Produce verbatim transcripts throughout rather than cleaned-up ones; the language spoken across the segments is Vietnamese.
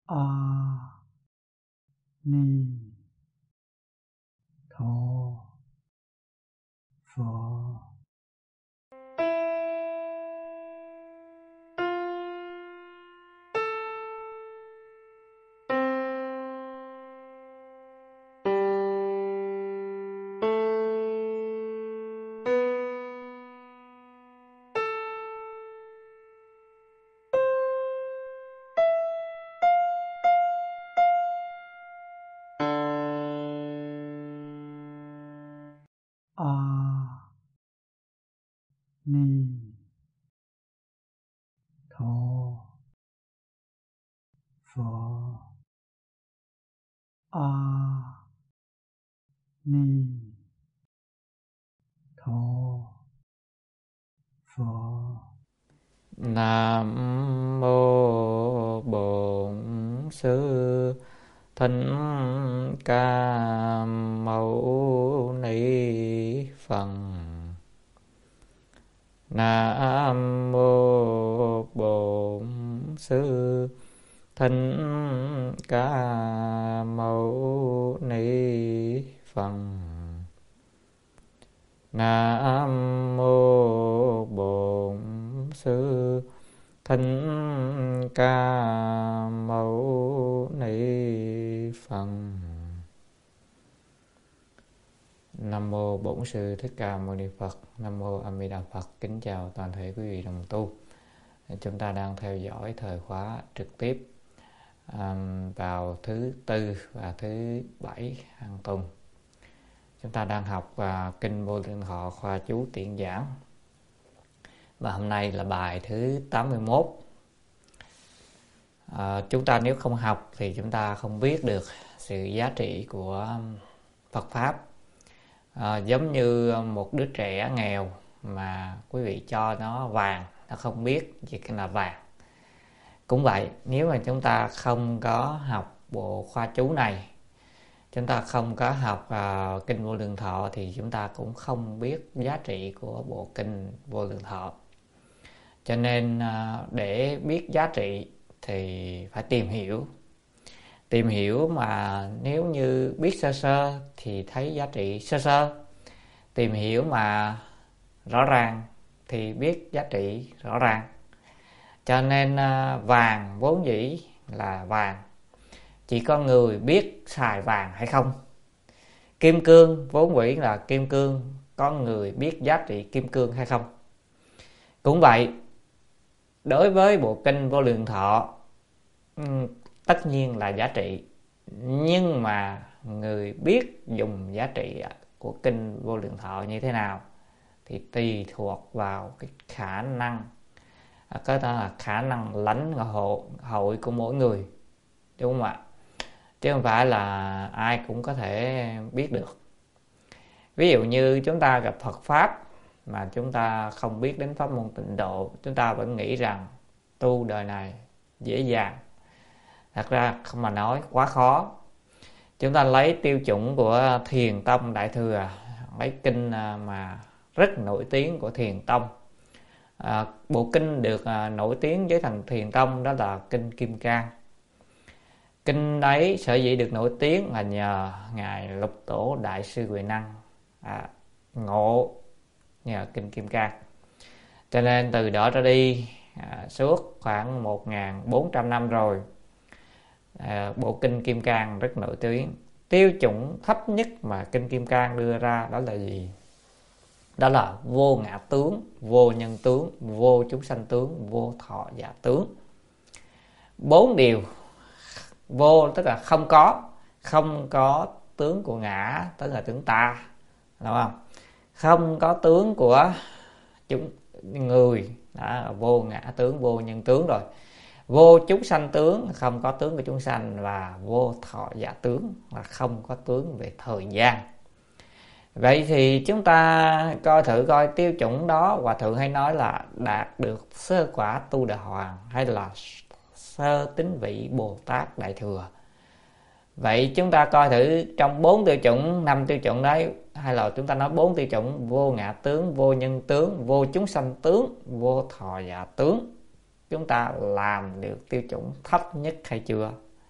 A Ni Tho Phở. A Ni Tho Phở. A Ni Tho Phở. Nam mô Bổn Sư Thích Ca Mâu Ni Phật. Nam mô Bổn Sư Thích Ca Mâu Ni Phật. Nam mô Bổn Sư Thích Ca Mâu Ni Phật. Nam mô Bổn Sư Thích Ca Mâu Ni Phật. Nam mô A Di Đà Phật. Kính chào toàn thể quý vị đồng tu. Chúng ta đang theo dõi thời khóa trực tiếp um, vào thứ tư và thứ bảy hàng tuần. Chúng ta đang học uh, Kinh Vô Lượng Thọ khoa chú tiện giảng. Và hôm nay là bài thứ tám mươi mốt. À, chúng ta nếu không học thì chúng ta không biết được sự giá trị của Phật Pháp. À, giống như một đứa trẻ nghèo mà quý vị cho nó vàng, nó không biết gì là vàng. Cũng vậy, nếu mà chúng ta không có học bộ khoa chú này, chúng ta không có học uh, Kinh Vô Lượng Thọ thì chúng ta cũng không biết giá trị của bộ Kinh Vô Lượng Thọ. Cho nên uh, để biết giá trị thì phải tìm hiểu. Tìm hiểu mà nếu như biết sơ sơ thì thấy giá trị sơ sơ. Tìm hiểu mà rõ ràng thì biết giá trị rõ ràng. Cho nên uh, vàng vốn dĩ là vàng, chỉ có người biết xài vàng hay không. Kim cương vốn dĩ là kim cương, có người biết giá trị kim cương hay không. Cũng vậy, đối với bộ Kinh Vô Lượng Thọ, tất nhiên là giá trị, nhưng mà người biết dùng giá trị của Kinh Vô Lượng Thọ như thế nào thì tùy thuộc vào cái khả năng, có thể là khả năng lãnh hội, hội của mỗi người, đúng không ạ? Chứ không phải là ai cũng có thể biết được. Ví dụ như chúng ta gặp Phật Pháp mà chúng ta không biết đến pháp môn tịnh độ, chúng ta vẫn nghĩ rằng tu đời này dễ dàng. Thật ra không mà nói quá khó. Chúng ta lấy tiêu chuẩn của Thiền Tông Đại Thừa, lấy kinh mà rất nổi tiếng của Thiền Tông. À, bộ kinh được à, nổi tiếng với thằng Thiền Tông đó là Kinh Kim Cang. Kinh đấy sở dĩ được nổi tiếng là nhờ Ngài Lục Tổ Đại Sư Huệ Năng à, ngộ nhờ Kinh Kim Cang. Cho nên từ đó ra đi à, suốt khoảng một nghìn bốn trăm năm rồi, à, bộ Kinh Kim Cang rất nổi tiếng. Tiêu chuẩn thấp nhất mà Kinh Kim Cang đưa ra đó là gì? Đó là vô ngã tướng, vô nhân tướng, vô chúng sanh tướng, vô thọ giả tướng. Bốn điều vô tức là không có, không có tướng của ngã, tức là tướng ta, đúng không? Không có tướng của chúng người, đó, vô ngã tướng, vô nhân tướng rồi. Vô chúng sanh tướng, không có tướng của chúng sanh, và vô thọ giả tướng là không có tướng về thời gian. Vậy thì chúng ta coi thử coi tiêu chuẩn đó Hòa Thượng hay nói là đạt được sơ quả tu đà hoàng hay là sơ tín vị Bồ Tát Đại Thừa. Vậy chúng ta coi thử trong bốn tiêu chuẩn, năm tiêu chuẩn đấy, hay là chúng ta nói bốn tiêu chuẩn: vô ngã tướng, vô nhân tướng, vô chúng sanh tướng, vô thọ giả tướng, chúng ta làm được tiêu chuẩn thấp nhất hay chưa?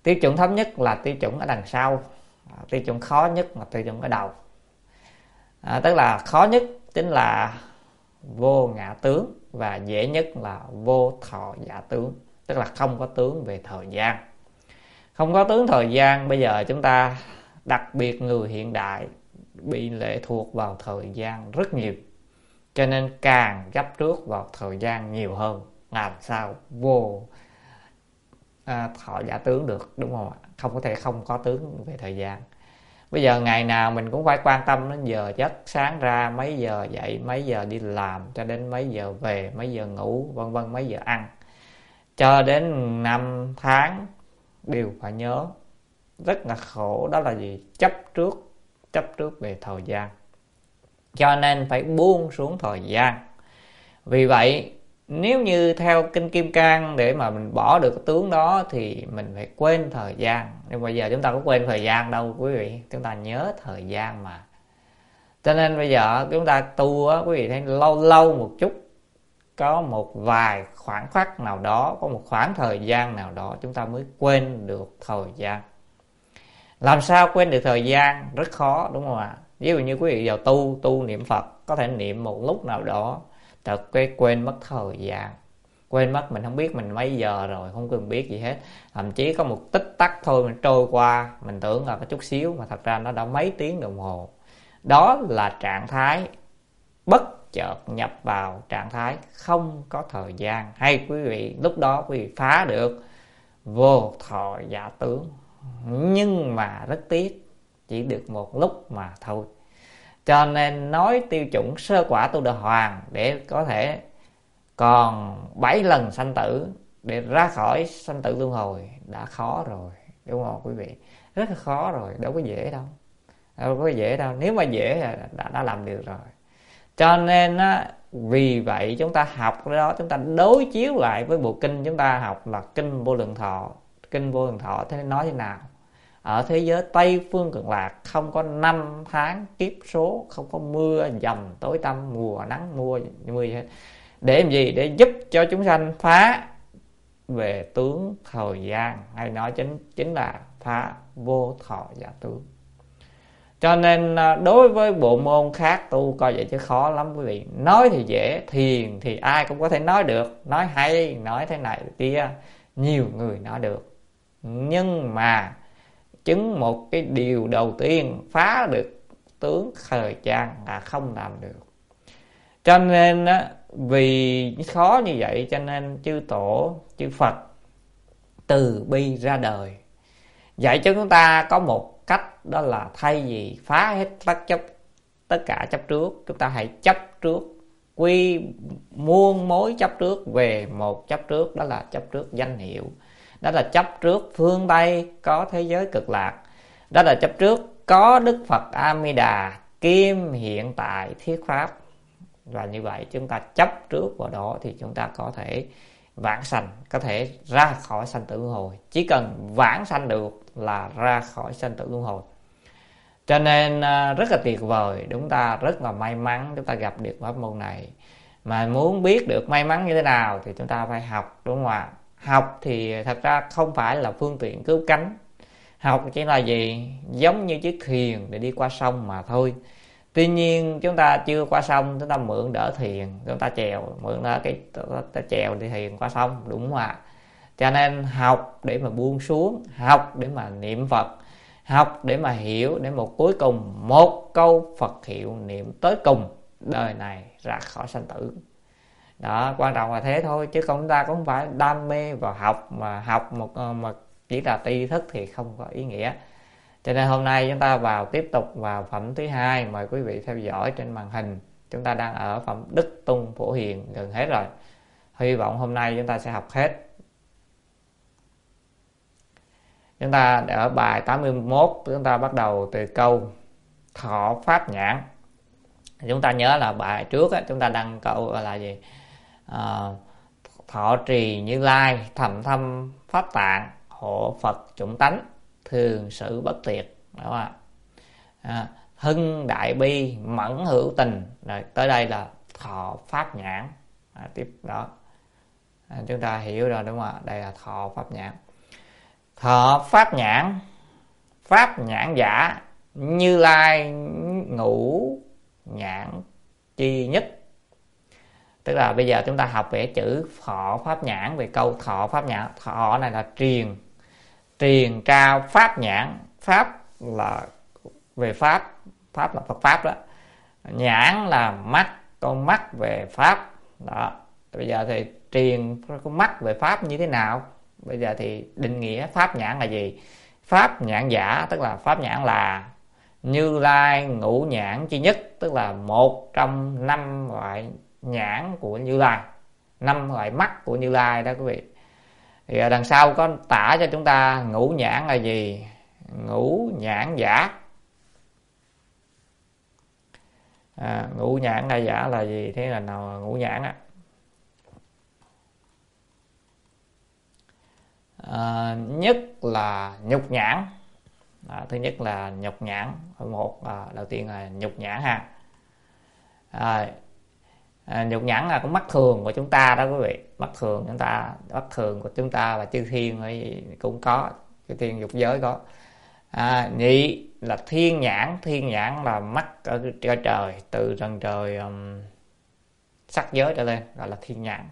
Tiêu chuẩn thấp nhất là tiêu chuẩn ở đằng sau, tiêu chuẩn khó nhất là tiêu chuẩn ở đầu. À, tức là khó nhất chính là vô ngã tướng, và dễ nhất là vô thọ giả tướng, tức là không có tướng về thời gian. Không có tướng thời gian, bây giờ chúng ta đặc biệt người hiện đại bị lệ thuộc vào thời gian rất nhiều, cho nên càng gấp rút vào thời gian nhiều hơn, làm sao vô à, thọ giả tướng được, đúng không ạ? Không có thể không có tướng về thời gian. Bây giờ ngày nào mình cũng phải quan tâm đến giờ giấc, sáng ra mấy giờ dậy, mấy giờ đi làm, cho đến mấy giờ về, mấy giờ ngủ, vân vân, mấy giờ ăn, cho đến năm tháng đều phải nhớ. Rất là khổ, đó là gì? Chấp trước, chấp trước về thời gian, cho nên phải buông xuống thời gian. Vì vậy nếu như theo kinh Kim Cang, để mà mình bỏ được cái tướng đó thì mình phải quên thời gian. Nhưng bây giờ chúng ta có quên thời gian đâu quý vị, chúng ta nhớ thời gian mà. Cho nên bây giờ chúng ta tu á, quý vị thấy lâu lâu một chút, có một vài khoảng khắc nào đó, có một khoảng thời gian nào đó chúng ta mới quên được thời gian. Làm sao quên được thời gian? Rất khó, đúng không ạ? Ví dụ như quý vị vào tu, tu niệm Phật, có thể niệm một lúc nào đó, thật cái quên mất thời gian, quên mất mình không biết mình mấy giờ rồi, không cần biết gì hết. Thậm chí có một tích tắc thôi mình trôi qua, mình tưởng là có chút xíu mà thật ra nó đã mấy tiếng đồng hồ. Đó là trạng thái bất chợt nhập vào trạng thái không có thời gian. Hay quý vị lúc đó quý vị phá được vô thọ giả tướng, nhưng mà rất tiếc chỉ được một lúc mà thôi. Cho nên nói tiêu chuẩn sơ quả tu đà hoàng để có thể còn bảy lần sanh tử để ra khỏi sanh tử luân hồi đã khó rồi, đúng không quý vị? Rất là khó rồi, đâu có dễ đâu, đâu có dễ đâu. Nếu mà dễ là đã, đã làm được rồi. Cho nên á, vì vậy chúng ta học cái đó, chúng ta đối chiếu lại với bộ kinh chúng ta học là kinh Vô Lượng Thọ. Kinh Vô Lượng Thọ thế nói thế nào? Ở thế giới Tây Phương Cực Lạc không có năm tháng kiếp số, không có mưa dầm tối tăm, mùa nắng mùa mưa gì hết. Để làm gì? Để giúp cho chúng sanh phá về tướng thời gian, hay nói chính chính là phá vô thọ giả tướng. Cho nên đối với bộ môn khác tu coi vậy chứ khó lắm quý vị. Nói thì dễ, thiền thì ai cũng có thể nói được, nói hay, nói thế này kia, nhiều người nói được. Nhưng mà chứng một cái điều đầu tiên phá được tướng thời gian là không làm được. Cho nên vì khó như vậy cho nên chư tổ, chư Phật từ bi ra đời, dạy cho chúng ta có một cách, đó là thay vì phá hết tất chấp, tất cả chấp trước, chúng ta hãy chấp trước, quy muôn mối chấp trước về một chấp trước, đó là chấp trước danh hiệu, đó là chấp trước phương Tây có thế giới cực lạc, đó là chấp trước có Đức Phật A Di Đà kim hiện tại thiết pháp. Và như vậy chúng ta chấp trước vào đó thì chúng ta có thể vãng sanh, có thể ra khỏi sanh tử luân hồi. Chỉ cần vãng sanh được là ra khỏi sanh tử luân hồi. Cho nên rất là tuyệt vời, chúng ta rất là may mắn chúng ta gặp được pháp môn này. Mà muốn biết được may mắn như thế nào thì chúng ta phải học, đúng không ạ? Học thì thật ra không phải là phương tiện cứu cánh. Học chỉ là gì? Giống như chiếc thuyền để đi qua sông mà thôi. Tuy nhiên chúng ta chưa qua sông, chúng ta mượn đỡ thuyền, chúng ta chèo, mượn đỡ cái ta chèo thì thuyền qua sông, đúng không ạ? Cho nên học để mà buông xuống, học để mà niệm Phật, học để mà hiểu, để một cuối cùng một câu Phật hiệu niệm tới cùng, đời này ra khỏi sanh tử. Đó, quan trọng là thế thôi, chứ không, chúng ta cũng không phải đam mê vào học, mà học một mà chỉ là tri thức thì không có ý nghĩa. Cho nên hôm nay chúng ta vào tiếp tục vào phẩm thứ hai. Mời quý vị theo dõi trên màn hình. Chúng ta đang ở phẩm Đức Tung Phổ Hiền gần hết rồi. Hy vọng hôm nay chúng ta sẽ học hết. Chúng ta ở bài tám mươi mốt, chúng ta bắt đầu từ câu thọ pháp nhãn. Chúng ta nhớ là bài trước chúng ta đăng câu là gì? À, thọ trì Như Lai, thầm thâm pháp tạng, hộ Phật chủng tánh, thường sự bất tuyệt, đúng không ạ? À, hưng đại bi, mẫn hữu tình. Rồi tới đây là thọ pháp nhãn. À, tiếp đó à, chúng ta hiểu rồi, đúng không ạ? Đây là thọ pháp nhãn. thọ pháp nhãn, pháp nhãn giả, Như Lai ngũ nhãn chi nhất. Tức là bây giờ chúng ta học về chữ thọ pháp nhãn, về câu thọ pháp nhãn. Thọ này là truyền, truyền trao pháp nhãn. Pháp là về pháp, pháp là Phật pháp đó. Nhãn là mắt, con mắt về pháp đó. Bây giờ thì truyền con mắt về pháp như thế nào? Bây giờ thì định nghĩa pháp nhãn là gì? Pháp nhãn giả, tức là pháp nhãn là Như Lai ngũ nhãn chi nhất, tức là một trong năm loại nhãn của Như Lai, năm loại mắt của Như Lai đó quý vị. Thì ở đằng sau có tả cho chúng ta ngũ nhãn là gì? Ngũ nhãn giả. À, ngũ nhãn là giả là gì? Thế là nào ngũ nhãn á? À, nhất là nhục nhãn. À, thứ nhất là nhục nhãn. Một à, đầu tiên là nhục nhãn ha. À, à, nhục nhãn là con mắt thường của chúng ta đó quý vị. Mắt thường chúng ta, mắt thường của chúng ta và chư thiên cũng có, chư thiên dục giới có. À, nhị là thiên nhãn. Thiên nhãn là mắt ở trên trời, từ trần trời um, sắc giới trở lên gọi là thiên nhãn.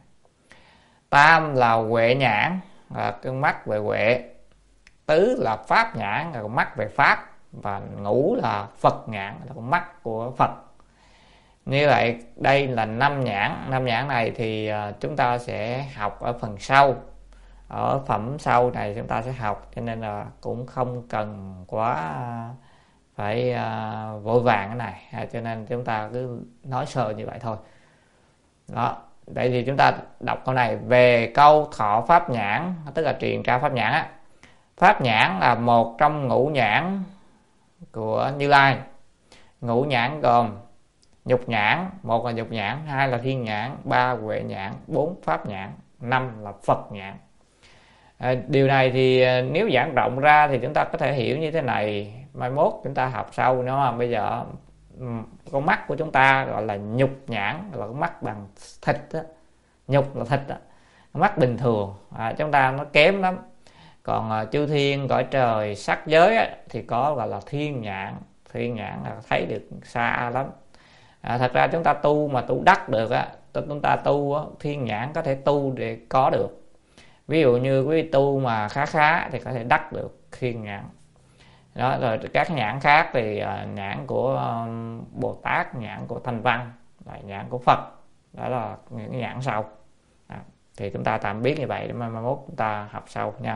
Tam là huệ nhãn, là con mắt về huệ. Tứ là pháp nhãn, là con mắt về pháp. Và ngũ là Phật nhãn, là con mắt của Phật. Như vậy đây là năm nhãn. Năm nhãn này thì uh, chúng ta sẽ học ở phần sau, ở phẩm sau này chúng ta sẽ học, cho nên là cũng không cần quá uh, phải uh, vội vàng cái này, à, cho nên chúng ta cứ nói sơ như vậy thôi đó. Vậy thì chúng ta đọc câu này về câu thọ pháp nhãn, tức là truyền trao pháp nhãn á. Pháp nhãn là một trong ngũ nhãn của Như Lai. Ngũ nhãn gồm nhục nhãn, một là nhục nhãn, hai là thiên nhãn, ba huệ nhãn, bốn pháp nhãn, năm là Phật nhãn. À, điều này thì nếu giảng rộng ra thì chúng ta có thể hiểu như thế này, mai mốt chúng ta học sau, đúng không? Bây giờ con mắt của chúng ta gọi là nhục nhãn, là con mắt bằng thịt đó. Nhục là thịt đó. Con mắt bình thường, à, chúng ta nó kém lắm. Còn uh, chư thiên cõi trời sắc giới á, thì có gọi là thiên nhãn. Thiên nhãn là thấy được xa lắm. À, thật ra chúng ta tu mà tu đắc được á, chúng ta tu á, thiên nhãn có thể tu để có được. Ví dụ như quý tu mà khá khá thì có thể đắc được thiên nhãn đó. Rồi các nhãn khác thì uh, nhãn của um, Bồ Tát, nhãn của Thanh Văn, lại nhãn của Phật, đó là những nhãn sau. À, thì chúng ta tạm biết như vậy để mai mốt chúng ta học sau nha.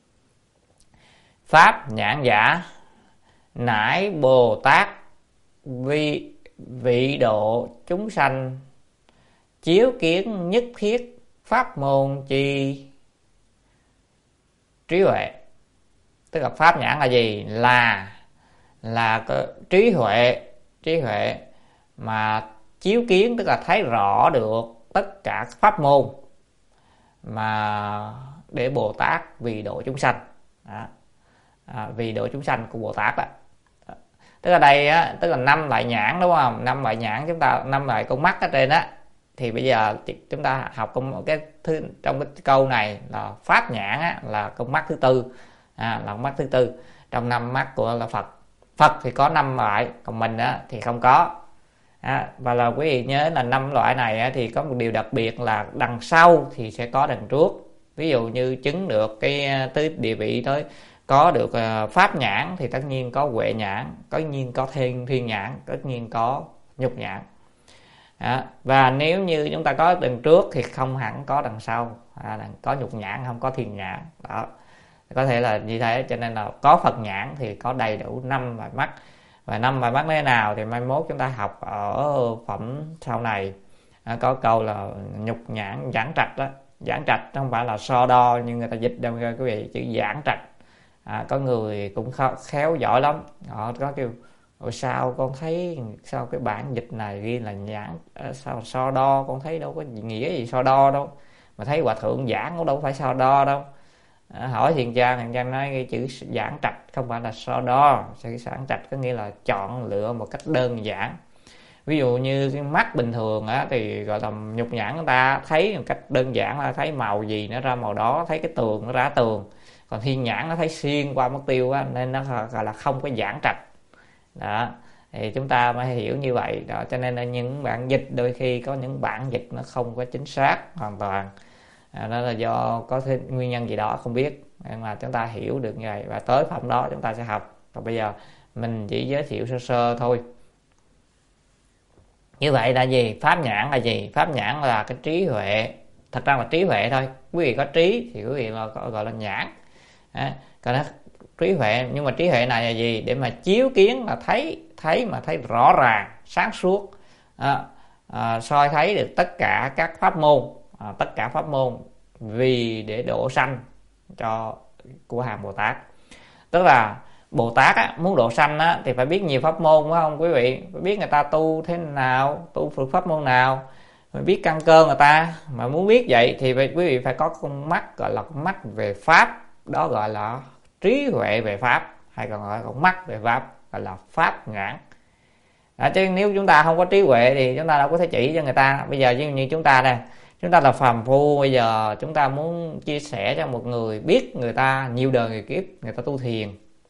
Pháp nhãn giả, nải Bồ Tát vi vị độ chúng sanh, chiếu kiến nhất thiết pháp môn chi trí huệ. Tức là pháp nhãn là gì? Là là có trí huệ, trí huệ mà chiếu kiến, tức là thấy rõ được tất cả pháp môn mà để Bồ Tát vì độ chúng sanh. Đó. À, vì độ chúng sanh của Bồ Tát đó. Tức là đây á, tức là năm loại nhãn, đúng không? Năm loại nhãn chúng ta, năm loại con mắt ở trên á, thì bây giờ chúng ta học công cái thứ trong cái câu này là pháp nhãn á, là con mắt thứ tư, à, là con mắt thứ tư trong năm mắt của là Phật. Phật thì có năm loại, còn mình á thì không có. À, và là quý vị nhớ là năm loại này á, thì có một điều đặc biệt là đằng sau thì sẽ có đằng trước. Ví dụ như chứng được cái tới địa vị tới có được uh, pháp nhãn thì tất nhiên có huệ nhãn, tất nhiên có thiên thiên nhãn, tất nhiên có nhục nhãn. À, và nếu như chúng ta có đằng trước thì không hẳn có đằng sau, à, có nhục nhãn không có thiên nhãn đó, có thể là như thế. Cho nên là có Phật nhãn thì có đầy đủ năm loại mắt. Và năm loại mắt thế nào thì mai mốt chúng ta học ở phẩm sau này. À, có câu là nhục nhãn giảng trạch đó. Giảng trạch không phải là so đo nhưng người ta dịch đâu quý vị, chữ giảng trạch. À, có người cũng khéo giỏi lắm, họ có kêu ôi sao con thấy sao cái bản dịch này ghi là nhãn, sao so đo, con thấy đâu có nghĩa gì so đo đâu, mà thấy hòa thượng giảng cũng đâu phải so đo đâu. À, hỏi thiền trang, thiền trang nói cái chữ giảng trạch không phải là so đo, chữ giảng trạch có nghĩa là chọn lựa một cách đơn giản. Ví dụ như cái mắt bình thường á, thì gọi là nhục nhãn, người ta thấy một cách đơn giản là thấy màu gì nó ra màu đó, thấy cái tường nó ra tường. còn thiên nhãn nó thấy xuyên qua mất tiêu á, nên nó gọi là không có giãn trạch đó. Thì chúng ta mới hiểu như vậy đó, cho nên là những bản dịch đôi khi có những bản dịch nó không có chính xác hoàn toàn, à, đó là do có thêm nguyên nhân gì đó không biết, nhưng mà chúng ta hiểu được như vậy và tới phẩm đó chúng ta sẽ học. Còn bây giờ mình chỉ giới thiệu sơ sơ thôi. Như vậy là gì? Pháp nhãn là gì? Pháp nhãn là cái trí huệ, thật ra là trí huệ thôi. Quý vị có trí thì quý vị là gọi là nhãn, à, còn nó trí huệ, nhưng mà trí huệ này là gì? Để mà chiếu kiến, là thấy thấy mà thấy rõ ràng, sáng suốt, à, à, soi thấy được tất cả các pháp môn, à, tất cả pháp môn vì để độ sanh cho của hàng Bồ Tát. Tức là Bồ Tát á, muốn độ sanh á, thì phải biết nhiều pháp môn, phải không quý vị? Phải biết người ta tu thế nào, tu phật pháp môn nào, phải biết căn cơ người ta. Mà muốn biết vậy thì phải, quý vị phải có con mắt gọi là con mắt về pháp, đó gọi là trí huệ về pháp, hay còn gọi là con mắt về pháp, gọi là pháp nhãn. À, chứ nếu chúng ta không có trí huệ thì chúng ta đâu có thể chỉ cho người ta. Bây giờ như chúng ta đây, chúng ta là phàm phu, bây giờ chúng ta muốn chia sẻ cho một người biết người ta nhiều đời người kiếp người ta tu thiền,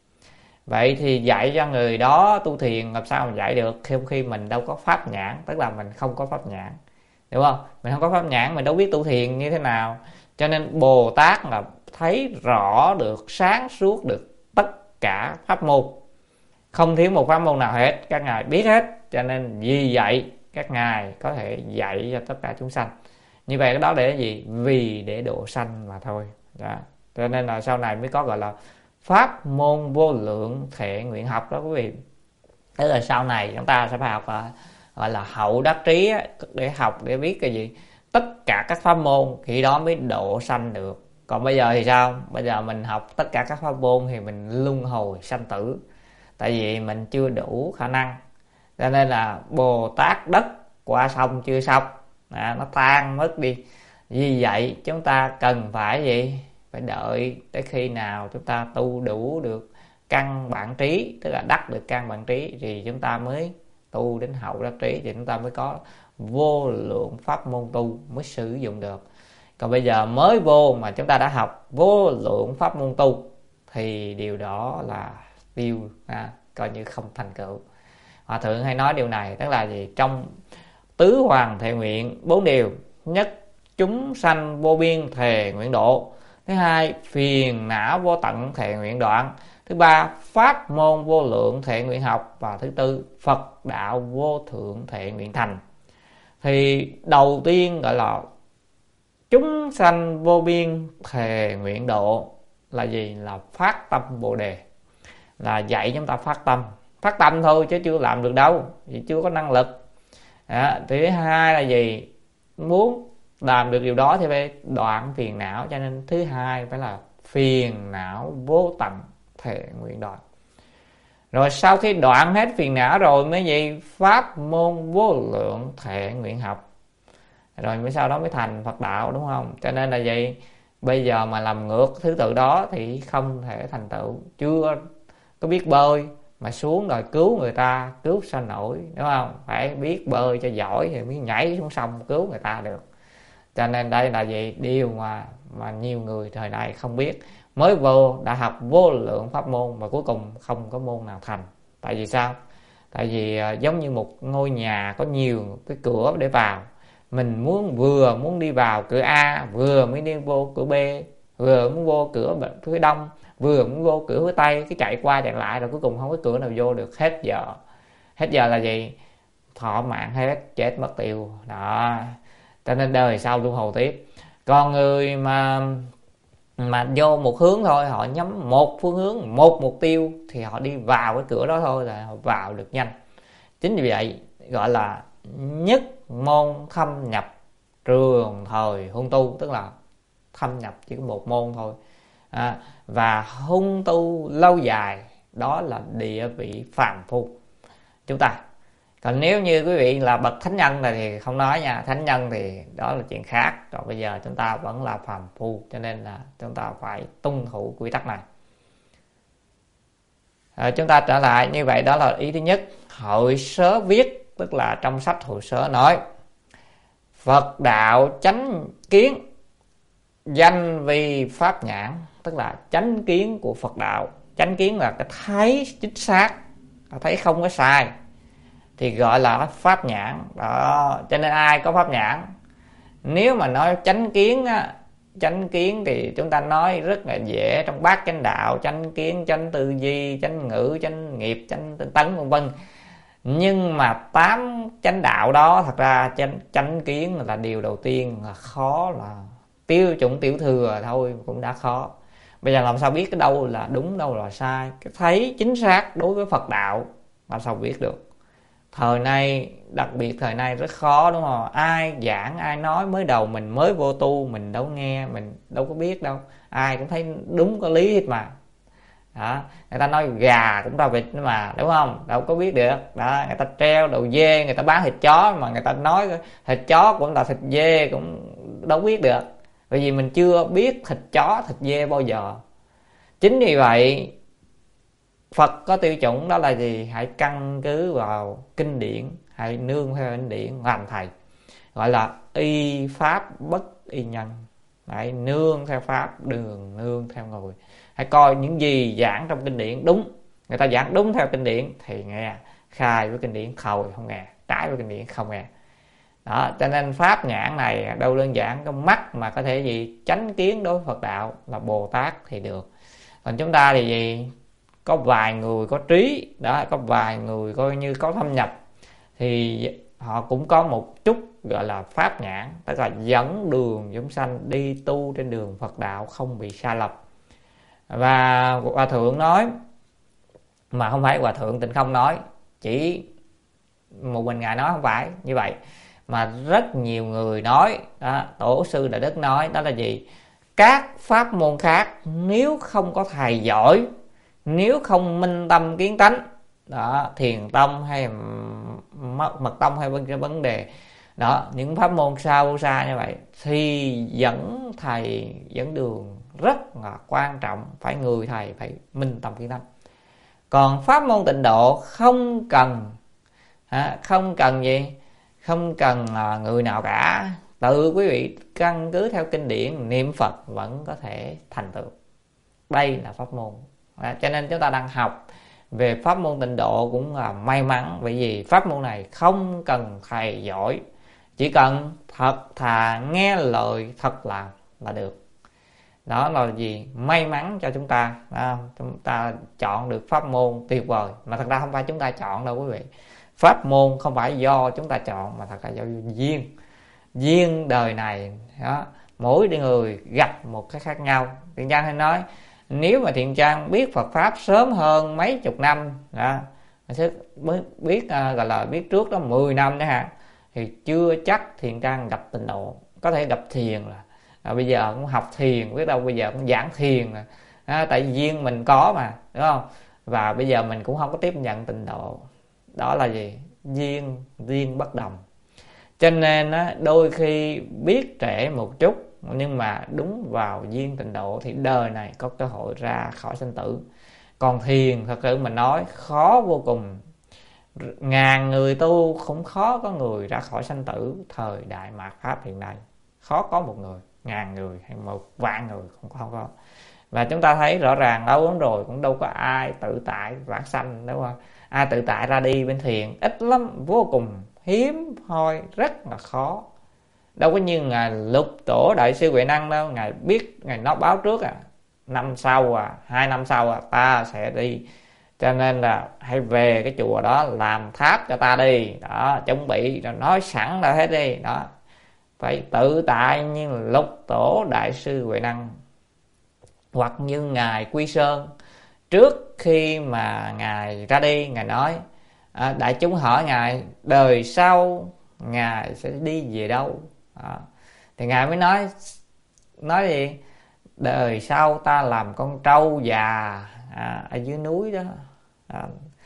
vậy thì dạy cho người đó tu thiền làm sao mà dạy được khi khi mình đâu có pháp nhãn, tức là mình không có pháp nhãn, đúng không? Mình không có pháp nhãn, mình đâu biết tu thiền như thế nào. Cho nên Bồ Tát là thấy rõ được, sáng suốt được tất cả pháp môn, không thiếu một pháp môn nào hết, các ngài biết hết. Cho nên vì vậy các ngài có thể dạy cho tất cả chúng sanh. Như vậy cái đó để gì? Vì để độ sanh mà thôi đó. Cho nên là sau này mới có gọi là pháp môn vô lượng thệ nguyện học đó quý vị. Thế là sau này chúng ta sẽ phải học gọi là hậu đắc trí để học, để biết cái gì? Tất cả các pháp môn, khi đó mới độ sanh được. Còn bây giờ thì sao? Bây giờ mình học tất cả các pháp môn thì mình luân hồi sanh tử, tại vì mình chưa đủ khả năng. Cho nên là Bồ Tát đất qua sông chưa xong, à, nó tan mất đi. Vì vậy chúng ta cần phải gì? Phải đợi tới khi nào chúng ta tu đủ được căn bản trí, tức là đắc được căn bản trí, thì chúng ta mới tu đến hậu đắc trí, thì chúng ta mới có vô lượng pháp môn tu mới sử dụng được. Còn bây giờ mới vô mà chúng ta đã học vô lượng pháp môn tu thì điều đó là tiêu, à, coi như không thành tựu. Hòa thượng hay nói điều này, tức là gì? Trong tứ hoàng thệ nguyện bốn điều: nhất, chúng sanh vô biên thề nguyện độ; thứ hai, phiền não vô tận thệ nguyện đoạn; thứ ba, pháp môn vô lượng thệ nguyện học; và thứ tư, Phật đạo vô thượng thệ nguyện thành. Thì đầu tiên gọi là chúng sanh vô biên thề nguyện độ là gì? Là phát tâm Bồ Đề, là dạy chúng ta phát tâm. Phát tâm thôi chứ chưa làm được đâu, vì chưa có năng lực. À, thứ hai là gì? Muốn làm được điều đó thì phải đoạn phiền não, cho nên thứ hai phải là phiền não vô tận thệ nguyện đoạn. Rồi sau khi đoạn hết phiền não rồi mới gì? Pháp môn vô lượng thệ nguyện học, rồi mới sau đó mới thành Phật đạo, đúng không? Cho nên là gì? Bây giờ mà làm ngược thứ tự đó thì không thể thành tựu. Chưa có biết bơi mà xuống rồi cứu người ta, cứu sao nổi, đúng không? Phải biết bơi cho giỏi thì mới nhảy xuống sông cứu người ta được. Cho nên đây là gì? Điều mà mà nhiều người thời nay không biết. Mới vô đã học vô lượng pháp môn mà cuối cùng không có môn nào thành. Tại vì sao? Tại vì uh, giống như một ngôi nhà có nhiều cái cửa để vào, mình muốn vừa muốn đi vào cửa A, vừa mới đi vô cửa B, vừa muốn vô cửa phía đông, vừa muốn vô cửa phía tây, cái chạy qua chạy lại rồi cuối cùng không có cửa nào vô được. Hết giờ. Hết giờ là gì? Thọ mạng hết, chết mất tiêu đó. Cho nên đời sau luân hồi tiếp. Còn người mà mà vô một hướng thôi, họ nhắm một phương hướng, một mục tiêu thì họ đi vào cái cửa đó thôi là họ vào được nhanh. Chính vì vậy gọi là nhất môn thâm nhập trường thời hung tu, tức là thâm nhập chỉ có một môn thôi, à, và hung tu lâu dài, đó là địa vị phàm phu chúng ta. Còn nếu như quý vị là bậc thánh nhân này thì không nói nha, thánh nhân thì đó là chuyện khác. Còn bây giờ chúng ta vẫn là phàm phu, cho nên là chúng ta phải tuân thủ quy tắc này. À, chúng ta trở lại như vậy, đó là ý thứ nhất. Hội sớ viết, tức là trong sách hội sớ nói: Phật đạo chánh kiến, danh vì pháp nhãn. tức là chánh kiến của Phật đạo. Chánh kiến là cái thấy chính xác, thấy không có sai, thì gọi là pháp nhãn đó. Cho nên ai có pháp nhãn, nếu mà nói chánh kiến á, chánh kiến thì chúng ta nói rất là dễ trong bát chánh đạo: chánh kiến, chánh tư duy, chánh ngữ, chánh nghiệp, chánh tinh tấn, vân vân. Nhưng mà tám chánh đạo đó thật ra chánh, chánh kiến là điều đầu tiên, là khó, là tiêu chuẩn tiểu thừa thôi cũng đã khó. Bây giờ làm sao biết cái đâu là đúng, đâu là sai? Cái thấy chính xác đối với Phật đạo làm sao biết được? Thời nay, đặc biệt thời nay rất khó, đúng không? Ai giảng, ai nói, mới đầu mình mới vô tu, mình đâu nghe, mình đâu có biết đâu. Ai cũng thấy đúng có lý hết mà. Đó, người ta nói gà cũng ra vịt mà, đúng không? Đâu có biết được. Đó, người ta treo đầu dê, người ta bán thịt chó mà người ta nói thịt chó cũng là thịt dê, cũng đâu biết được. Bởi vì mình chưa biết thịt chó, thịt dê bao giờ. Chính vì vậy Phật có tiêu chuẩn đó là gì? Hãy căn cứ vào kinh điển, hãy nương theo kinh điển làm thầy. Gọi là y pháp bất y nhân. Hãy nương theo pháp, đừng nương theo người. Hãy coi những gì giảng trong kinh điển đúng. Người ta giảng đúng theo kinh điển thì nghe, khai với kinh điển khôi không nghe, trái với kinh điển không nghe. Đó, cho nên pháp nhãn này đâu đơn giản cái mắt mà có thể gì chánh kiến đối với Phật đạo là Bồ Tát thì được. Còn chúng ta thì gì? Có vài người có trí, đó, có vài người coi như có thâm nhập, thì họ cũng có một chút gọi là pháp nhãn, tức là dẫn đường chúng sanh đi tu trên đường Phật đạo không bị sai lầm. Và Hòa Thượng nói, mà không phải Hòa Thượng Tịnh Không nói, chỉ một mình Ngài nói không phải như vậy, mà rất nhiều người nói, đó, Tổ sư Đại Đức nói, đó là gì? Các pháp môn khác nếu không có thầy giỏi, nếu không minh tâm kiến tánh, đó, thiền tông hay mật tông hay vấn vấn đề đó, những pháp môn sâu xa như vậy, thì dẫn thầy dẫn đường rất là quan trọng, phải người thầy phải minh tâm kiến tánh. Còn pháp môn tịnh độ không cần à, không cần gì, không cần người nào cả, tự quý vị căn cứ theo kinh điển niệm Phật vẫn có thể thành tựu. Đây là pháp môn. À, cho nên chúng ta đang học về pháp môn tịnh độ cũng là may mắn, bởi vì pháp môn này không cần thầy giỏi, chỉ cần thật thà nghe lời thật làm là được. Đó là gì? May mắn cho chúng ta. À, chúng ta chọn được pháp môn tuyệt vời, mà thật ra không phải chúng ta chọn đâu quý vị. Pháp môn không phải do chúng ta chọn, mà thật ra do duyên. Duyên đời này đó, mỗi người gặp một cái khác nhau. Thiện Trang hay nói, nếu mà Thiện Trang biết Phật pháp sớm hơn mấy chục năm đó, mới biết uh, gọi là biết trước đó mười năm đấy hả, thì chưa chắc Thiện Trang gặp tịnh độ. Có thể gặp thiền là à, bây giờ cũng học thiền, biết đâu bây giờ cũng giảng thiền là à, tại vì duyên mình có mà, đúng không? Và bây giờ mình cũng không có tiếp nhận tịnh độ. Đó là gì? Duyên duyên bất đồng. Cho nên á, đôi khi biết trễ một chút, nhưng mà đúng vào duyên tịnh độ thì đời này có cơ hội ra khỏi sanh tử. Còn thiền thật sự mình nói khó vô cùng. Ngàn người tu cũng khó có người ra khỏi sanh tử. Thời đại mạt pháp hiện nay khó có một người, ngàn người hay một vạn người cũng không có. Và chúng ta thấy rõ ràng đâu lắm rồi, cũng đâu có ai tự tại vãng sanh, đúng không? Ai tự tại ra đi bên thiền ít lắm, vô cùng hiếm hoi, rất là khó. Đâu có như Ngài Lục Tổ Đại Sư Huệ Năng đâu. Ngài biết, Ngài nói báo trước à, năm sau à, hai năm sau à, ta sẽ đi, cho nên là hãy về cái chùa đó làm tháp cho ta đi. Đó, chuẩn bị rồi nói sẵn là hết đi. Đó, phải tự tại như Lục Tổ Đại Sư Huệ Năng, hoặc như Ngài Quy Sơn. Trước khi mà Ngài ra đi, Ngài nói à, đại chúng hỏi Ngài đời sau Ngài sẽ đi về đâu à, thì Ngài mới nói nói gì? Đời sau ta làm con trâu già à, ở dưới núi đó à,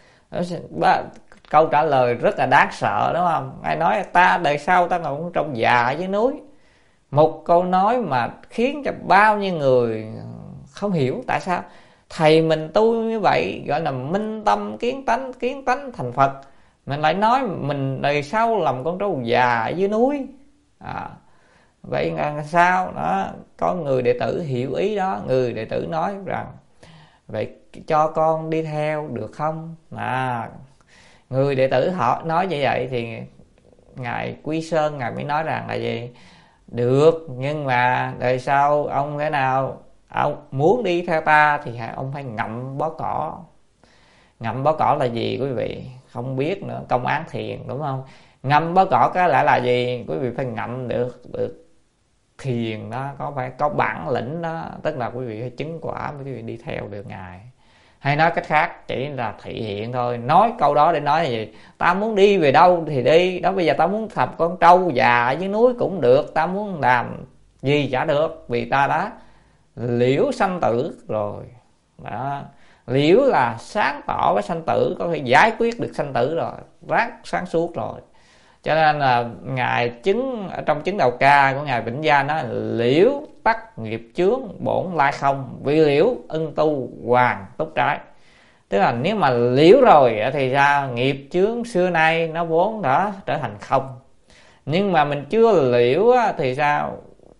câu trả lời rất là đáng sợ, đúng không? Ngài nói ta đời sau ta làm con trâu già ở dưới núi. Một câu nói mà khiến cho bao nhiêu người không hiểu tại sao thầy mình tu như vậy, gọi là minh tâm kiến tánh, kiến tánh thành Phật, mình lại nói mình đời sau làm con trâu già ở dưới núi à, vậy là sao đó? Có người đệ tử hiểu ý đó, người đệ tử nói rằng vậy cho con đi theo được không? À, người đệ tử họ nói như vậy thì ngài Quy Sơn ngài mới nói rằng là gì? Được, nhưng mà đời sau ông thế nào? Ông muốn đi theo ta thì ông phải ngậm bó cỏ. Ngậm bó cỏ là gì quý vị? Không biết nữa, công án thiền đúng không? Ngậm bó cỏ cái lại là gì? Quý vị phải ngậm được được thiền đó, có phải có bản lĩnh đó, tức là quý vị phải chứng quả mới quý vị đi theo được ngài. Hay nói cách khác chỉ là thị hiện thôi. Nói câu đó để nói là gì? Ta muốn đi về đâu thì đi đó, bây giờ ta muốn thập con trâu già ở dưới núi cũng được, ta muốn làm gì chả được, vì ta đã liễu sanh tử rồi đó. Liễu là sáng tỏ với sanh tử, có thể giải quyết được sanh tử rồi, rác sáng suốt rồi. Cho nên là ngài chứng ở trong chứng đầu ca của ngài Vĩnh Gia nói liễu tắc nghiệp chướng bổn lai không, vì liễu ưng tu hoàng túc trái. Tức là nếu mà liễu rồi thì ra nghiệp chướng xưa nay nó vốn đã trở thành không, nhưng mà mình chưa liễu thì sao?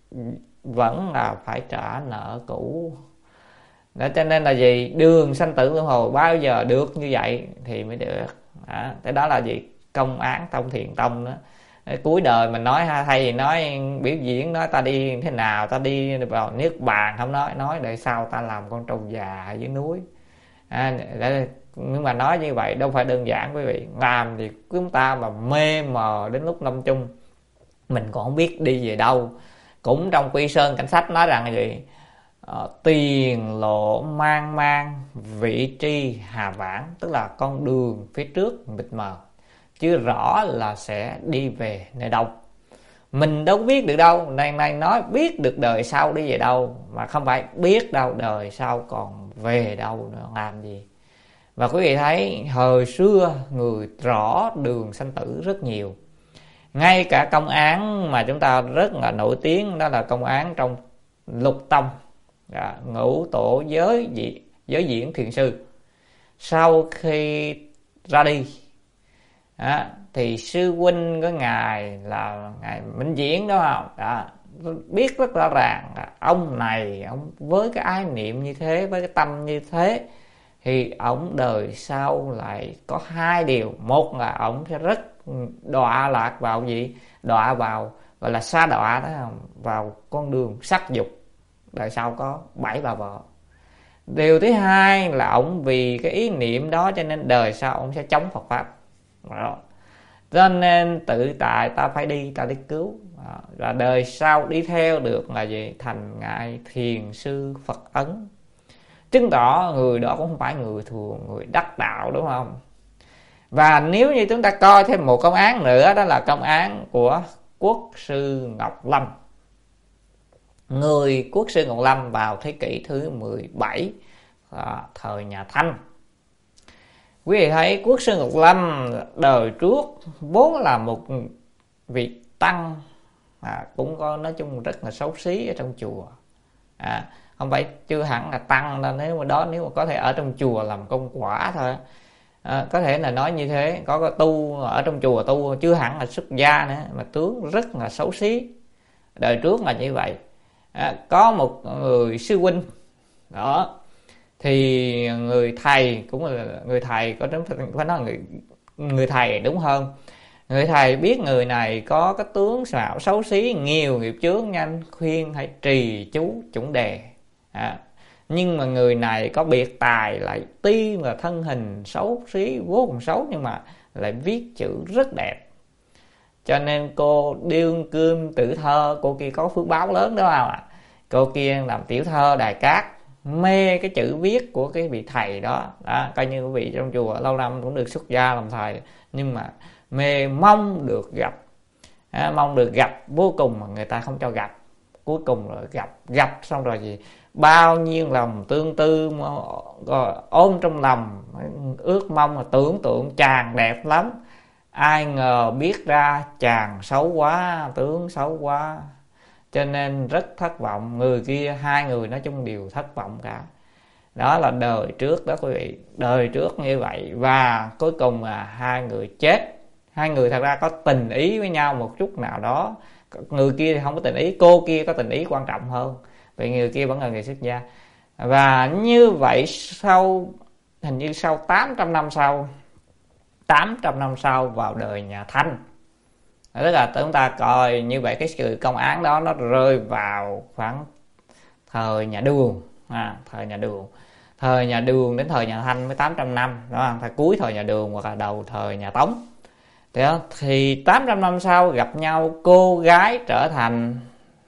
Vẫn là phải trả nợ cũ đó. Cho nên là gì? Đường sanh tử luân hồi bao giờ được như vậy thì mới được đó. Thế đó là gì? Công án Tông Thiền Tông đó. Cuối đời mình nói thay vì nói biểu diễn nói ta đi thế nào, ta đi vào niết bàn, không nói nói để sau ta làm con trâu già dưới núi à, để, nhưng mà nói như vậy đâu phải đơn giản quý vị. Làm thì chúng ta mà mê mờ đến lúc lâm chung mình còn không biết đi về đâu. Cũng trong Quy Sơn Cảnh Sách nói rằng là gì? Ờ, tiền lộ mang mang vị tri hà vãng, tức là con đường phía trước mịt mờ, chứ rõ là sẽ đi về nơi đâu mình đâu biết được đâu. Này này nói biết được đời sau đi về đâu, mà không phải biết đâu đời sau còn về đâu nữa làm gì. Và quý vị thấy hồi xưa người rõ đường sanh tử rất nhiều. Ngay cả công án mà chúng ta rất là nổi tiếng đó là công án trong Lục Tông, à, Ngũ Tổ giới dị, giới diễn thiền sư. Sau khi ra đi à, thì sư huynh của ngài là ngài Minh Diễn đó không? Đó, biết rất rõ ràng ông này ông với cái ái niệm như thế, với cái tâm như thế thì ông đời sau lại có hai điều. Một là ông sẽ rất đọa lạc vào gì? Đọa vào gọi là sa đọa đó không? Vào con đường sắc dục, đời sau có bảy bà vợ. Điều thứ hai là ông vì cái ý niệm đó cho nên đời sau ông sẽ chống Phật pháp đó. Cho nên tự tại ta phải đi, ta đi cứu đó. Và đời sau đi theo được là gì? Thành ngài thiền sư Phật Ấn, chứng tỏ người đó cũng không phải người thường, người đắc đạo, đúng không? Và nếu như chúng ta coi thêm một công án nữa, đó là công án của Quốc sư Ngọc Lâm. Người Quốc sư Ngọc Lâm vào thế kỷ thứ mười bảy, à, thời nhà Thanh. Quý vị thấy Quốc sư Ngọc Lâm đời trước vốn là một vị tăng, à, cũng có nói chung rất là xấu xí ở trong chùa, à, không phải chưa hẳn là tăng đâu, nếu mà đó nếu mà có thể ở trong chùa làm công quả thôi, à, có thể là nói như thế. Có cái tu ở trong chùa tu chưa hẳn là xuất gia nữa, mà tướng rất là xấu xí, đời trước là như vậy. À, có một người sư huynh đó, thì người thầy cũng là người thầy có đến phải nói người người thầy đúng hơn. Người thầy biết người này có cái tướng mạo xấu xí, nhiều nghiệp chướng, nhanh khuyên hãy trì chú chuẩn đề. À, nhưng mà người này có biệt tài, lại tuy mà thân hình xấu xí vô cùng xấu nhưng mà lại viết chữ rất đẹp. Cho nên cô đương cương tự thơ, cô kia có phước báo lớn đó không ạ? Cô kia làm tiểu thơ đài cát, mê cái chữ viết của cái vị thầy đó, đó coi như quý vị trong chùa lâu năm cũng được xuất gia làm thầy, nhưng mà mê mong được gặp, à, mong được gặp vô cùng mà người ta không cho gặp. Cuối cùng rồi gặp, gặp xong rồi gì bao nhiêu lòng tương tư ôm trong lòng, ước mong là tưởng tượng chàng đẹp lắm, ai ngờ biết ra chàng xấu quá, tướng xấu quá, cho nên rất thất vọng. Người kia, hai người nói chung đều thất vọng cả. Đó là đời trước đó quý vị, đời trước như vậy. Và cuối cùng là hai người chết. Hai người thật ra có tình ý với nhau một chút nào đó, người kia thì không có tình ý, cô kia có tình ý quan trọng hơn, vì người kia vẫn là người xuất gia. Và như vậy sau hình như sau tám trăm năm sau tám trăm năm sau vào đời nhà Thanh, tức là chúng ta coi như vậy cái sự công án đó nó rơi vào khoảng thời nhà Đường, à, thời nhà Đường thời nhà Đường đến thời nhà Thanh mới tám trăm năm đó, thời cuối thời nhà Đường hoặc là đầu thời nhà Tống. Thì, đó, thì tám trăm năm sau gặp nhau, cô gái trở thành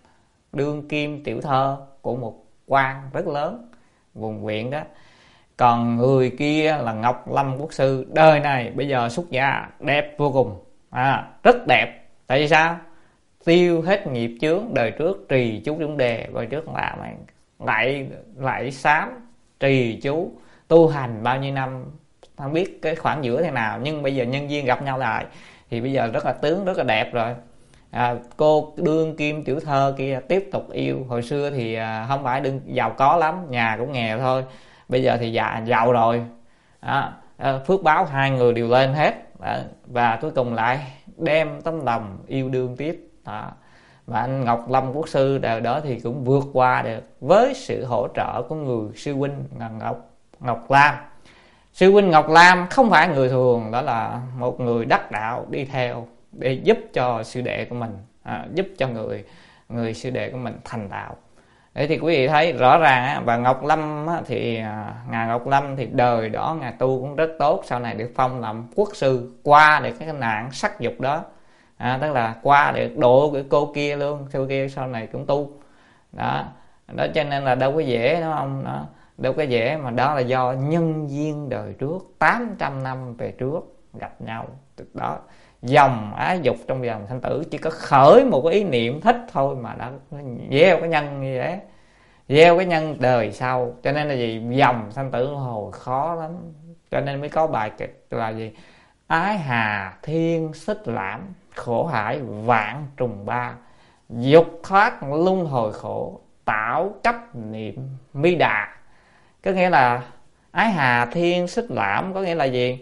đương kim tiểu thơ của một quan rất lớn vùng huyện đó, còn người kia là Ngọc Lâm Quốc sư, đời này bây giờ xuất gia đẹp vô cùng, à, rất đẹp. Tại vì sao? Tiêu hết nghiệp chướng, đời trước trì chú đúng đề, đời trước là lại lại sám trì chú tu hành bao nhiêu năm không biết cái khoảng giữa thế nào, nhưng bây giờ nhân duyên gặp nhau lại thì bây giờ rất là tướng, rất là đẹp rồi. À, cô đương kim tiểu thơ kia tiếp tục yêu. Hồi xưa thì à, không phải đương giàu có lắm, nhà cũng nghèo thôi, bây giờ thì già giàu rồi. À, phước báo hai người đều lên hết. À, và cuối cùng lại đem tấm lòng yêu đương tiếp. À, và anh Ngọc Lâm Quốc sư đời đó thì cũng vượt qua được với sự hỗ trợ của người sư huynh Ngọc Ngọc Lam. Sư huynh Ngọc Lam không phải người thường, đó là một người đắc đạo đi theo để giúp cho sư đệ của mình, à, giúp cho người người sư đệ của mình thành đạo. Thế thì quý vị thấy rõ ràng. Và Ngọc Lâm thì ngài Ngọc Lâm thì đời đó ngài tu cũng rất tốt, sau này được phong làm quốc sư, qua được cái nạn sắc dục đó, à, tức là qua được độ cái cô kia luôn, cô kia sau này cũng tu đó. Đó cho nên là đâu có dễ đúng không, đó đâu có dễ, mà đó là do nhân duyên đời trước tám trăm năm về trước gặp nhau. Từ đó dòng ái dục trong dòng sanh tử chỉ có khởi một cái ý niệm thích thôi mà đã gieo cái nhân như thế, gieo cái nhân đời sau. Cho nên là gì, dòng sanh tử hồi khó lắm, cho nên mới có bài kịch là gì, ái hà thiên xích lãm, khổ hải vạn trùng ba, dục thoát luân hồi khổ, tạo cấp niệm mi đà. Có nghĩa là ái hà thiên xích lãm có nghĩa là gì,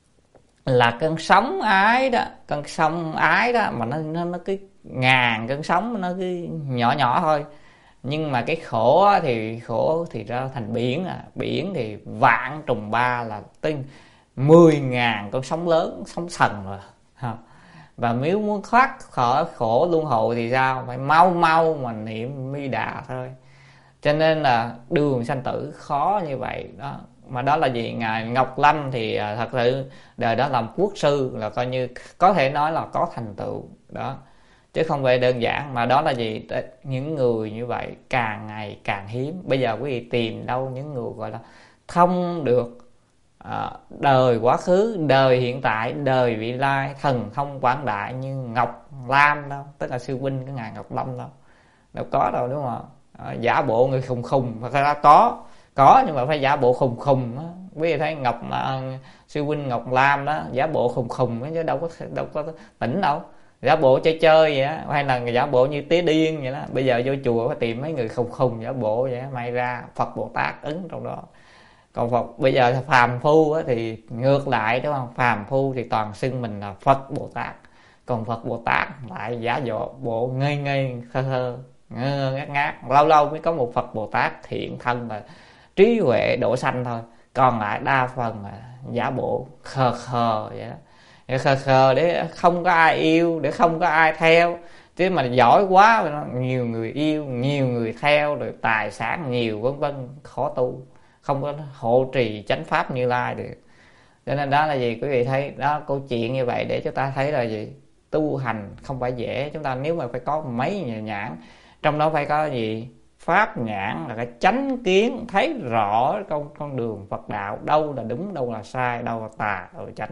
là cơn sóng ái đó, cơn sóng ái đó mà nó nó nó cứ ngàn cơn sóng, nó cứ nhỏ nhỏ thôi. Nhưng mà cái khổ thì khổ thì ra thành biển, à biển thì vạn trùng ba là tới mười ngàn con sóng lớn, sóng thần rồi. Và nếu muốn thoát khỏi khổ luân hồi thì sao, phải mau mau mà niệm mi đà thôi. Cho nên là đường sanh tử khó như vậy đó. Mà đó là gì, ngài Ngọc Lâm thì thật sự đời đó làm quốc sư là coi như có thể nói là có thành tựu đó, chứ không phải đơn giản. Mà đó là gì, những người như vậy càng ngày càng hiếm. Bây giờ quý vị tìm đâu những người gọi là thông được à, đời quá khứ, đời hiện tại, đời vị lai, thần thông quảng đại như Ngọc Lam đâu, tức là sư huynh cái ngài Ngọc Lâm đâu, đâu có đâu, đúng không? À, giả bộ người khùng khùng thật ra có có nhưng mà phải giả bộ khùng khùng đó. Quý vị thấy Ngọc à, sư huynh Ngọc Lam đó giả bộ khùng khùng đó, chứ đâu có đâu có tỉnh đâu, giả bộ chơi chơi vậy á, hay là giả bộ như tía điên vậy đó. Bây giờ vô chùa phải tìm mấy người khùng khùng giả bộ vậy, may ra Phật Bồ Tát ứng trong đó. Còn Phật bây giờ phàm phu á, thì ngược lại đúng không, phàm phu thì toàn xưng mình là Phật Bồ Tát, còn Phật Bồ Tát lại giả bộ bộ ngây ngây khơ khơ ngơ ngác ngác. Lâu lâu mới có một Phật Bồ Tát thiện thân là trí huệ độ sanh thôi, còn lại đa phần là giả bộ khờ khờ vậy đó, khờ khờ để không có ai yêu, để không có ai theo. Chứ mà giỏi quá, nhiều người yêu, nhiều người theo, rồi tài sản nhiều vân vân, khó tu, không có hộ trì chánh pháp Như Lai được. Cho nên đó là gì, quý vị thấy đó, câu chuyện như vậy để chúng ta thấy là gì, tu hành không phải dễ. Chúng ta nếu mà phải có mấy nhà nhãn, trong đó phải có gì, pháp nhãn là cái chánh kiến, thấy rõ con con đường Phật đạo, đâu là đúng, đâu là sai, đâu là tà, đâu là chánh.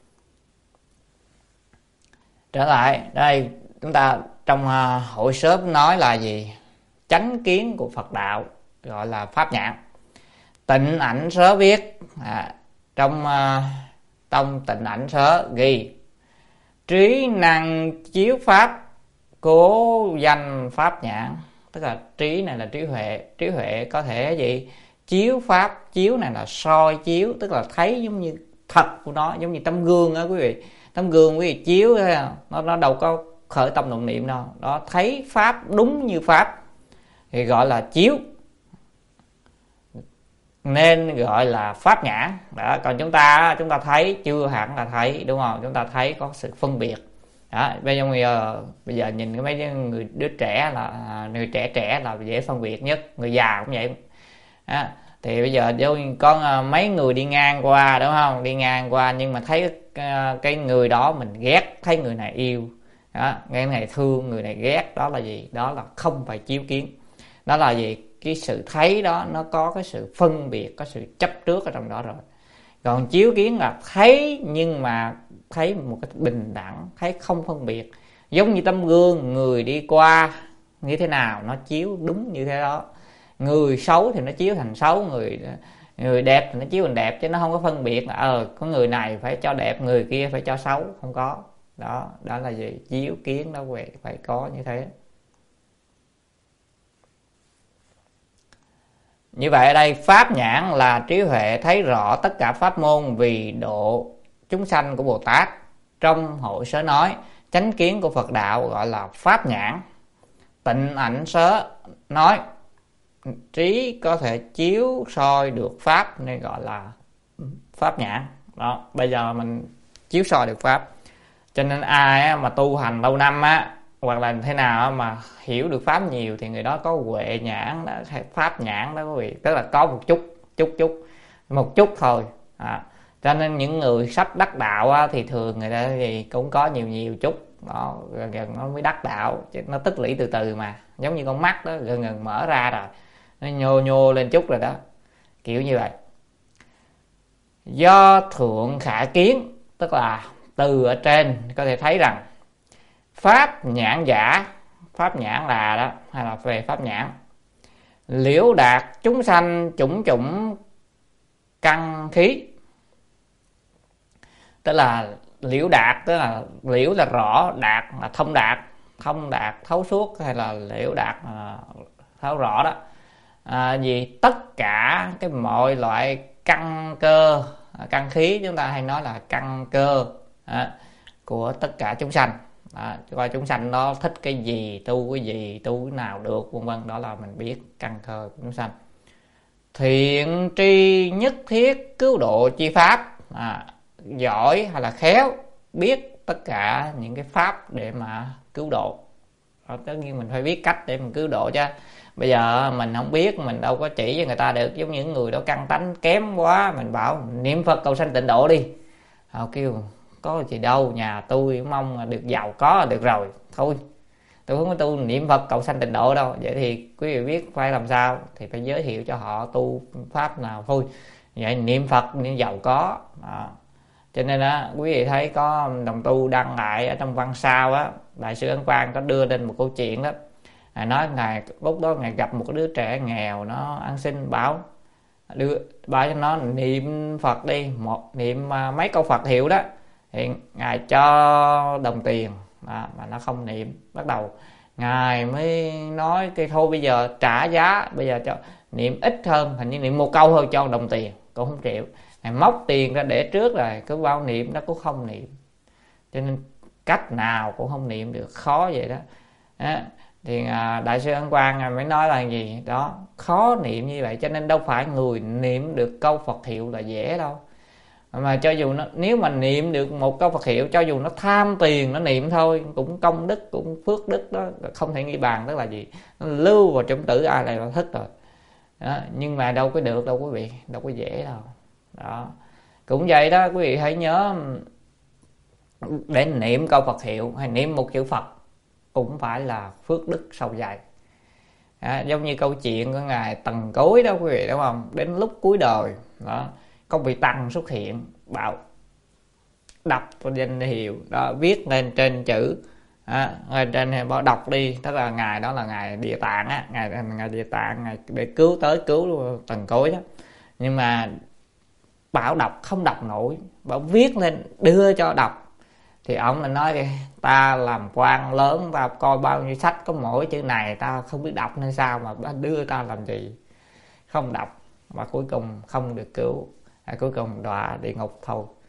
Trở lại đây, chúng ta trong uh, hội sớm nói là gì, chánh kiến của Phật đạo gọi là pháp nhãn. Tịnh Ảnh Sớ viết à, trong uh, tông Tịnh Ảnh Sớ ghi trí năng chiếu pháp, cố danh pháp nhãn. Tức là trí này là trí huệ, trí huệ có thể gì, chiếu pháp, chiếu này là soi chiếu, tức là thấy giống như thật của nó, giống như tấm gương đó quý vị. Tấm gương quý vị chiếu nó nó đâu có khởi tâm động niệm đâu, đó thấy pháp đúng như pháp thì gọi là chiếu, nên gọi là pháp nhãn đó. Còn chúng ta chúng ta thấy chưa hẳn là thấy, đúng không? Chúng ta thấy có sự phân biệt đó. Bây giờ bây giờ, bây giờ nhìn cái mấy người đứa trẻ là người trẻ trẻ là dễ phân biệt nhất, người già cũng vậy đó. Thì bây giờ có mấy người đi ngang qua, đúng không, đi ngang qua nhưng mà thấy cái người đó mình ghét, thấy người này yêu đó, người này thương, người này ghét, đó là gì? Đó là không phải chiếu kiến. Đó là gì? Cái sự thấy đó nó có cái sự phân biệt, có sự chấp trước ở trong đó rồi. Còn chiếu kiến là thấy nhưng mà thấy một cái bình đẳng, thấy không phân biệt. Giống như tấm gương, người đi qua như thế nào nó chiếu đúng như thế đó. Người xấu thì nó chiếu thành xấu, người người đẹp thì nó chiếu thành đẹp, chứ nó không có phân biệt là ờ có người này phải cho đẹp, người kia phải cho xấu, không có. Đó, đó là gì? Chiếu kiến đó vậy, phải có như thế. Như vậy ở đây pháp nhãn là trí huệ thấy rõ tất cả pháp môn vì độ chúng sanh của Bồ Tát. Trong hội sớ nói chánh kiến của Phật đạo gọi là pháp nhãn. Tịnh ảnh sớ nói trí có thể chiếu soi được pháp nên gọi là pháp nhãn. Đó, bây giờ mình chiếu soi được pháp. Cho nên ai mà tu hành lâu năm á, hoặc là thế nào mà hiểu được pháp nhiều thì người đó có huệ nhãn đó, hay pháp nhãn đó quý vị, tức là có một chút chút chút một chút thôi à. Cho nên những người sắp đắc đạo á, thì thường người ta thì cũng có nhiều nhiều chút đó, gần gần nó mới đắc đạo, chứ nó tích lũy từ từ mà, giống như con mắt đó, gần gần mở ra rồi nó nhô nhô lên chút rồi đó, kiểu như vậy. Do thượng khả kiến, tức là từ ở trên có thể thấy rằng pháp nhãn giả, pháp nhãn là đó, hay là về pháp nhãn, liễu đạt chúng sanh chủng chủng căn khí, tức là liễu đạt, tức là liễu là rõ, đạt là thông đạt, thông đạt thấu suốt, hay là liễu đạt là thấu rõ đó. À, vì tất cả cái mọi loại căn cơ, căn khí chúng ta hay nói là căn cơ à, của tất cả chúng sanh. À, coi chúng sanh nó thích cái gì, tu cái gì, tu cái nào được, vân vân, đó là mình biết căn cơ của chúng sanh. Thiện tri nhất thiết cứu độ chi pháp, à, giỏi hay là khéo biết tất cả những cái pháp để mà cứu độ. Đó, tất nhiên mình phải biết cách để mình cứu độ chứ. Bây giờ mình không biết, mình đâu có chỉ cho người ta được. Giống những người đó căn tánh kém quá, mình bảo niệm Phật cầu sanh tịnh độ đi, họ kêu có gì đâu, nhà tôi mong được giàu có là được rồi, thôi tôi không có tu niệm Phật cầu sanh tịnh độ đâu. Vậy thì quý vị biết phải làm sao? Thì phải giới thiệu cho họ tu pháp nào thôi. Vậy niệm Phật niệm giàu có đó. Cho nên á, quý vị thấy có đồng tu đăng lại ở trong văn sao á, Đại sư Ấn Quang có đưa lên một câu chuyện đó, à, nói ngày lúc đó ngày gặp một đứa trẻ nghèo nó ăn xin, bảo đưa bảo cho nó niệm Phật đi, một niệm mấy câu Phật hiệu đó thì ngài cho đồng tiền, à, mà nó không niệm. Bắt đầu ngài mới nói cái thôi bây giờ trả giá, bây giờ cho niệm ít hơn, hình như niệm một câu thôi cho đồng tiền, cũng không chịu. Ngài móc tiền ra để trước rồi, cứ bao niệm nó cũng không niệm. Cho nên cách nào cũng không niệm được, khó vậy đó. À, thì à, Đại sư Ấn Quang mới nói là gì đó, khó niệm như vậy. Cho nên đâu phải người niệm được câu Phật hiệu là dễ đâu. Mà cho dù nó, nếu mà niệm được một câu Phật hiệu, cho dù nó tham tiền nó niệm thôi, cũng công đức, cũng phước đức đó, không thể nghĩ bàn. Tức là gì? Nó lưu vào trong tử ai lại là thích rồi đó. Nhưng mà đâu có được đâu quý vị, đâu có dễ đâu đó. Cũng vậy đó, quý vị hãy nhớ, để niệm câu Phật hiệu hay niệm một chữ Phật cũng phải là phước đức sâu dày. À, giống như câu chuyện của ngài Tần Cối đó quý vị, đúng không? Đến lúc cuối đời đó, có vị tăng xuất hiện, bảo đọc danh hiệu đó, viết lên trên chữ à, trên bảo đọc đi, tức là ngài đó là ngài Địa Tạng á, ngài ngài Địa Tạng, ngài để cứu tới cứu Tần Cối đó. Nhưng mà bảo đọc không đọc nổi, bảo viết lên đưa cho đọc. Thì ông là nói ta làm quan lớn, ta coi bao nhiêu sách, có mỗi chữ này ta không biết đọc nên sao mà đưa ta làm gì. Không đọc và cuối cùng không được cứu, à, cuối cùng đọa địa ngục thôi.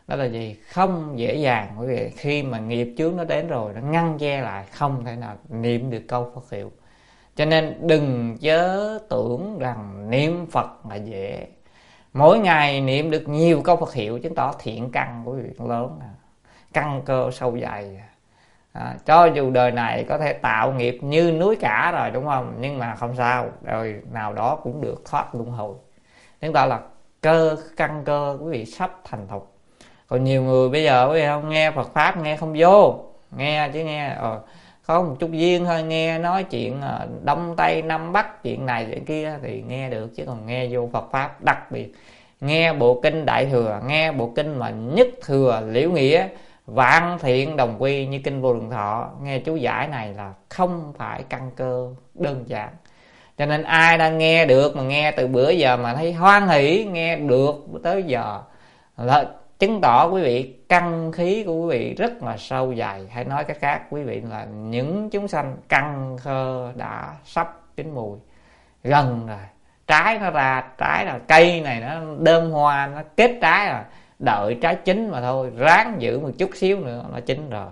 Đó là gì? Không dễ dàng, bởi vì khi mà nghiệp chướng nó đến rồi, nó ngăn che lại, không thể nào niệm được câu Phật hiệu. Cho nên đừng chớ tưởng rằng niệm Phật là dễ. Mỗi ngày niệm được nhiều câu Phật hiệu chứng tỏ thiện căn của quý vị lớn, căn cơ sâu dày. À, cho dù đời này có thể tạo nghiệp như núi cả rồi, đúng không? Nhưng mà không sao, đời nào đó cũng được thoát luân hồi. Chứng tỏ là cơ căn cơ quý vị sắp thành thục. Còn nhiều người bây giờ quý vị không nghe Phật pháp nghe không vô, nghe chứ nghe ờ, có một chút duyên thôi, nghe nói chuyện Đông Tây Nam Bắc, chuyện này chuyện kia thì nghe được, chứ còn nghe vô Phật pháp, đặc biệt nghe bộ kinh Đại Thừa, nghe bộ kinh mà nhất thừa liễu nghĩa, vạn thiện đồng quy như kinh Vô Lượng Thọ, nghe chú giải này là không phải căn cơ đơn giản. Cho nên ai đang nghe được mà nghe từ bữa giờ mà thấy hoan hỷ nghe được tới giờ là chứng tỏ quý vị căn khí của quý vị rất là sâu dày. Hay nói cách khác, quý vị là những chúng sanh căn cơ đã sắp chín mùi, gần rồi, trái nó ra, trái là cây này nó đơm hoa, nó kết trái rồi, đợi trái chín mà thôi, ráng giữ một chút xíu nữa nó chín rồi.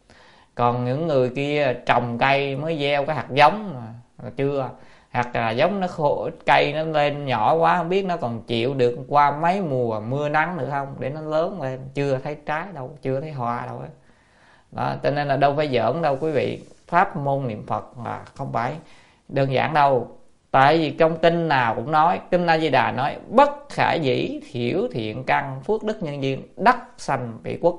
Còn những người kia trồng cây mới gieo cái hạt giống mà chưa, hạt là giống nó khô, cây nó lên nhỏ quá, không biết nó còn chịu được qua mấy mùa mưa nắng nữa không để nó lớn lên, chưa thấy trái đâu, chưa thấy hoa đâu ấy. Đó, cho nên là đâu phải giỡn đâu quý vị. Pháp môn niệm Phật là không phải đơn giản đâu. Tại vì trong kinh nào cũng nói, kinh A Di Đà nói bất khả dĩ thiểu thiện căn phước đức nhân duyên đắc sanh vị quốc.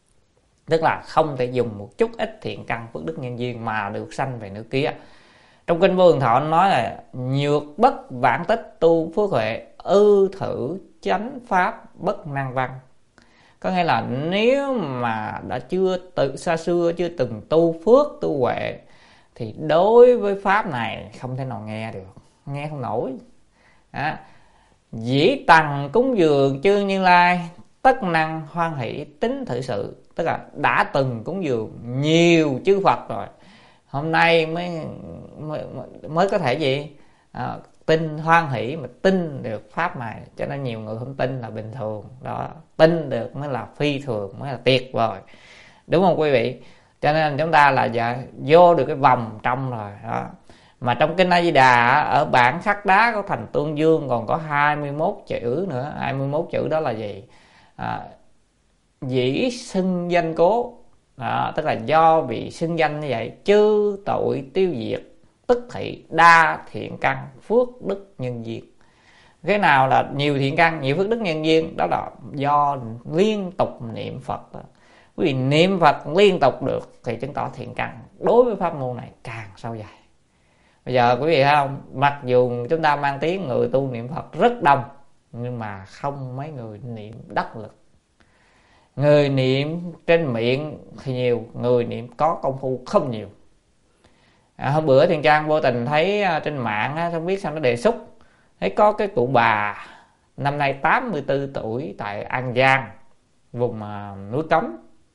Tức là không thể dùng một chút ít thiện căn phước đức nhân duyên mà được sanh về nước kia. Trong kinh Vô Lượng Thọ nói là nhược bất vãng tích tu phước huệ, ư thử chánh pháp bất năng văn. Có nghĩa là nếu mà đã chưa từ xa xưa chưa từng tu phước tu huệ thì đối với pháp này không thể nào nghe được, nghe không nổi. À, dĩ tằng cúng dường chư Như Lai, tất năng hoan hỷ tính thử sự. Tức là đã từng cúng dường nhiều chư Phật rồi, hôm nay mới mới, mới có thể gì à, tin hoan hỷ mà tin được pháp này. Cho nên nhiều người không tin là bình thường đó, tin được mới là phi thường, mới là tuyệt vời, đúng không quý vị? Cho nên chúng ta là dạ, vô được cái vòng trong rồi đó. Mà trong kinh A Di Đà ở bản khắc đá của thành Tương Dương còn có hai mươi mốt chữ nữa. Hai mươi mốt chữ đó là gì? À, dĩ xưng danh cố. Đó, tức là do bị xưng danh như vậy, chư tội tiêu diệt, tức thị đa thiện căn phước đức nhân duyên. Cái nào là nhiều thiện căn, nhiều phước đức nhân duyên? Đó là do liên tục niệm Phật đó. Quý vị niệm Phật liên tục được thì chứng tỏ thiện căn đối với pháp môn này càng sâu dài. Bây giờ quý vị thấy không, mặc dù chúng ta mang tiếng người tu niệm Phật rất đông, nhưng mà không mấy người niệm đắc lực. Người niệm trên miệng thì nhiều, người niệm có công phu không nhiều. À, hôm bữa Thiện Trang vô tình thấy trên mạng, không biết sao nó đề xuất, thấy có cái cụ bà năm nay tám mươi tư tuổi tại An Giang, vùng uh, núi Cấm.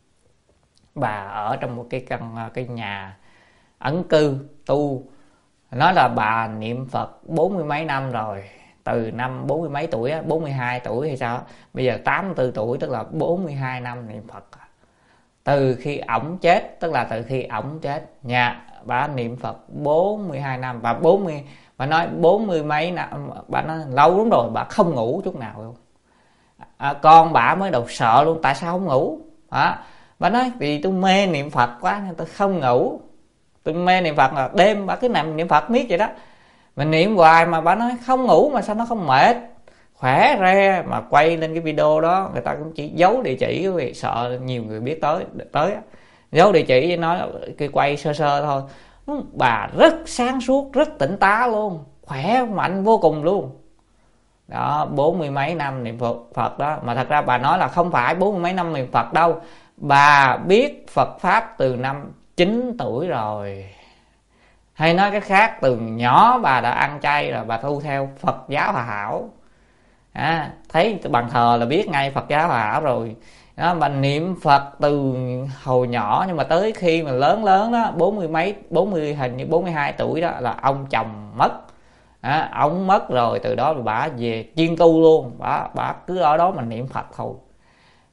Bà ở trong một cái căn cái nhà ẩn cư tu, nói là bà niệm Phật bốn mươi mấy năm rồi, từ năm bốn mươi mấy tuổi, bốn mươi hai tuổi hay sao, bây giờ tám mươi tư tuổi, tức là bốn mươi hai năm niệm Phật. Từ khi ổng chết, tức là từ khi ổng chết nhà bà niệm Phật bốn mươi hai năm. Bà bốn mươi, bà nói bốn mươi mấy năm, bà nói lâu lắm rồi bà không ngủ chút nào luôn. À, con bà mới đầu sợ luôn, tại sao không ngủ? À, bà nói vì tôi mê niệm Phật quá nên tôi không ngủ. Tôi mê niệm Phật là đêm bà cứ nằm niệm Phật miết vậy đó. Mình niệm hoài mà bà nói không ngủ mà sao nó không mệt, khỏe re. Mà quay lên cái video đó người ta cũng chỉ giấu địa chỉ, vì sợ nhiều người biết tới tới giấu địa chỉ với nói cái quay sơ sơ thôi. Bà rất sáng suốt, rất tỉnh tá luôn, khỏe mạnh vô cùng luôn đó. Bốn mươi mấy năm niệm Phật, Phật đó. Mà thật ra bà nói là không phải bốn mươi mấy năm niệm Phật đâu, bà biết Phật pháp từ năm chín tuổi rồi. Hay nói cái khác, từ nhỏ bà đã ăn chay rồi, bà tu theo Phật giáo Hòa Hảo. À, thấy bàn thờ là biết ngay Phật giáo Hòa Hảo rồi đó. Bà niệm Phật từ hồi nhỏ, nhưng mà tới khi mà lớn lớn đó, bốn mươi mấy, bốn mươi hình như bốn mươi hai tuổi đó là ông chồng mất. À, ông mất rồi, từ đó bà về chuyên tu luôn, bà, bà cứ ở đó mà niệm Phật thôi.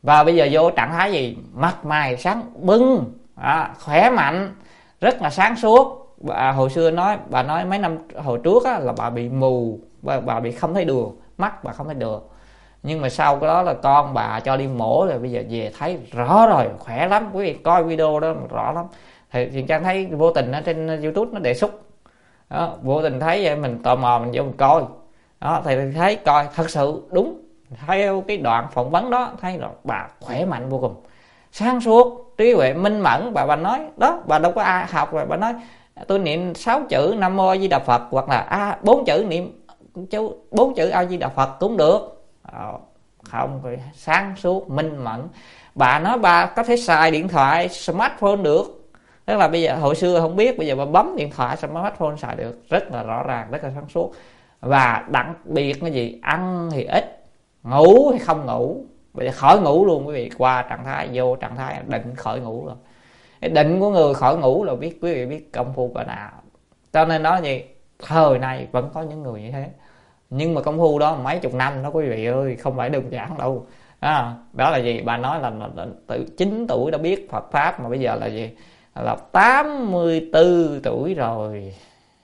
Và bây giờ vô trạng thái gì? Mặt mày sáng bừng, à, khỏe mạnh, rất là sáng suốt. Bà hồi xưa nói, bà nói mấy năm hồi trước á, là bà bị mù, bà, bà bị không thấy đường, mắt bà không thấy được. Nhưng mà sau cái đó là con bà cho đi mổ rồi, bây giờ về thấy rõ rồi, khỏe lắm. Quý vị coi video đó rõ lắm. Thì Thiện Trang thấy vô tình ở trên YouTube nó đề xuất đó, vô tình thấy vậy mình tò mò mình vô mình coi đó, thì thấy coi thật sự đúng theo cái đoạn phỏng vấn đó, thấy là bà khỏe mạnh vô cùng, sáng suốt, trí huệ minh mẫn. Bà bà nói đó, bà đâu có ai học rồi, bà nói tôi niệm sáu chữ Nam Mô A Di Đà Phật, hoặc là à, bốn chữ niệm chú bốn chữ A Di Đà Phật cũng được. À, không, sáng suốt minh mẫn. Bà nói bà có thể xài điện thoại smartphone được, tức là bây giờ hồi xưa không biết, bây giờ bà bấm điện thoại smartphone xài được, rất là rõ ràng, rất là sáng suốt. Và đặc biệt cái gì, ăn thì ít, ngủ thì không ngủ, bây giờ khỏi ngủ luôn quý vị, qua trạng thái vô trạng thái định khỏi ngủ rồi. Cái định của người khỏi ngủ là biết quý vị biết công phu cỡ nào. Cho nên nói gì, thời nay vẫn có những người như thế, nhưng mà công phu đó mấy chục năm đó quý vị ơi, không phải đơn giản đâu. À, đó là gì? Bà nói là, là, là từ chín tuổi đã biết Phật pháp, mà bây giờ là gì, là tám mươi tư tuổi rồi.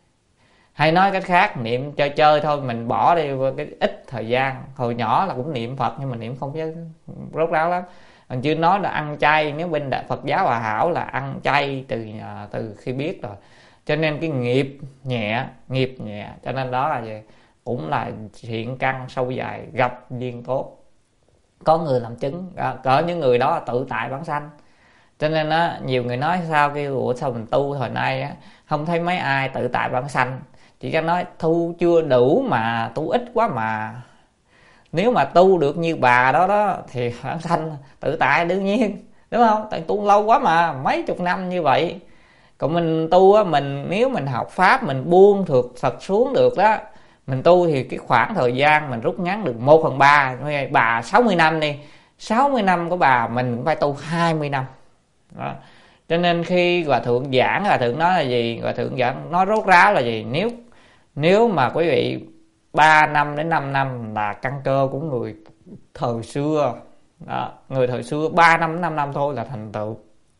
Hay nói cách khác, niệm chơi chơi thôi, mình bỏ đi cái ít thời gian. Hồi nhỏ là cũng niệm Phật nhưng mà niệm không chứ rốt ráo lắm. Còn chưa nói là ăn chay, nếu bên Đại Phật giáo Hòa Hảo là ăn chay từ từ khi biết rồi. Cho nên cái nghiệp nhẹ, nghiệp nhẹ, cho nên đó là gì, cũng là thiện căn sâu dài, gặp duyên tốt. Có người làm chứng, cỡ những người đó tự tại bản sanh. Cho nên á, nhiều người nói sao cái ủa sao mình tu hồi nay á, không thấy mấy ai tự tại bản sanh. Chỉ có nói tu chưa đủ mà, tu ít quá mà. Nếu mà tu được như bà đó đó thì bản sanh tự tại đương nhiên, đúng không? Tại tu lâu quá mà, mấy chục năm như vậy. Còn mình tu á, mình nếu mình học pháp, mình buông được thật xuống được đó, mình tu thì cái khoảng thời gian mình rút ngắn được một phần ba. Bà sáu mươi năm đi, sáu mươi năm của bà mình cũng phải tu hai mươi năm đó. Cho nên khi Hòa Thượng giảng, Hòa Thượng nói là gì? Hòa Thượng giảng nói rốt ráo là gì? Nếu nếu mà quý vị ba năm đến năm năm là căn cơ của người thời xưa đó. Người thời xưa ba năm đến năm năm thôi là thành tựu.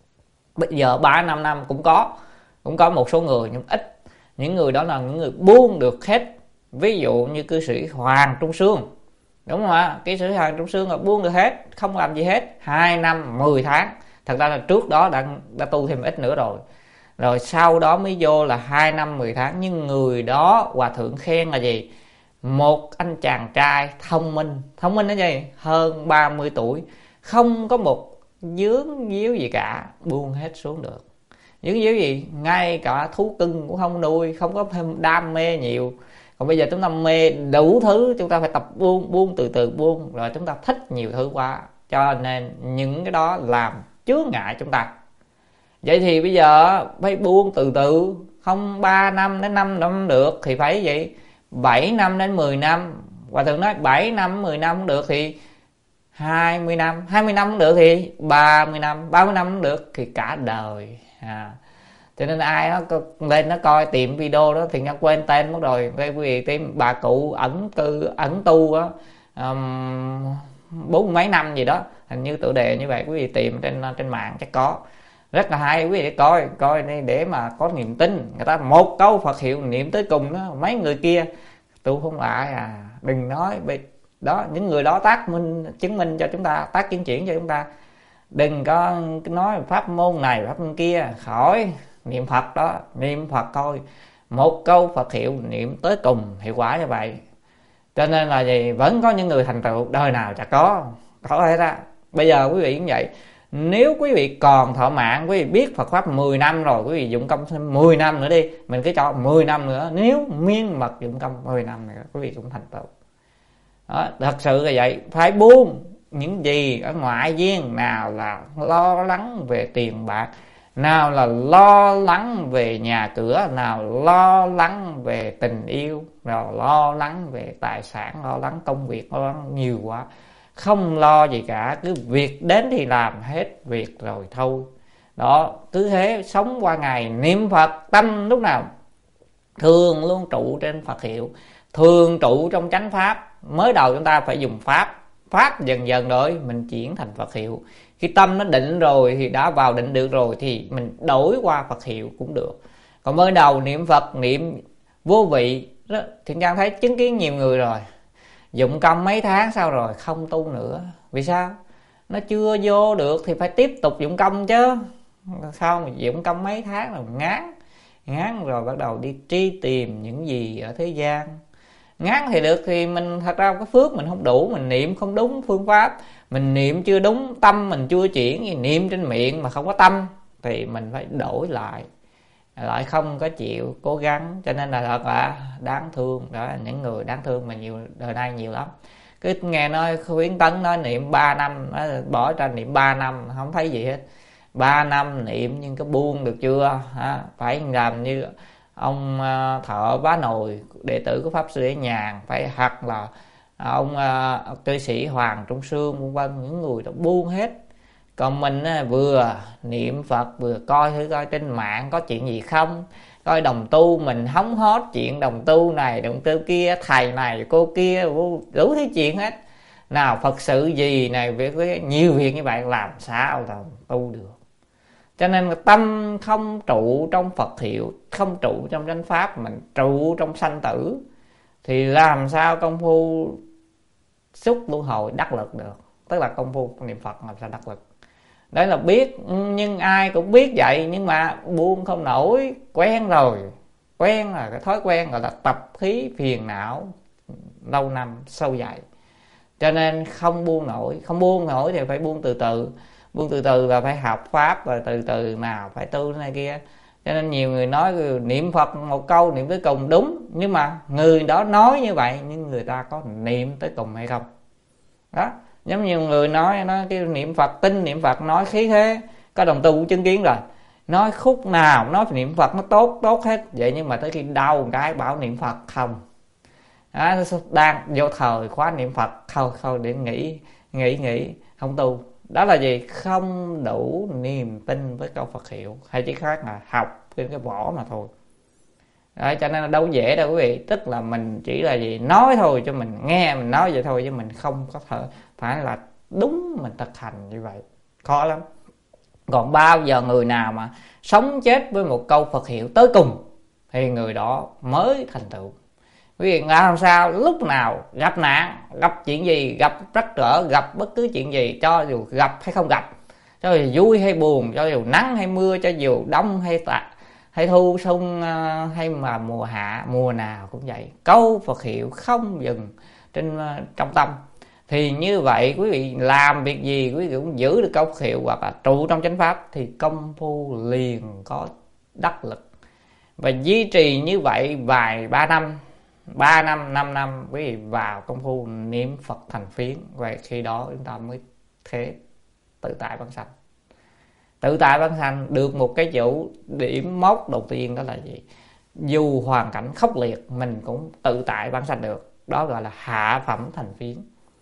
Bây giờ ba năm năm cũng có, cũng có một số người nhưng ít. Những người đó là những người buông được hết. Ví dụ như cư sĩ Hoàng Trung Sương, đúng không ạ? Cư sĩ Hoàng Trung Sương là buông được hết, không làm gì hết, hai năm mười tháng. Thật ra là trước đó đã, đã tu thêm ít nữa rồi. Rồi sau đó mới vô là hai năm mười tháng. Nhưng người đó Hòa Thượng khen là gì? Một anh chàng trai thông minh. Thông minh là gì? Hơn ba mươi tuổi, không có một dướng díu gì cả, buông hết xuống được. Dướng díu gì? Ngay cả thú cưng cũng không nuôi, không có thêm đam mê nhiều. Còn bây giờ chúng ta mê đủ thứ, chúng ta phải tập buông, buông từ từ buông. Rồi chúng ta thích nhiều thứ quá, cho nên những cái đó làm chướng ngại chúng ta. Vậy thì bây giờ phải buông từ từ, không ba năm đến năm năm được thì phải vậy bảy năm đến mười năm. Hòa Thượng nói bảy năm mười năm không được thì hai mươi năm, hai mươi năm không được thì ba mươi năm, ba mươi năm không được thì cả đời. À, cho nên ai đó lên nó coi tìm video đó thì nó quên tên mất rồi. Quý vị tìm bà cụ ẩn cư ẩn tu á, um, bốn mấy năm gì đó, hình như tựa đề như vậy, quý vị tìm trên trên mạng chắc có. Rất là hay, quý vị để coi coi đi để mà có niềm tin. Người ta một câu Phật hiệu niệm tới cùng đó, mấy người kia tu không lại à. Đừng nói đó, những người đó tác minh chứng minh cho chúng ta, tác chứng chuyển cho chúng ta. Đừng có nói pháp môn này pháp môn kia, khỏi niệm Phật đó, niệm Phật thôi, một câu Phật hiệu niệm tới cùng, hiệu quả như vậy. Cho nên là gì, vẫn có những người thành tựu đời nào chả có, có hết á. Bây giờ quý vị cũng vậy, nếu quý vị còn thọ mạng, quý vị biết Phật pháp mười năm rồi, quý vị dụng công thêm mười năm nữa đi, mình cứ cho mười năm nữa, nếu miên mật dụng công mười năm nữa, quý vị cũng thành tựu. Đó, thật sự là vậy, phải buông những gì ở ngoại duyên, nào là lo lắng về tiền bạc, nào là lo lắng về nhà cửa, nào lo lắng về tình yêu, rồi lo lắng về tài sản, lo lắng công việc, lo lắng nhiều quá. Không lo gì cả, cứ việc đến thì làm hết việc rồi thôi. Đó, cứ thế sống qua ngày, niệm Phật, tâm lúc nào thường luôn trụ trên Phật hiệu, thường trụ trong chánh pháp. Mới đầu chúng ta phải dùng pháp pháp dần dần rồi mình chuyển thành Phật hiệu. Khi tâm nó định rồi thì đã vào định được rồi thì mình đổi qua Phật hiệu cũng được. Còn mới đầu niệm Phật niệm vô vị đó, Thiện Trang thấy chứng kiến nhiều người rồi, dụng công mấy tháng sau rồi không tu nữa. Vì sao? Nó chưa vô được thì phải tiếp tục dụng công chứ. Sao mà dụng công mấy tháng là ngán ngán rồi bắt đầu đi truy tìm những gì ở thế gian. Ngán thì được, thì mình thật ra cái phước mình không đủ, mình niệm không đúng phương pháp, mình niệm chưa đúng, tâm mình chưa chuyển, thì niệm trên miệng mà không có tâm thì mình phải đổi lại, lại không có chịu cố gắng. Cho nên là thật là đáng thương. Đó là những người đáng thương mà nhiều đời nay nhiều lắm. Cứ nghe nói Khuyến Tấn nói niệm ba năm, nói bỏ ra niệm ba năm không thấy gì hết. Ba năm niệm nhưng có buông được chưa? Ha? Phải làm như ông Thợ Bá Nồi, đệ tử của Pháp Sư Để Nhàn, phải hoặc là ông cư sĩ Hoàng Trung Sương, vân vân, những người đã buông hết. Còn mình vừa niệm Phật vừa coi thử coi trên mạng có chuyện gì không, coi đồng tu mình hóng hốt chuyện đồng tu này đồng tu kia, thầy này cô kia, đủ thứ chuyện hết. Nào Phật sự gì này, việc với nhiều việc như vậy làm sao là tu được. Cho nên tâm không trụ trong Phật hiệu, không trụ trong chánh pháp, mình trụ trong sanh tử thì làm sao công phu xúc luân hồi đắc lực được. Tức là công phu niệm Phật làm sao đắc lực. Đấy là biết, nhưng ai cũng biết vậy, nhưng mà buông không nổi, quen rồi. Quen là cái thói quen gọi là tập khí phiền não lâu năm sâu dày. Cho nên không buông nổi. Không buông nổi thì phải buông từ từ. Buông từ từ là phải học pháp, rồi từ từ nào phải tu thế này kia. Cho nên nhiều người nói niệm Phật một câu niệm tới cùng đúng, nhưng mà người đó nói như vậy nhưng người ta có niệm tới cùng hay không? Đó, giống như người nói nó cái niệm Phật, tin niệm Phật, nói khí thế, có đồng tu cũng chứng kiến rồi, nói khúc nào nói niệm Phật nó tốt tốt hết vậy, nhưng mà tới khi đau một cái bảo niệm Phật không. Đó, đang vô thời khóa niệm Phật không không để nghĩ nghĩ nghĩ không tu. Đó là gì? Không đủ niềm tin với câu Phật hiệu, hay chỉ khác là học cái cái vỏ mà thôi. Đấy, cho nên là đâu dễ đâu quý vị. Tức là mình chỉ là gì, nói thôi cho mình nghe, mình nói vậy thôi chứ mình không có thể phải là đúng mình thực hành như vậy, khó lắm. Còn bao giờ người nào mà sống chết với một câu Phật hiệu tới cùng thì người đó mới thành tựu. Quý vị làm sao lúc nào gặp nạn, gặp chuyện gì, gặp trắc trở, gặp bất cứ chuyện gì, cho dù gặp hay không gặp, cho dù vui hay buồn, cho dù nắng hay mưa, cho dù đông hay tạ, hay thu xuân, hay mà mùa hạ, mùa nào cũng vậy, câu Phật hiệu không dừng trên trong tâm, thì như vậy quý vị làm việc gì quý vị cũng giữ được câu Phật hiệu hoặc là trụ trong chánh pháp thì công phu liền có đắc lực. Và duy trì như vậy vài ba năm, ba năm, năm năm quý vị vào công phu niệm Phật thành phiến. Vậy khi đó chúng ta mới thế tự tại vãng sanh. Tự tại vãng sanh được một cái chủ điểm mốc đầu tiên, đó là gì? Dù hoàn cảnh khốc liệt mình cũng tự tại vãng sanh được. Đó gọi là hạ phẩm thành phiến.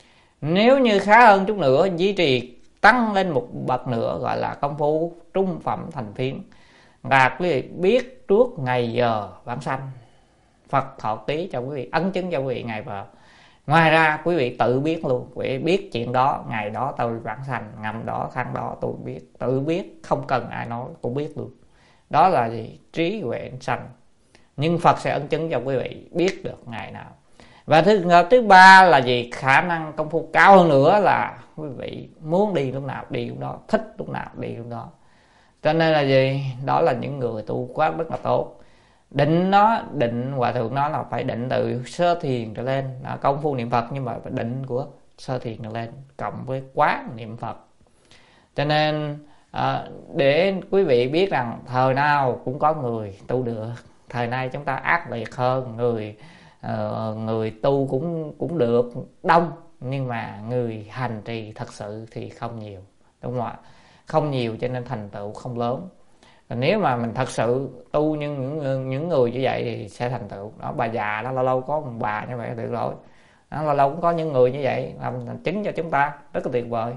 Nếu như khá hơn chút nữa, duy trì tăng lên một bậc nữa, gọi là công phu trung phẩm thành phiến. Và quý vị biết trước ngày giờ vãng sanh, Phật thọ ký cho quý vị, ấn chứng cho quý vị ngày vợ. Ngoài ra quý vị tự biết luôn, quý vị biết chuyện đó, ngày đó tôi vãng sanh, ngầm đó, tháng đó tôi biết, tự biết, không cần ai nói, cũng biết luôn. Đó là gì? Trí huệ sanh. Nhưng Phật sẽ ấn chứng cho quý vị biết được ngày nào. Và thứ, thứ ba là gì? Khả năng công phu cao hơn nữa là quý vị muốn đi lúc nào đi lúc đó, thích lúc nào đi lúc đó. Cho nên là gì? Đó là những người tu quá rất là tốt. Định nó, định Hòa Thượng nói là phải định từ sơ thiền trở lên, đó, công phu niệm Phật nhưng mà phải định của sơ thiền trở lên cộng với quán niệm Phật. Cho nên à, để quý vị biết rằng thời nào cũng có người tu được. Thời nay chúng ta ác liệt hơn, người uh, người tu cũng cũng được đông, nhưng mà người hành trì thật sự thì không nhiều, đúng không ạ? Không nhiều cho nên thành tựu không lớn. Nếu mà mình thật sự tu như những, những người như vậy thì sẽ thành tựu. Đó, bà già đó lâu lâu có một bà như vậy được rồi. Đó, lâu lâu cũng có những người như vậy làm chứng cho chúng ta, rất là tuyệt vời.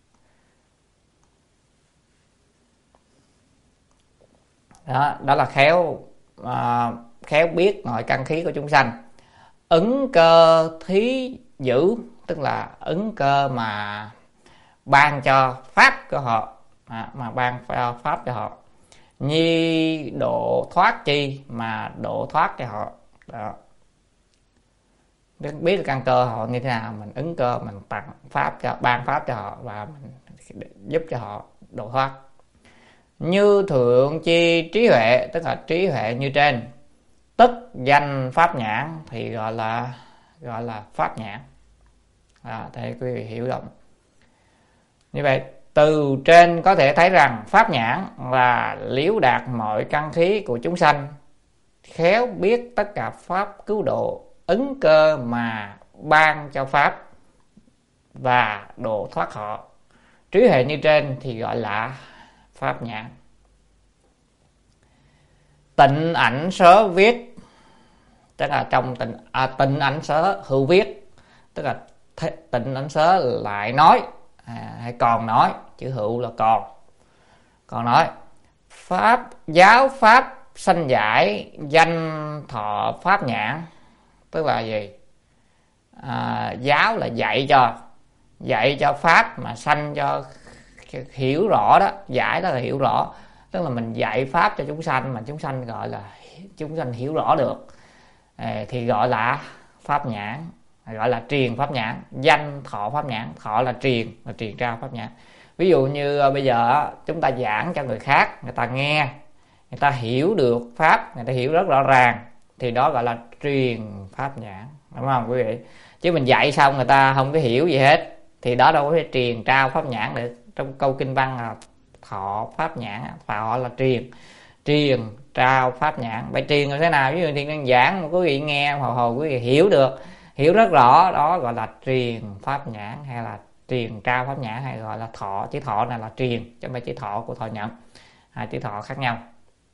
Đó, đó là khéo à, khéo biết nội căn khí của chúng sanh. Ứng cơ thí giữ, tức là ứng cơ mà ban cho pháp của họ, à, mà ban cho pháp cho họ. Nhi độ thoát chi, mà độ thoát cho họ. Đó. Biết được căn cơ họ như thế nào, mình ứng cơ, mình tặng pháp cho, ban pháp cho họ và mình giúp cho họ độ thoát. Như thượng chi trí huệ, tức là trí huệ như trên, tức danh pháp nhãn, thì gọi là gọi là pháp nhãn. À, để quý vị hiểu rộng. Như vậy từ trên có thể thấy rằng pháp nhãn là liễu đạt mọi căn khí của chúng sanh, khéo biết tất cả pháp cứu độ, ứng cơ mà ban cho pháp và độ thoát họ. Trí huệ như trên thì gọi là pháp nhãn. Tịnh ảnh sớ viết, tức là trong tịnh à, tịnh ảnh sớ hữu viết, tức là tịnh ảnh sớ lại nói, à, hay còn nói, chữ hữu là còn, còn nói pháp giáo pháp sanh giải, danh thọ pháp nhãn, tức là gì? À, giáo là dạy cho, dạy cho pháp, mà sanh cho hiểu rõ đó, giải đó là hiểu rõ, tức là mình dạy pháp cho chúng sanh mà chúng sanh gọi là chúng sanh hiểu rõ được, à, thì gọi là pháp nhãn, gọi là truyền pháp nhãn. Danh thọ pháp nhãn, thọ là truyền, là truyền trao pháp nhãn. Ví dụ như bây giờ chúng ta giảng cho người khác, người ta nghe, người ta hiểu được pháp, người ta hiểu rất rõ ràng, thì đó gọi là truyền pháp nhãn, đúng không quý vị? Chứ mình dạy xong người ta không có hiểu gì hết thì đó đâu có thể truyền trao pháp nhãn được. Trong câu kinh văn là thọ pháp nhãn, thọ là truyền, truyền trao pháp nhãn. Vậy truyền như thế nào? Ví dụ thì đang giảng mà quý vị nghe hồi hồi quý vị hiểu được, hiểu rất rõ, đó gọi là truyền pháp nhãn, hay là truyền trao pháp nhãn, hay gọi là thọ. Chữ thọ này là truyền, chứ không phải chữ thọ của thọ nhận, hai chữ thọ khác nhau.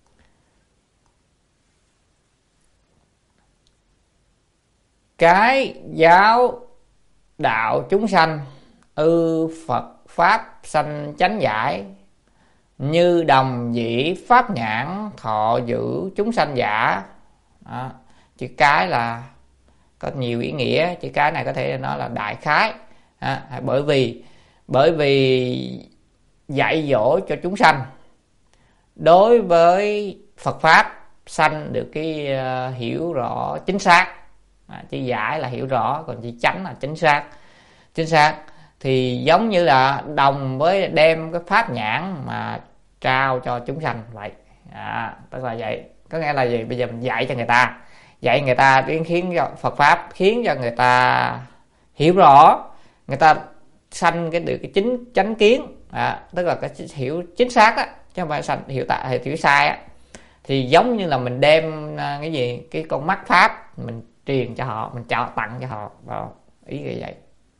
Cái giáo đạo chúng sanh, ư Phật pháp sanh chánh giải, như đồng dĩ pháp nhãn, thọ giữ chúng sanh giả. Đó. Chữ cái là có nhiều ý nghĩa, chữ cái này có thể nói là đại khái, à, bởi vì bởi vì dạy dỗ cho chúng sanh, đối với Phật pháp sanh được cái uh, hiểu rõ chính xác, à, chữ giải là hiểu rõ, còn chữ chánh là chính xác, chính xác thì giống như là đồng với đem cái pháp nhãn mà trao cho chúng sanh vậy, à, tức là vậy. Có nghĩa là gì? Bây giờ mình dạy cho người ta, dạy người ta đến khiến cho Phật pháp khiến cho người ta hiểu rõ, người ta sanh cái được cái chính chánh kiến, à, tức là cái hiểu chính xác á, chứ không phải sanh hiểu tại hiểu sai á. Thì giống như là mình đem cái gì, cái con mắt pháp mình truyền cho họ, mình trao tặng cho họ, đó, ý như vậy.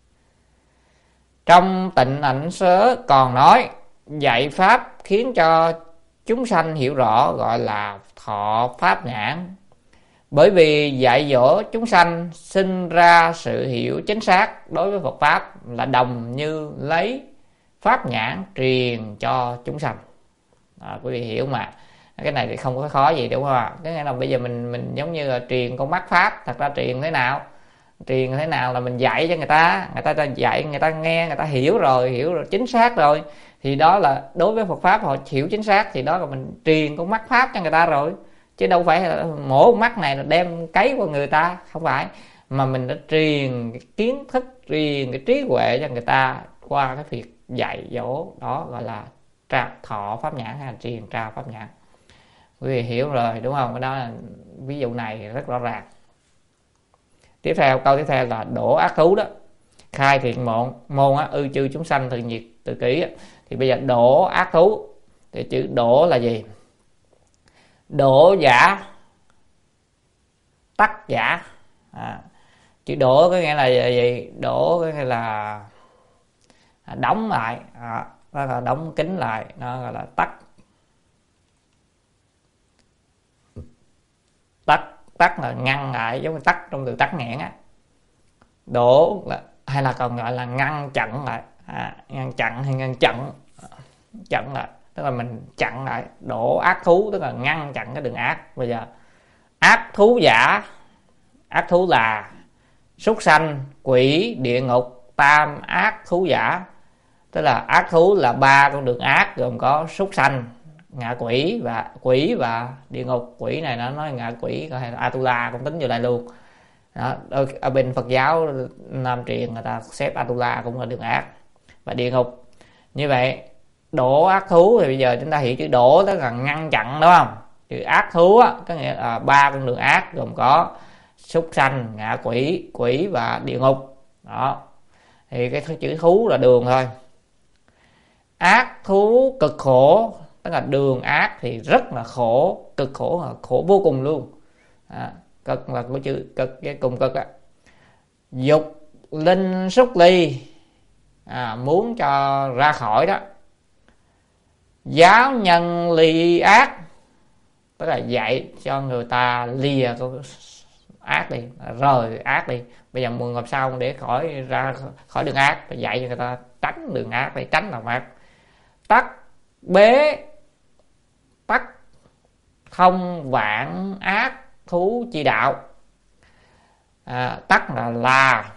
Trong tịnh ảnh sớ còn nói dạy pháp khiến cho chúng sanh hiểu rõ, gọi là thọ pháp nhãn. Bởi vì dạy dỗ chúng sanh sinh ra sự hiểu chính xác đối với Phật pháp, là đồng như lấy pháp nhãn truyền cho chúng sanh. À, quý vị hiểu mà, cái này thì không có khó gì, đúng không ạ? Cái nghĩa là bây giờ mình mình giống như là truyền con mắt pháp. Thật ra truyền thế nào? Truyền thế nào là mình dạy cho người ta, người ta dạy, người ta nghe, người ta hiểu rồi, hiểu rồi chính xác rồi, thì đó là đối với Phật pháp họ hiểu chính xác, thì đó là mình truyền con mắt pháp cho người ta rồi. Chứ đâu phải là mỗi mắt này là đem cấy vào người ta, không phải, mà mình đã truyền cái kiến thức, truyền cái trí huệ cho người ta qua cái việc dạy dỗ, đó gọi là tra, thọ pháp nhãn hay là truyền trao pháp nhãn. Quý vị hiểu rồi đúng không? Đó là ví dụ này rất rõ ràng. Tiếp theo, câu tiếp theo là đổ ác thú đó. Khai thiện môn, môn á, ư chư chúng sanh tự nhiệt tự kỷ á. Thì bây giờ đổ ác thú, thì chữ đổ là gì? Đổ giả, tắc giả, à, chữ đổ có nghĩa là gì? Đổ có nghĩa là đóng lại, à, đó là đóng kín lại, nó gọi là tắc. Tắc, tắc là ngăn lại, giống như tắc trong từ tắc nghẽn á. Đổ là, hay là còn gọi là ngăn chặn lại, à, ngăn chặn hay ngăn chặn, chặn lại, tức là mình chặn lại. Đổ ác thú tức là ngăn chặn cái đường ác. Bây giờ ác thú giả, ác thú là súc sanh, quỷ, địa ngục, tam ác thú giả. Tức là ác thú là ba con đường ác, gồm có súc sanh, ngạ quỷ và quỷ và địa ngục. Quỷ này nó nói ngạ quỷ hay là Atula cũng tính vô đây luôn. Đó, ở bên Phật giáo Nam truyền người ta xếp Atula cũng là đường ác, và địa ngục. Như vậy đổ ác thú thì bây giờ chúng ta hiểu chữ đổ tức là ngăn chặn, đúng không? Chữ ác thú á, có nghĩa là ba con đường ác gồm có súc sanh, ngạ quỷ, quỷ và địa ngục. Đó, thì cái chữ thú là đường thôi. Ác thú cực khổ, tức là đường ác thì rất là khổ, cực khổ là khổ vô cùng luôn. À, cực là của chữ cực với cùng cực á. Dục linh xúc ly, à, muốn cho ra khỏi đó. Giáo nhân ly ác, tức là dạy cho người ta lìa cái ác đi, rời ác đi. Bây giờ muốn làm sao để khỏi ra khỏi đường ác, phải dạy cho người ta tránh đường ác, để tránh làm ác. Tắc bế, tắc thông vạn ác thú chi đạo. À, tắc là là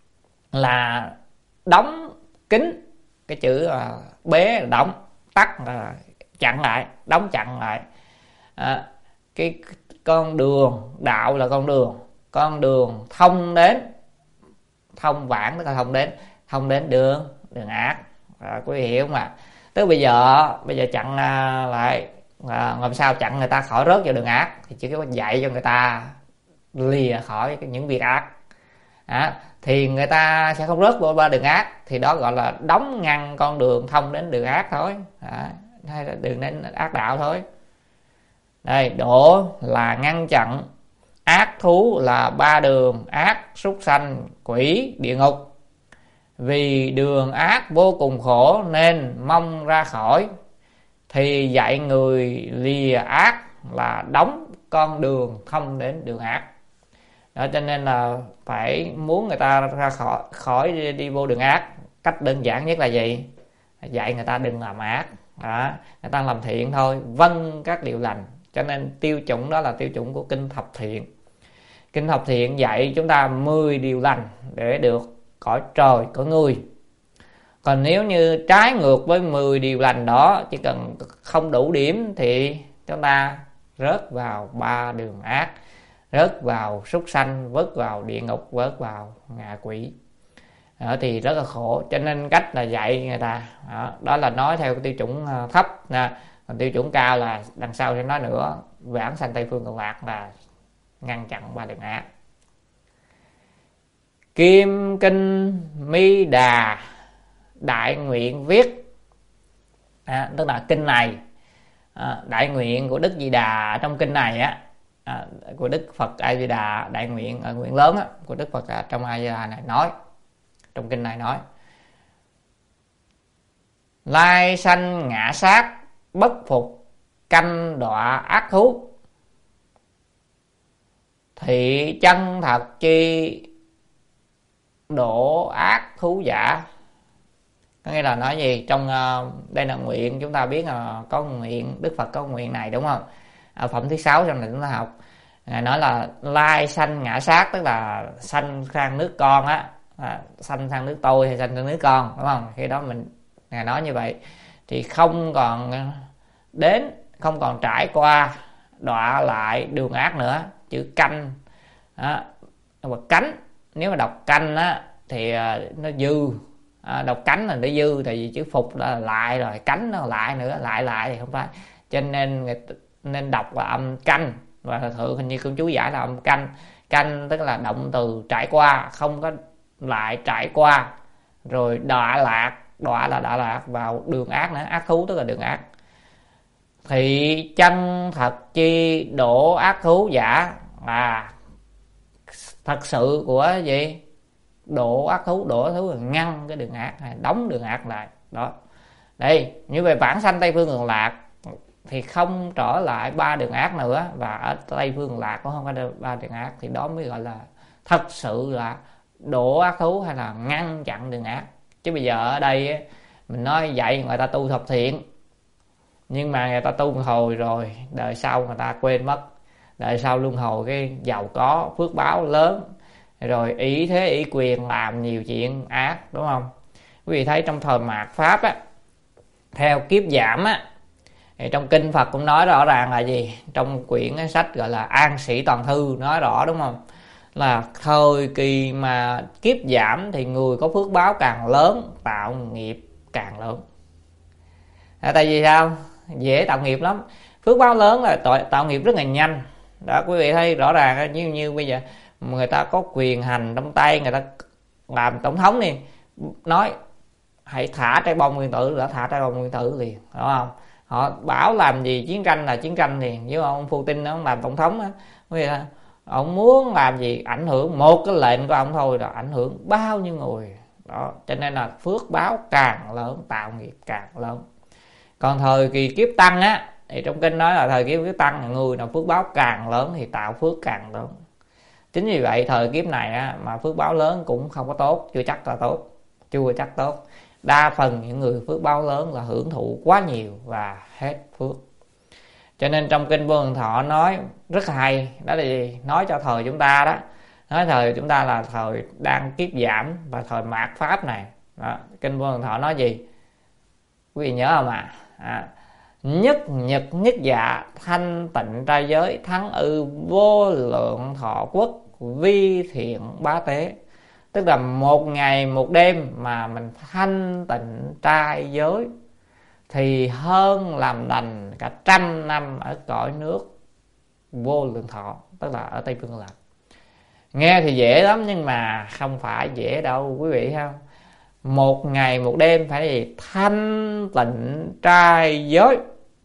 là đóng kín, cái chữ à, bế là đóng, tắc là chặn lại, đóng chặn lại. À, cái con đường, đạo là con đường, con đường thông đến, thông vãng tức là thông đến, thông đến đường đường ác. À, quý vị hiểu không ạ? Tức bây giờ bây giờ chặn à, lại à, làm sao chặn người ta khỏi rớt vào đường ác, thì chỉ có dạy cho người ta lìa khỏi những việc ác. À, thì người ta sẽ không rớt vào ba đường ác, thì đó gọi là đóng ngăn con đường thông đến đường ác thôi. À, hay là đường đến ác đạo thôi. Đây, đổ là ngăn chặn, ác thú là ba đường ác, súc sanh, quỷ, địa ngục. Vì đường ác vô cùng khổ nên mong ra khỏi, thì dạy người lìa ác là đóng con đường thông đến đường ác. Đó, cho nên là phải muốn người ta ra khỏi, khỏi đi, đi vô đường ác, cách đơn giản nhất là gì? Dạy người ta đừng làm ác. Đó, người ta làm thiện thôi, vâng các điều lành. Cho nên tiêu chuẩn đó là tiêu chuẩn của Kinh Thập Thiện. Kinh Thập Thiện dạy chúng ta mười điều lành để được cõi trời, cõi người. Còn nếu như trái ngược với mười điều lành đó, chỉ cần không đủ điểm thì chúng ta rớt vào ba đường ác, rớt vào súc sanh, vớt vào địa ngục, vớt vào ngạ quỷ. Đó thì rất là khổ. Cho nên cách là dạy người ta đó, đó là nói theo tiêu chuẩn thấp nè. Còn tiêu chuẩn cao là đằng sau sẽ nói nữa, vãng sanh Tây Phương Cực Lạc là ngăn chặn ba đường ác. Kim Kinh Mi Đà Đại Nguyện viết, à, tức là kinh này à, đại nguyện của Đức Di Đà trong kinh này á, à, của Đức Phật A Di Đà, đại nguyện à, nguyện lớn á, của Đức Phật à, trong A Di Đà này nói, trong kinh này nói: lai sanh ngã sát, bất phục canh đọa ác thú, thị chân thật chi đổ ác thú giả. Có nghĩa là nói gì? Trong uh, đây là nguyện, chúng ta biết là có nguyện, Đức Phật có nguyện này đúng không? À, phẩm thứ sáu trong này chúng ta học, Ngài nói là lai sanh ngã sát, tức là sanh sang nước con á, à, sanh sang nước tôi hay sanh sang nước con, đúng không? Khi đó mình Ngài nói như vậy thì không còn đến, không còn trải qua đọa lại đường ác nữa. Chữ canh á, mà cánh, nếu mà đọc canh á thì uh, nó dư. À, đọc cánh là nó dư, tại vì chữ phục là lại rồi, cánh nó lại nữa, lại lại thì không phải. Cho nên nên đọc là âm canh, và thường hình như công chú giải là âm canh. Canh tức là động từ trải qua, không có lại, trải qua. Rồi đọa lạc, đọa là đọa lạc vào đường ác nữa, ác thú tức là đường ác. Thị chân thật chi đổ ác thú giả, à thật sự của gì? Đổ ác thú, đổ ác thú là ngăn cái đường ác, hay đóng đường ác lại. Đó. Đây, như về vãng sanh Tây Phương Cực Lạc thì không trở lại ba đường ác nữa, và ở Tây Phương Cực Lạc cũng không có ba đường ác, thì đó mới gọi là thật sự là đổ ác thú hay là ngăn chặn đường ác. Chứ bây giờ ở đây mình nói dạy người ta tu thập thiện, nhưng mà người ta tu một hồi rồi đời sau người ta quên mất, đời sau luân hồi cái giàu có phước báo lớn rồi ý thế ý quyền làm nhiều chuyện ác, đúng không? Quý vị thấy trong thời mạt Pháp á, theo kiếp giảm á, thì trong kinh Phật cũng nói rõ ràng là gì? Trong quyển cái sách gọi là An Sĩ Toàn Thư nói rõ, đúng không? Là thời kỳ mà kiếp giảm thì người có phước báo càng lớn, tạo nghiệp càng lớn. À, tại vì sao? Dễ tạo nghiệp lắm. Phước báo lớn là tạo, tạo nghiệp rất là nhanh. Đó, quý vị thấy rõ ràng, như như bây giờ người ta có quyền hành trong tay, người ta làm tổng thống đi, nói hãy thả trái bom nguyên tử là thả trái bom nguyên tử liền, đúng không? Họ bảo làm gì chiến tranh là chiến tranh liền. Với ông Putin nó làm tổng thống á, bây giờ ông muốn làm gì ảnh hưởng một cái lệnh của ông thôi là ảnh hưởng bao nhiêu người. Đó, cho nên là phước báo càng lớn, tạo nghiệp càng lớn. Còn thời kỳ kiếp tăng á, thì trong kinh nói là thời kiếp kiếp tăng là người nào phước báo càng lớn thì tạo phước càng lớn. Chính vì vậy thời kiếp này á, mà phước báo lớn cũng không có tốt, chưa chắc là tốt, chưa chắc tốt. Đa phần những người phước báo lớn là hưởng thụ quá nhiều và hết phước. Cho nên trong kinh Vô Lượng Thọ nói rất hay, đó là gì? Nói cho thời chúng ta đó, nói thời chúng ta là thời đang kiếp giảm và thời mạt Pháp này đó. Kinh Vô Lượng Thọ nói gì? Quý vị nhớ không ạ? À, nhất nhật nhất dạ thanh tịnh trai giới thắng ư vô lượng thọ quốc vi thiện bá tế. Tức là một ngày một đêm mà mình thanh tịnh trai giới thì hơn làm lành cả trăm năm ở cõi nước vô lượng thọ, tức là ở Tây Phương Lạc. Nghe thì dễ lắm nhưng mà không phải dễ đâu quý vị, không? Một ngày một đêm phải gì? Thanh tịnh trai giới.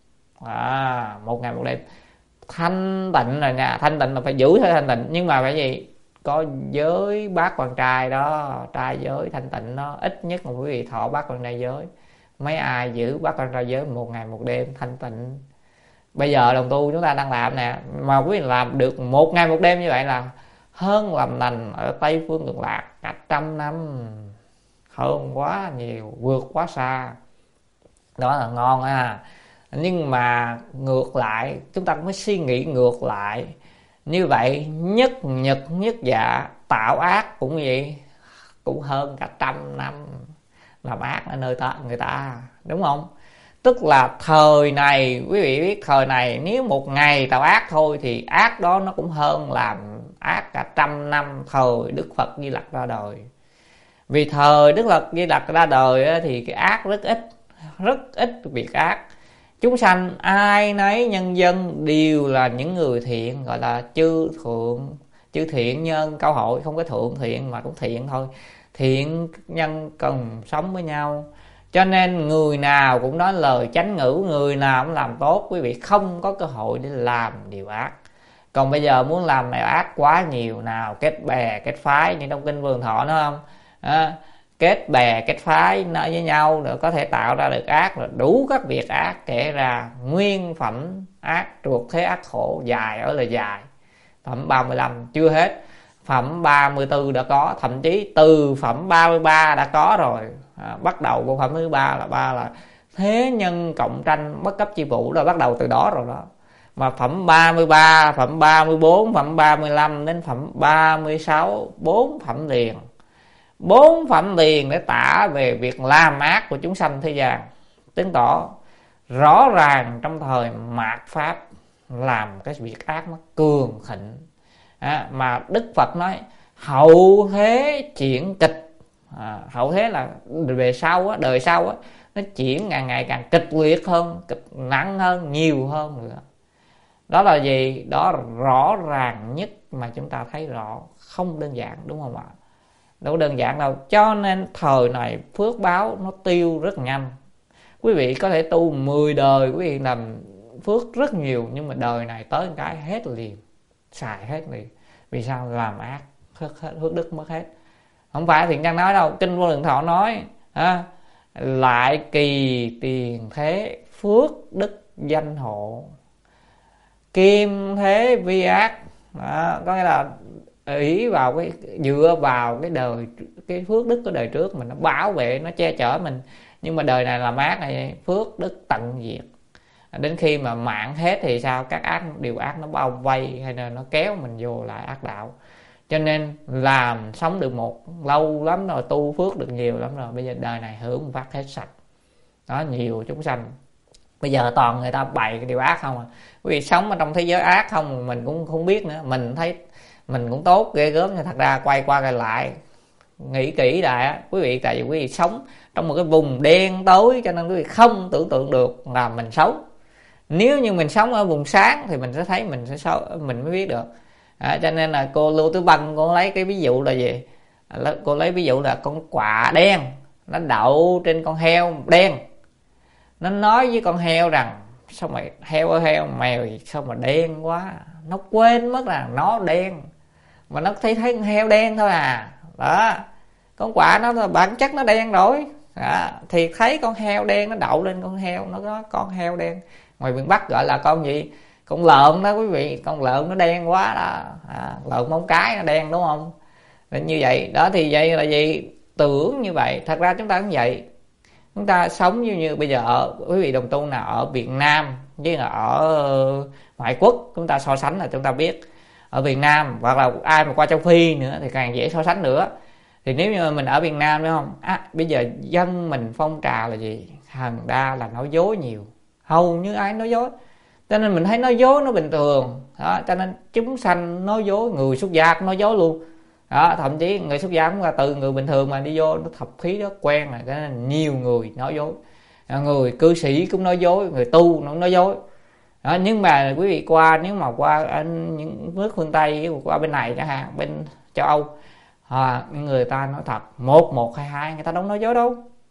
À, một ngày một đêm thanh tịnh rồi nha, thanh tịnh là phải giữ thôi thanh tịnh, nhưng mà phải gì? Có giới bát quan trai đó, trai giới thanh tịnh đó, ít nhất là quý vị thọ bát quan trai giới. Mấy ai giữ bát quan trai giới một ngày một đêm thanh tịnh? Bây giờ đồng tu chúng ta đang làm nè, mà quý vị làm được một ngày một đêm như vậy là hơn làm lành ở Tây Phương Cực Lạc cả trăm năm, hơn quá nhiều, vượt quá xa. Đó là ngon à. Nhưng mà ngược lại, chúng ta cũng phải suy nghĩ ngược lại. Như vậy nhất nhật nhất dạ tạo ác cũng vậy, cũng hơn cả trăm năm làm ác ở nơi ta người ta, đúng không? Tức là thời này, quý vị biết thời này nếu một ngày tạo ác thôi thì ác đó nó cũng hơn làm ác cả trăm năm thời Đức Phật Di Lặc ra đời. Vì thời Đức Phật Di Lặc ra đời thì cái ác rất ít, rất ít việc ác. Chúng sanh ai nấy nhân dân đều là những người thiện, gọi là chư thượng, chư thiện nhân câu hội, không có thượng thiện mà cũng thiện thôi. Thiện nhân cần sống với nhau. Cho nên người nào cũng nói lời chánh ngữ, người nào cũng làm tốt, quý vị không có cơ hội để làm điều ác. Còn bây giờ muốn làm điều ác quá nhiều, nào kết bè kết phái như trong kinh Vô Lượng Thọ nữa không? À, kết bè kết phái nói với nhau rồi có thể tạo ra được ác, rồi đủ các việc ác kể ra, nguyên phẩm ác truột thế ác khổ dài ở là dài. Phẩm ba mươi lăm chưa hết, phẩm ba mươi tư đã có, thậm chí từ phẩm ba mươi ba đã có rồi. À, bắt đầu của phẩm thứ ba là ba là thế nhân cộng tranh bất cấp chi vụ, rồi bắt đầu từ đó rồi đó. Mà phẩm ba mươi ba, phẩm ba mươi bốn, phẩm ba mươi lăm đến phẩm ba mươi sáu, bốn phẩm liền. Bốn phẩm liền để tả về việc làm ác của chúng sanh thế gian, chứng tỏ rõ ràng trong thời mạt Pháp làm cái việc ác nó cường thịnh. À, mà Đức Phật nói hậu thế chuyển kịch. À, hậu thế là về sau á, đời sau á, nó chuyển ngày ngày càng kịch liệt hơn, kịch nặng hơn, nhiều hơn nữa. Đó là gì? Đó là rõ ràng nhất mà chúng ta thấy rõ, không đơn giản, đúng không ạ? Đâu đơn giản đâu. Cho nên thời này phước báo nó tiêu rất nhanh. Quý vị có thể tu mười đời, quý vị làm phước rất nhiều, nhưng mà đời này tới một cái hết liền, xài hết liền. Vì sao? Làm ác, phước đức mất hết. Không phải Thiện Căn nói đâu, kinh Vô Lượng Thọ nói à, lại kỳ tiền thế phước đức danh hộ, kim thế vi ác. Đó, có nghĩa là ý vào cái dựa vào cái đời, cái phước đức của đời trước mình, nó bảo vệ, nó che chở mình. Nhưng mà đời này làm ác này, phước đức tận diệt. Đến khi mà mạng hết thì sao? Các ác điều ác nó bao vây hay là nó kéo mình vô lại ác đạo. Cho nên làm sống được một lâu lắm rồi, tu phước được nhiều lắm rồi, bây giờ đời này hưởng một phát hết sạch. Đó, nhiều chúng sanh bây giờ toàn người ta bày cái điều ác không à. Quý vị sống ở trong thế giới ác không mình cũng không biết nữa, mình thấy mình cũng tốt ghê gớm, nhưng thật ra quay qua quay lại nghĩ kỹ lại á quý vị, tại vì quý vị sống trong một cái vùng đen tối cho nên quý vị không tưởng tượng được là mình sống. Nếu như mình sống ở vùng sáng thì mình sẽ thấy mình sẽ xấu, mình mới biết được. À, cho nên là cô Lưu Tứ Bân cô lấy cái ví dụ là gì? Cô lấy ví dụ là con quạ đen nó đậu trên con heo đen, nó nói với con heo rằng sao mày heo ơi heo mèo sao mà đen quá, nó quên mất là nó đen mà nó thấy thấy con heo đen thôi à. Đó, con quạ nó là bản chất nó đen rồi. Đó, thì thấy con heo đen nó đậu lên con heo, nó có con heo đen. Ngoài miền Bắc gọi là con gì? Con lợn đó quý vị, con lợn nó đen quá đó. À, lợn móng cái nó đen đúng không? Nên như vậy đó, thì vậy là gì? Tưởng như vậy, thật ra chúng ta cũng vậy. Chúng ta sống như như bây giờ ở, quý vị đồng tu nào ở Việt Nam với ở ngoại quốc, chúng ta so sánh là chúng ta biết. Ở Việt Nam hoặc là ai mà qua châu Phi nữa thì càng dễ so sánh nữa. Thì nếu như mình ở Việt Nam đúng không? À, bây giờ dân mình phong trào là gì? Hằng đa là nói dối nhiều, hầu như ai nói dối. Cho nên mình thấy nói dối nó bình thường. Đó, cho nên chúng sanh nói dối, người xuất gia cũng nói dối luôn. Đó, thậm chí người xuất gia cũng là từ người bình thường mà đi vô nó thập khí đó quen rồi, cho nên nhiều người nói dối. Người cư sĩ cũng nói dối, người tu nó cũng nói dối. Đó, nhưng mà quý vị qua nếu mà qua ở những nước phương Tây, qua bên này chẳng hạn, bên châu Âu, à, người ta nói thật một một hai hai, người ta đâu nói dối đâu,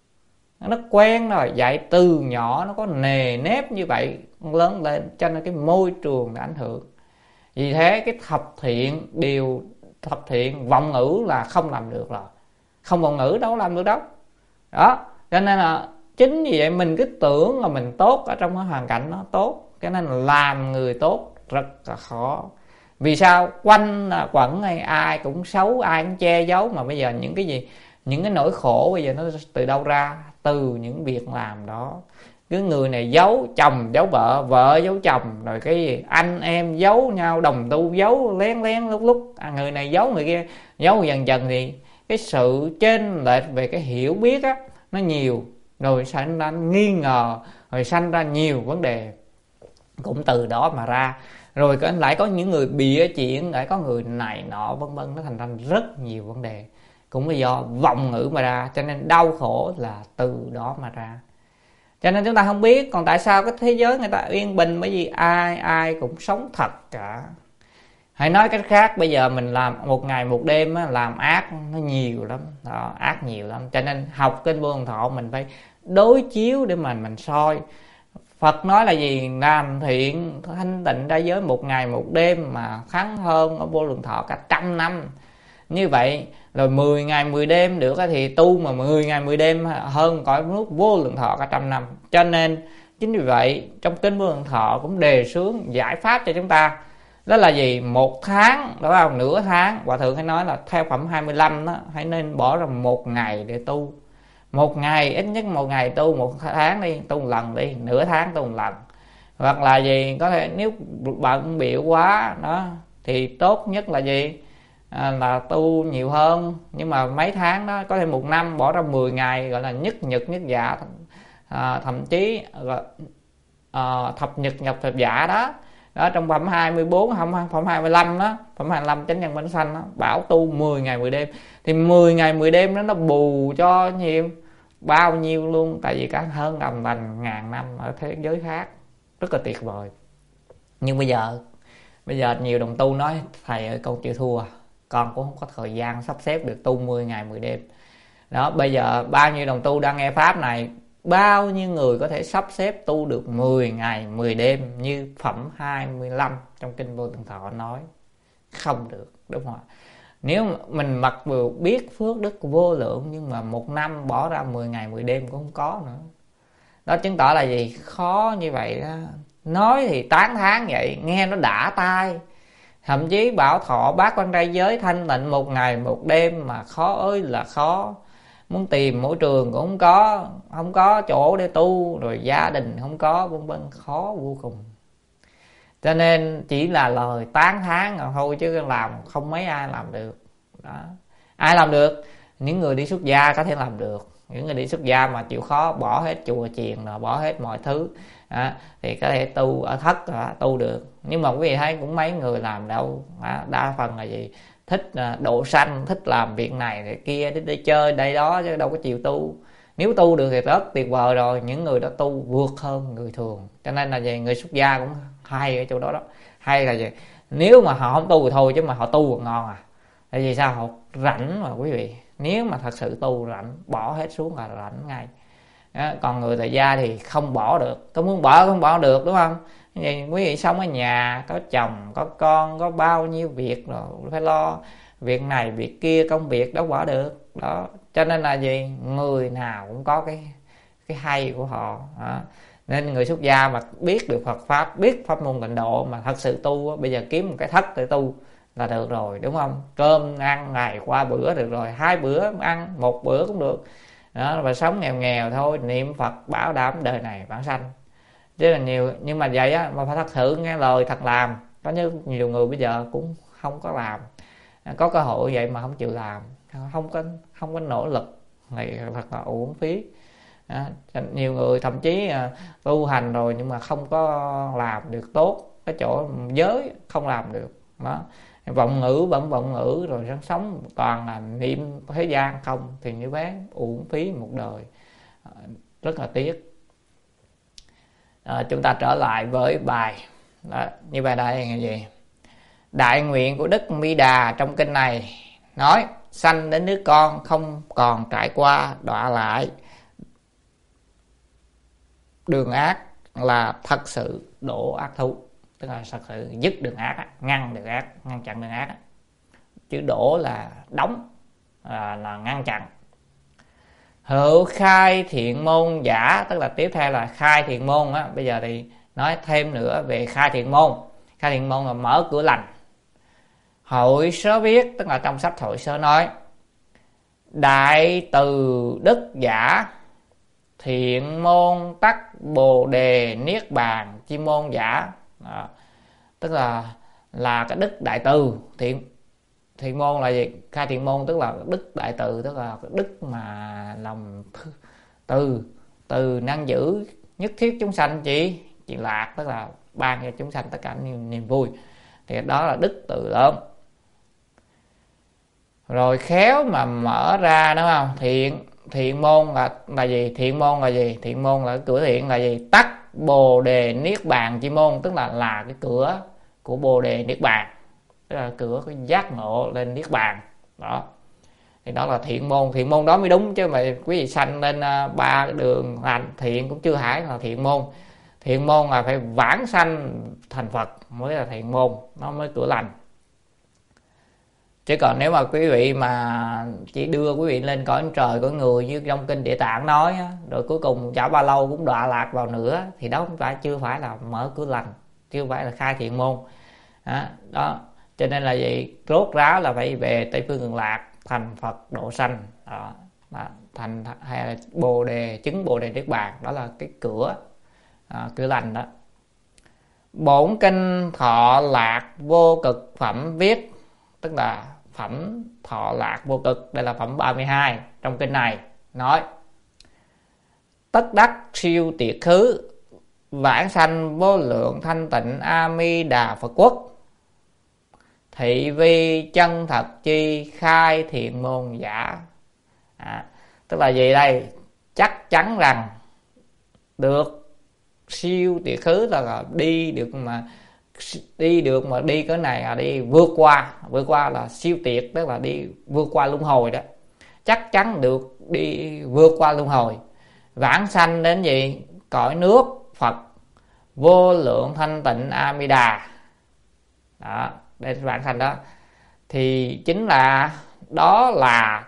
nó quen rồi, dạy từ nhỏ nó có nề nếp như vậy, lớn lên cho nên cái môi trường đã ảnh hưởng. Vì thế cái thập thiện điều thập thiện vọng ngữ là không làm được rồi, không vọng ngữ đâu làm được đâu. Đó, cho nên là chính vì vậy mình cứ tưởng là mình tốt ở trong cái hoàn cảnh nó tốt, cho nên là làm người tốt rất là khó. Vì sao? Quanh quẩn hay ai cũng xấu, ai cũng che giấu. Mà bây giờ những cái gì, những cái nỗi khổ bây giờ nó từ đâu ra? Từ những việc làm đó. Cứ người này giấu chồng giấu vợ, vợ giấu chồng, rồi cái gì anh em giấu nhau, đồng tu giấu lén lén lúc lúc, à, người này giấu người kia, giấu dần dần thì cái sự chênh lệch về cái hiểu biết á nó nhiều, rồi sanh ra nghi ngờ, rồi sanh ra nhiều vấn đề cũng từ đó mà ra. Rồi lại có những người bịa chuyện, lại có người này nọ vân vân, nó thành ra rất nhiều vấn đề cũng là do vọng ngữ mà ra. Cho nên đau khổ là từ đó mà ra. Cho nên chúng ta không biết. Còn tại sao cái thế giới người ta yên bình? Bởi vì ai ai cũng sống thật cả. Hãy nói cách khác, bây giờ mình làm một ngày một đêm á, làm ác nó nhiều lắm đó, ác nhiều lắm. Cho nên học Kinh Vô Lượng Thọ mình phải đối chiếu để mà mình soi. Phật nói là gì? Làm thiện thanh tịnh ra giới một ngày một đêm mà kháng hơn ở Vô Lượng Thọ cả trăm năm. Như vậy rồi mười ngày mười đêm được thì tu mà mười ngày mười đêm hơn cõi nước Vô Lượng Thọ cả trăm năm. Cho nên chính vì vậy trong Kinh Vô Lượng Thọ cũng đề xướng giải pháp cho chúng ta. Đó là gì? Một tháng, đúng không? Nửa tháng. Hòa Thượng hay nói là theo phẩm hai mươi lăm đó, hãy nên bỏ ra một ngày để tu. Một ngày, ít nhất một ngày tu, một tháng đi, tu một lần đi, nửa tháng tu một lần. Hoặc là gì? Có thể nếu bận bịu quá đó thì tốt nhất là gì? À, là tu nhiều hơn. Nhưng mà mấy tháng đó, có thể một năm bỏ ra mười ngày gọi là nhất nhật nhất dạ, à, thậm chí à, thập nhật nhập thập dạ đó. Đó, trong phẩm hai mươi bốn, không, phẩm hai mươi lăm đó, phẩm hai mươi lăm chánh nhân bánh xanh đó, bảo tu mười ngày mười đêm. Thì mười ngày mười đêm đó nó bù cho nhiều, bao nhiêu luôn. Tại vì cả hơn đồng lành ngàn năm ở thế giới khác, rất là tuyệt vời. Nhưng bây giờ bây giờ nhiều đồng tu nói thầy ơi con chịu thua, con cũng không có thời gian sắp xếp được tu mười ngày mười đêm. Đó, bây giờ bao nhiêu đồng tu đang nghe pháp này, bao nhiêu người có thể sắp xếp tu được mười ngày mười đêm như phẩm hai mươi lăm trong Kinh Vô Lượng Thọ nói? Không được, đúng không ạ? Nếu mình mặc vừa biết phước đức vô lượng nhưng mà một năm bỏ ra mười ngày mười đêm cũng không có nữa. Đó chứng tỏ là gì? Khó như vậy đó. Nói thì tán thán vậy, nghe nó đã tai. Thậm chí bảo thọ bát quan trai giới thanh tịnh một ngày một đêm mà khó ơi là khó. Muốn tìm môi trường cũng không có, không có chỗ để tu, rồi gia đình không có, vân vân, khó vô cùng. Cho nên chỉ là lời tán thán rồi thôi, chứ làm không mấy ai làm được đó. Ai làm được? Những người đi xuất gia có thể làm được. Những người đi xuất gia mà chịu khó bỏ hết chùa chiền rồi, bỏ hết mọi thứ đó, thì có thể tu ở thất đó, tu được. Nhưng mà quý vị thấy cũng mấy người làm đâu đó. Đa phần là gì? Thích độ sanh, thích làm việc này việc kia, thích đi chơi đây đó, chứ đâu có chịu tu. Nếu tu được thì rất tuyệt vời rồi. Những người đó tu vượt hơn người thường. Cho nên là gì? Người xuất gia cũng hay ở chỗ đó đó. Hay là gì? Nếu mà họ không tu thì thôi, chứ mà họ tu còn ngon à. Tại vì sao? Họ rảnh mà quý vị. Nếu mà thật sự tu rảnh, bỏ hết xuống là rảnh ngay đó. Còn người tại gia thì không bỏ được. Có muốn bỏ không bỏ được, đúng không? Vậy quý vị sống ở nhà, có chồng, có con, có bao nhiêu việc rồi, phải lo việc này, việc kia, công việc đâu bỏ được đó. Cho nên là gì? Người nào cũng có cái cái hay của họ đó. Nên người xuất gia mà biết được Phật Pháp, biết pháp môn tịnh độ mà thật sự tu, bây giờ kiếm một cái thất để tu là được rồi, đúng không? Cơm ăn ngày qua bữa được rồi, hai bữa ăn, một bữa cũng được đó. Và sống nghèo nghèo thôi, niệm Phật bảo đảm đời này vãng sanh. Chứ là nhiều, nhưng mà vậy á, mà phải thật sự nghe lời thật làm. Có nhiều người bây giờ cũng không có làm, có cơ hội vậy mà không chịu làm, không có không có nỗ lực này, thật là uổng phí. Đó. Nhiều người thậm chí tu hành rồi nhưng mà không có làm được tốt, cái chỗ giới không làm được đó. Vọng ngữ vẫn vọng ngữ rồi sống sống toàn là niệm thế gian không, thì như bán uổng phí một đời, rất là tiếc. À, chúng ta trở lại với bài đó, như bài đây là gì? Đại nguyện của Đức Mi Đà trong kinh này nói sanh đến đứa con không còn trải qua đọa lại đường ác, là thật sự đổ ác thú, tức là thật sự dứt đường ác, ngăn đường ác, ngăn chặn đường ác. Chữ đổ là đóng, là, là ngăn chặn. Hữu khai thiện môn giả, tức là tiếp theo là khai thiện môn á. Bây giờ thì nói thêm nữa về khai thiện môn. Khai thiện môn là mở cửa lành. Hội sớ viết, tức là trong sách hội sớ nói đại từ đức giả thiện môn tắc bồ đề niết bàn chi môn giả. Đó. Tức là là cái đức đại từ. Thiện thiện môn là gì? Khai thiện môn tức là đức đại từ, tức là cái đức mà lòng từ từ năng giữ nhất thiết chúng sanh chỉ chỉ lạc, tức là ban cho chúng sanh tất cả niềm, niềm vui. Thì đó là đức từ lớn. Rồi khéo mà mở ra, đúng không? Thiện thiện môn là là gì? Thiện môn là gì? Thiện môn là cửa thiện là gì? Tắc bồ đề niết bàn chi môn, tức là là cái cửa của bồ đề niết bàn, tức là cửa cái giác ngộ lên niết bàn đó. Thì đó là thiện môn. Thiện môn đó mới đúng, chứ mà quý vị sanh lên ba đường lành thiện cũng chưa hẳn là thiện môn. Thiện môn là phải vãng sanh thành Phật mới là thiện môn, nó mới cửa lành. Chứ còn nếu mà quý vị mà chỉ đưa quý vị lên cõi trời cõi người như trong kinh Địa Tạng nói á, rồi cuối cùng chả bao lâu cũng đọa lạc vào nữa, thì đó không phải, chưa phải là mở cửa lành, chưa phải là khai thiện môn đó, đó. Cho nên là gì? Rốt ráo là phải về Tây Phương Cực Lạc thành Phật độ sanh đó, đó. Thành hay là bồ đề, chứng bồ đề niết bàn, đó là cái cửa à, cửa lành đó. Bổn kinh thọ lạc vô cực phẩm viết, tức là phẩm thọ lạc vô cực, đây là phẩm ba mươi hai trong kinh này nói tất đắc siêu tiệt khứ vãng sanh vô lượng thanh tịnh A Mi Đà Phật quốc, thị vi chân thật chi khai thiện môn giả. À, tức là gì đây? Chắc chắn rằng được siêu tiệt khứ, là đi được mà đi được mà đi cái này là đi vượt qua, vượt qua là siêu tiệt, tức là đi vượt qua luân hồi đó. Chắc chắn được đi vượt qua luân hồi, vãng sanh đến gì? Cõi nước Phật vô lượng thanh tịnh A Mi Đà đó, đây là vãng sanh đó. Thì chính là đó là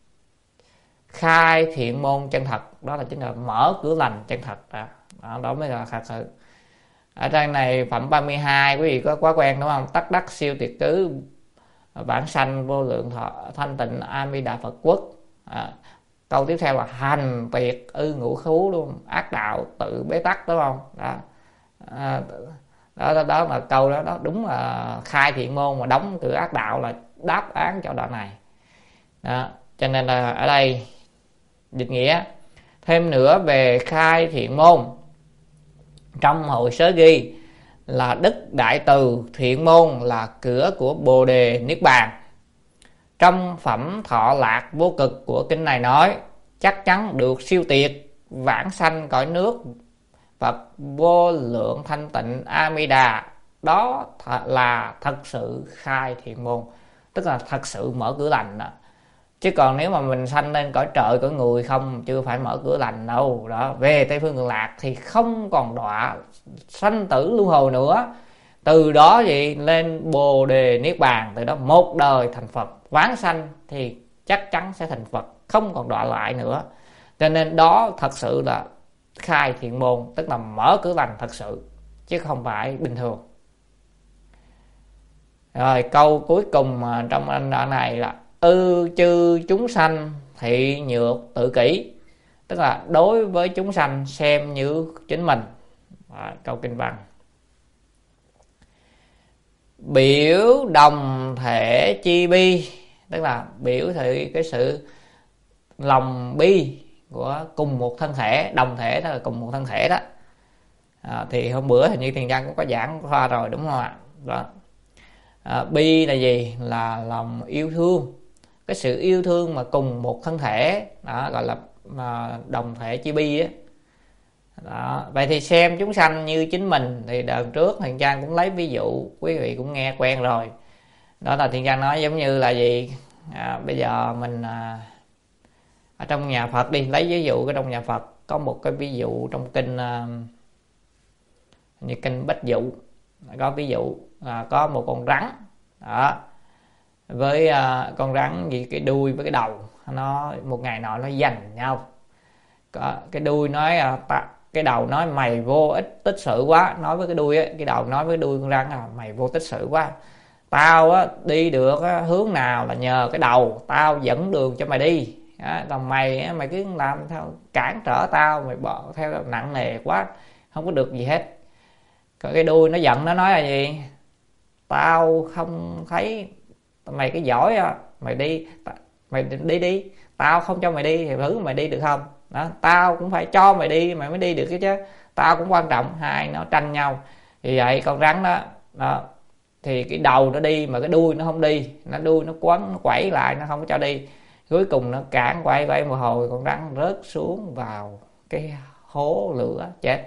khai thiện môn chân thật, đó là chính là mở cửa lành chân thật đó, đó, đó mới là thật sự. Ở trang này phẩm ba mươi hai quý vị có quá quen đúng không? Tất đắc siêu tiệt cứ vãng sanh vô lượng thọ thanh tịnh A Mi Đà Phật quốc. À, câu tiếp theo là hành tiệt ư ngũ khú luôn, ác đạo tự bế tắc, đúng không? Đó. À, đó, đó đó là câu đó, đó đúng là khai thiện môn mà đóng cửa ác đạo, là đáp án cho đoạn này đó. Cho nên là ở đây dịch nghĩa thêm nữa về khai thiện môn. Trong hội sớ ghi là đức đại từ thiện môn là cửa của bồ đề niết bàn. Trong phẩm thọ lạc vô cực của kinh này nói chắc chắn được siêu tiệt vãng sanh cõi nước và vô lượng thanh tịnh Amida. Đó là thật sự khai thiện môn, tức là thật sự mở cửa lành đó. Chứ còn nếu mà mình sanh lên cõi trời cõi người không, chưa phải mở cửa lành đâu đó. Về Tây Phương Cực Lạc thì không còn đọa sanh tử luân hồi nữa, từ đó gì lên bồ đề niết bàn, từ đó một đời thành Phật. Vãng sanh thì chắc chắn sẽ thành Phật, không còn đọa lại nữa. Cho nên đó thật sự là khai thiện môn, tức là mở cửa lành thật sự, chứ không phải bình thường. Rồi câu cuối cùng trong đoạn này là ư chư chúng sanh thị nhược tự kỷ, tức là đối với chúng sanh xem như chính mình. Rồi, câu kinh văn biểu đồng thể chi bi, tức là biểu thị cái sự lòng bi của cùng một thân thể, đồng thể đó là cùng một thân thể đó. À, thì hôm bữa hình như Thiền Giang cũng có giảng qua rồi đúng không ạ? Đó. À, bi là gì? Là lòng yêu thương, cái sự yêu thương mà cùng một thân thể đó, gọi là mà đồng thể chi bi á. Đó. Vậy thì xem chúng sanh như chính mình thì đợt trước Thiền Giang cũng lấy ví dụ, quý vị cũng nghe quen rồi. Đó là Thiền Giang nói giống như là gì? À, bây giờ mình à, ở trong nhà Phật đi, lấy ví dụ cái trong nhà Phật có một cái ví dụ trong kinh à, như kinh Bách Dụ có ví dụ à, có một con rắn đó, với à, con rắn gì cái đuôi với cái đầu nó một ngày nọ nó giành nhau. Có, cái đuôi nói à, ta, cái đầu nói mày vô ích tích sự quá, nói với cái đuôi á, cái đầu nói với cái đuôi con rắn à, mày vô tích sự quá, tao á, đi được á, hướng nào là nhờ cái đầu tao dẫn đường cho mày đi đó, còn mày á, mày cứ làm theo cản trở tao, mày bỏ theo nặng nề quá không có được gì hết. Còn cái đuôi nó giận, nó nói là gì? Tao không thấy mày cái giỏi á, mày đi mày đi đi, tao không cho mày đi thì thử mày đi được không đó, tao cũng phải cho mày đi mày mới đi được chứ, tao cũng quan trọng. Hai nó tranh nhau. Vì vậy con rắn đó, đó thì cái đầu nó đi mà cái đuôi nó không đi, nó đuôi nó quấn nó quẩy lại, nó không có cho đi. Cuối cùng nó cản quay quay một hồi, con rắn rớt xuống vào cái hố lửa chết.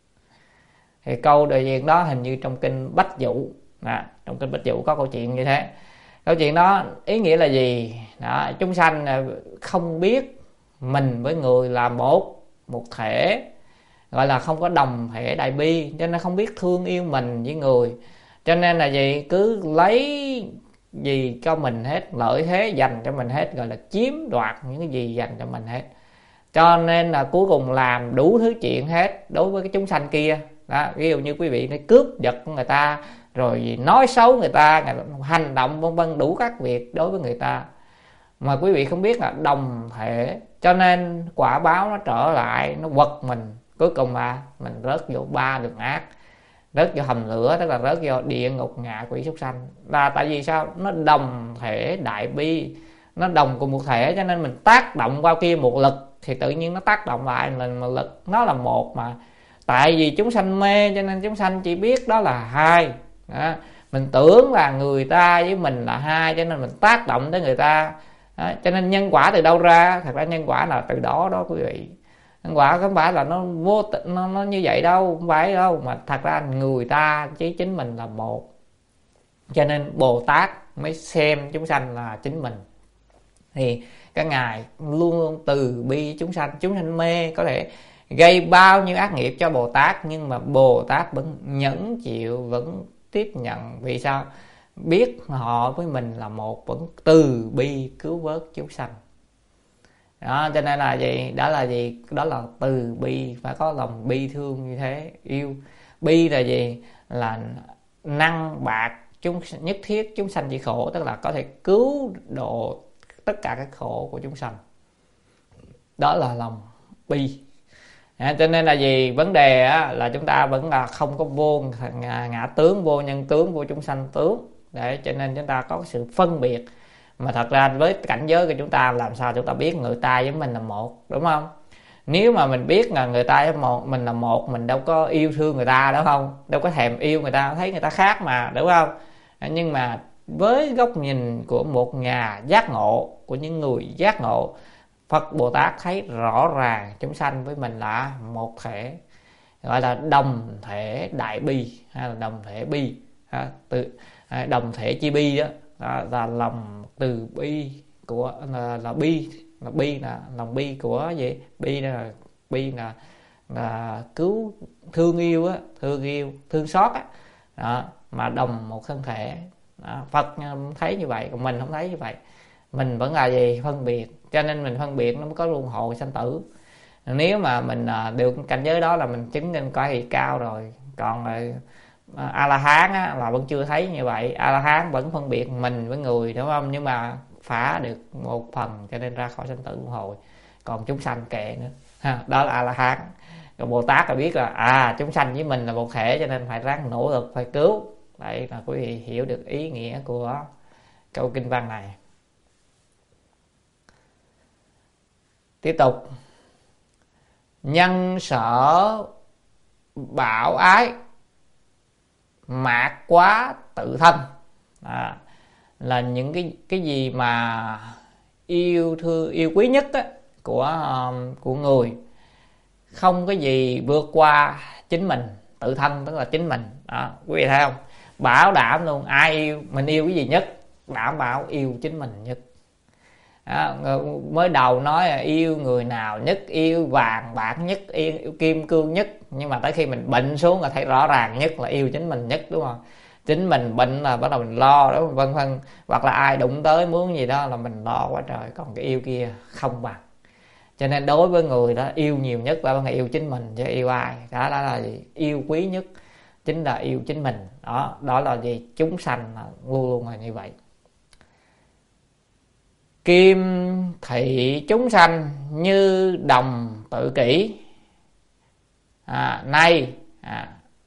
Thì câu đại diện đó hình như trong kinh Bách Dụ à, trong kinh Bách Dụ có câu chuyện như thế. Câu chuyện đó ý nghĩa là gì? Đó, chúng sanh không biết mình với người là một một thể, gọi là không có đồng thể đại bi, cho nên không biết thương yêu mình với người. Cho nên là gì? Cứ lấy gì cho mình hết, lợi thế dành cho mình hết, gọi là chiếm đoạt những cái gì dành cho mình hết. Cho nên là cuối cùng làm đủ thứ chuyện hết đối với cái chúng sanh kia đó. Ví dụ như quý vị nó cướp giật của người ta, rồi nói xấu người ta, hành động vân vân, đủ các việc đối với người ta mà quý vị không biết là đồng thể. Cho nên quả báo nó trở lại, nó quật mình, cuối cùng là mình rớt vô ba đường ác, rớt vô hầm lửa, tức là rớt vô địa ngục ngạ quỷ súc sanh. Là tại vì sao? Nó đồng thể đại bi, nó đồng cùng một thể, cho nên mình tác động qua kia một lực thì tự nhiên nó tác động lại mình một lực, nó là một mà. Tại vì chúng sanh mê cho nên chúng sanh chỉ biết đó là hai đó. Mình tưởng là người ta với mình là hai cho nên mình tác động tới người ta đó. Cho nên nhân quả từ đâu ra? Thật ra nhân quả là từ đó đó quý vị. Nhân quả không phải là nó vô tình, nó, nó như vậy đâu, không phải đâu, mà thật ra người ta chứ chính mình là một. Cho nên Bồ Tát mới xem chúng sanh là chính mình. Thì các ngài luôn luôn từ bi chúng sanh. Chúng sanh mê có thể gây bao nhiêu ác nghiệp cho Bồ Tát, nhưng mà Bồ Tát vẫn nhẫn chịu, vẫn tiếp nhận. Vì sao? Biết họ với mình là một, vẫn từ bi cứu vớt chúng sanh đó. Cho nên là gì? Đó là gì? Đó là từ bi, phải có lòng bi thương như thế, yêu. Bi là gì? Là năng bạc chúng, nhất thiết chúng sanh chỉ khổ, tức là có thể cứu độ tất cả các khổ của chúng sanh. Đó là lòng bi. À, cho nên là gì, vấn đề á, là chúng ta vẫn là không có vô ngã, ngã tướng, vô nhân tướng, vô chúng sanh tướng. Để cho nên chúng ta có sự phân biệt. Mà thật ra với cảnh giới của chúng ta, làm sao chúng ta biết người ta với mình là một, đúng không? Nếu mà mình biết là người ta với một, mình là một, mình đâu có yêu thương người ta, đúng không? Đâu có thèm yêu người ta, thấy người ta khác mà, đúng không? Nhưng mà với góc nhìn của một nhà giác ngộ, của những người giác ngộ, Phật Bồ Tát thấy rõ ràng chúng sanh với mình là một thể, gọi là đồng thể đại bi, hay là đồng thể bi, từ đồng thể chi bi đó, là, là lòng từ bi của là, là bi là bi là lòng bi của gì, bi là bi là là cứu thương yêu á, thương yêu thương xót á, đó, mà đồng một thân thể. Đó, Phật thấy như vậy, còn mình không thấy như vậy, mình vẫn là gì, phân biệt. Cho nên mình phân biệt nó mới có luân hồi sanh tử. Nếu mà mình được cảnh giới đó là mình chứng nên cõi gì cao rồi. Còn A La Hán á, là vẫn chưa thấy như vậy. A La Hán vẫn phân biệt mình với người, đúng không? Nhưng mà phá được một phần cho nên ra khỏi sanh tử luân hồi. Còn chúng sanh kệ nữa ha, đó là A La Hán. Còn Bồ Tát là biết là à chúng sanh với mình là một thể, cho nên phải ráng nỗ lực, phải cứu. Đây là quý vị hiểu được ý nghĩa của câu kinh văn này. Tiếp tục. Nhân sở bảo ái, mạt quá tự thân. À, là những cái cái gì mà yêu thương, yêu quý nhất á, của um, của người, không có gì vượt qua chính mình, tự thân tức là chính mình. Đó, quý vị thấy không? Bảo đảm luôn, ai yêu mình, yêu cái gì nhất, đảm bảo yêu chính mình nhất. Đó, mới đầu nói là yêu người nào nhất, yêu vàng bạc nhất, yêu, yêu kim cương nhất, nhưng mà tới khi mình bệnh xuống là thấy rõ ràng nhất là yêu chính mình nhất, đúng không? Chính mình bệnh là bắt đầu mình lo đó, vân vân, hoặc là ai đụng tới muốn gì đó là mình lo quá trời, còn cái yêu kia không bằng. Cho nên đối với người đó, yêu nhiều nhất là bằng yêu chính mình, chứ yêu ai. Đó, đó là gì? Yêu quý nhất chính là yêu chính mình. Đó, đó là gì? Chúng sanh là luôn luôn là như vậy. Kim thị chúng sanh như đồng tự kỷ. À, nay à,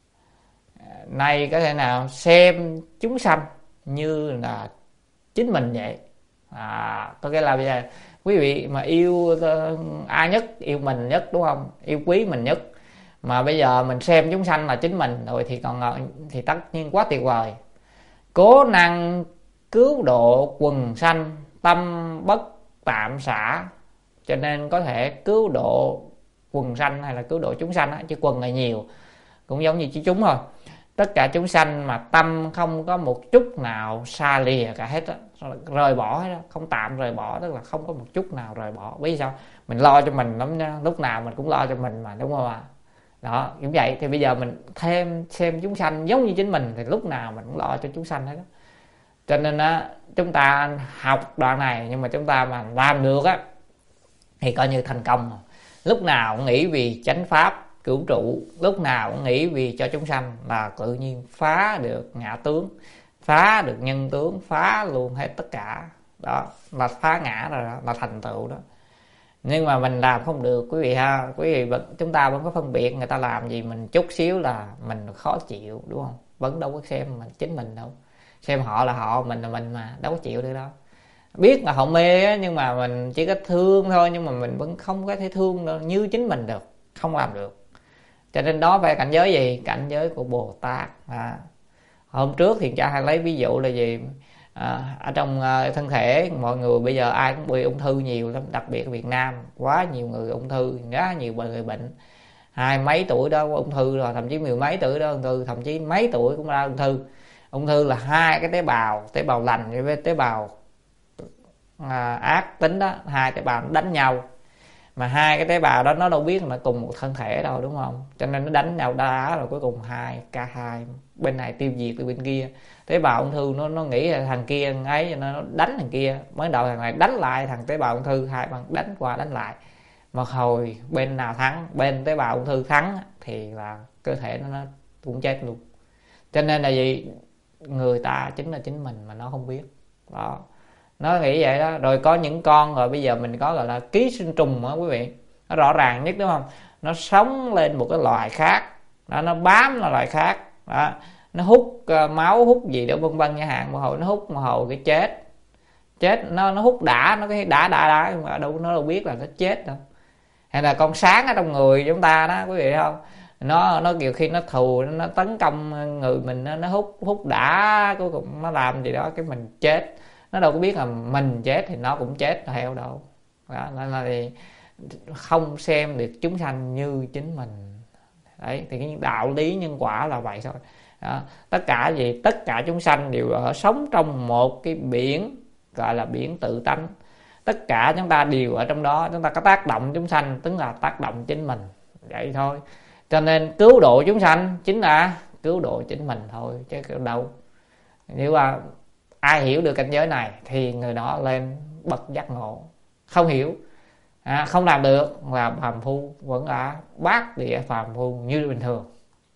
nay có thể nào xem chúng sanh như là chính mình vậy. À, có nghĩa là bây giờ quý vị mà yêu ai nhất, yêu mình nhất, đúng không? Yêu quý mình nhất, mà bây giờ mình xem chúng sanh là chính mình rồi thì còn thì tất nhiên quá tuyệt vời. Cố năng cứu độ quần sanh, tâm bất tạm xả. Cho nên có thể cứu độ quần sanh hay là cứu độ chúng sanh á, chứ quần là nhiều, cũng giống như chứ chúng thôi. Tất cả chúng sanh mà tâm không có một chút nào xa lìa cả hết á, rời bỏ hết á, không tạm rời bỏ, tức là không có một chút nào rời bỏ. Vì sao? Mình lo cho mình lắm nha, lúc nào mình cũng lo cho mình mà, đúng không ạ? Đó, như vậy thì bây giờ mình thêm xem chúng sanh giống như chính mình thì lúc nào mình cũng lo cho chúng sanh hết á. Cho nên á, chúng ta học đoạn này, nhưng mà chúng ta mà làm được á thì coi như thành công. Lúc nào cũng nghĩ vì chánh pháp cứu trụ, lúc nào cũng nghĩ vì cho chúng sanh là tự nhiên phá được ngã tướng, phá được nhân tướng, phá luôn hết tất cả. Đó là phá ngã rồi, đó là thành tựu đó. Nhưng mà mình làm không được quý vị ha. Quý vị vẫn, chúng ta vẫn có phân biệt, người ta làm gì mình chút xíu là mình khó chịu, đúng không? Vẫn đâu có xem mình chính mình đâu, xem họ là họ, mình là mình mà, đâu có chịu được đâu. Biết là họ mê á, nhưng mà mình chỉ có thương thôi, nhưng mà mình vẫn không có thể thương đâu, như chính mình được, không làm được. Cho nên đó phải cảnh giới gì? Cảnh giới của Bồ Tát. À, hôm trước thì cha hay lấy ví dụ là gì? À, ở trong uh, thân thể mọi người bây giờ ai cũng bị ung thư nhiều lắm, đặc biệt ở Việt Nam quá nhiều người ung thư, quá nhiều người bệnh. Hai mấy tuổi đó có ung thư rồi, thậm chí mười mấy tuổi đó ung thư, thậm chí mấy tuổi cũng ra ung thư. Ung thư là hai cái tế bào, tế bào lành với tế bào à, ác tính đó, hai tế bào nó đánh nhau. Mà hai cái tế bào đó nó đâu biết là cùng một thân thể đâu, đúng không? Cho nên nó đánh nhau đá rồi cuối cùng hai ca hai, bên này tiêu diệt từ bên kia. Tế bào ung thư nó nó nghĩ là thằng kia ấy, cho nên nó đánh thằng kia. Mới đầu thằng này đánh lại thằng tế bào ung thư, hai bằng đánh qua đánh lại. Mà hồi bên nào thắng, bên tế bào ung thư thắng thì là cơ thể nó, nó cũng chết luôn. Cho nên là gì? Người ta chính là chính mình mà nó không biết. Đó, nó nghĩ vậy đó. Rồi có những con rồi bây giờ mình có gọi là ký sinh trùng đó quý vị, nó rõ ràng nhất, đúng không? nó sống lên một cái loài khác đó, nó bám là loài khác đó, nó hút uh, máu hút gì đó vân vân nha hạn, một hồi nó hút một hồi cái chết chết nó nó hút đã, nó cái đã đã đã mà đâu nó đâu biết là nó chết đâu. Hay là con sáng ở trong người chúng ta đó quý vị thấy không, nó nó kiểu khi nó thù nó tấn công người mình, nó, nó hút hút đã cuối cùng nó làm gì đó cái mình chết, nó đâu có biết là mình chết thì nó cũng chết theo đâu đó. Nên là thì không xem được chúng sanh như chính mình. Đấy thì cái đạo lý nhân quả là vậy thôi đó. Tất cả gì tất cả chúng sanh đều ở sống trong một cái biển gọi là biển tự tánh, tất cả chúng ta đều ở trong đó, chúng ta có tác động chúng sanh tức là tác động chính mình, vậy thôi. Cho nên cứu độ chúng sanh chính là cứu độ chính mình thôi chứ đâu. Nếu mà ai hiểu được cảnh giới này thì người đó lên bậc giác ngộ, không hiểu à, không làm được là phàm phu vẫn là bát địa phàm phu như bình thường.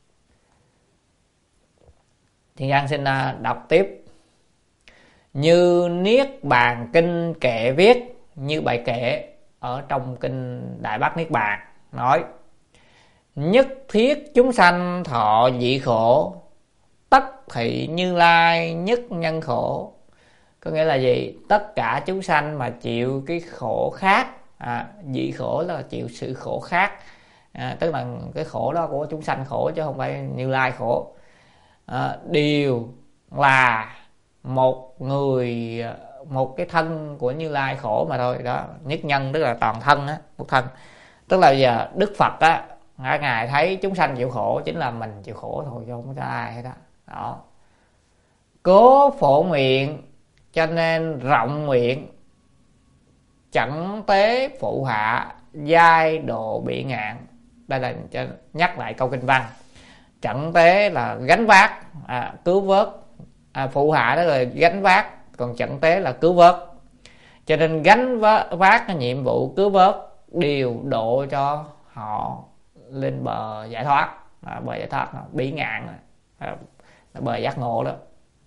Thì Giang xin đọc tiếp. Như Niết Bàn Kinh kệ viết, như bài kệ ở trong kinh Đại Bát Niết Bàn nói: nhất thiết chúng sanh thọ dị khổ, tất thị Như Lai nhất nhân khổ. Có nghĩa là gì? Tất cả chúng sanh mà chịu cái khổ khác, à, dị khổ là chịu sự khổ khác, à, tức là cái khổ đó của chúng sanh khổ chứ không phải Như Lai khổ, à, đều là một người, một cái thân của Như Lai khổ mà thôi đó. Nhất nhân tức là toàn thân á, một thân. Tức là giờ Đức Phật á, ngài thấy chúng sanh chịu khổ chính là mình chịu khổ thôi chứ không có ai hết đó. Đó. Cố phổ nguyện cho nên rộng nguyện, chẳng tế phụ hạ giai độ bị ngạn. Đây là nhắc lại câu kinh văn. Chẳng tế là gánh vác, à, cứu vớt, à, phụ hạ đó là gánh vác, còn chẳng tế là cứu vớt. Cho nên gánh vác cái nhiệm vụ cứu vớt điều độ cho họ lên bờ giải thoát, à, bờ giải thoát bị ngạn, à, bờ giác ngộ đó.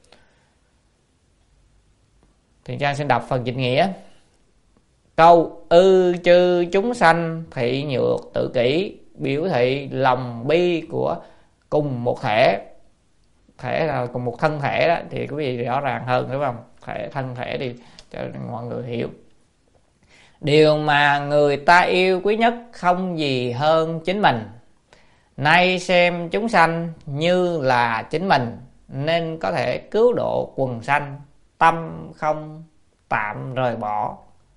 Thì Trang xin đọc phần dịch nghĩa. Câu ư chư chúng sanh thị nhược tự kỷ, biểu thị lòng bi của cùng một thể. Thể là cùng một thân thể đó, thì quý vị rõ ràng hơn đúng không? Thể thân thể thì cho mọi người hiểu. Điều mà người ta yêu quý nhất không gì hơn chính mình. Nay xem chúng sanh như là chính mình, nên có thể cứu độ quần sanh, tâm không tạm rời bỏ.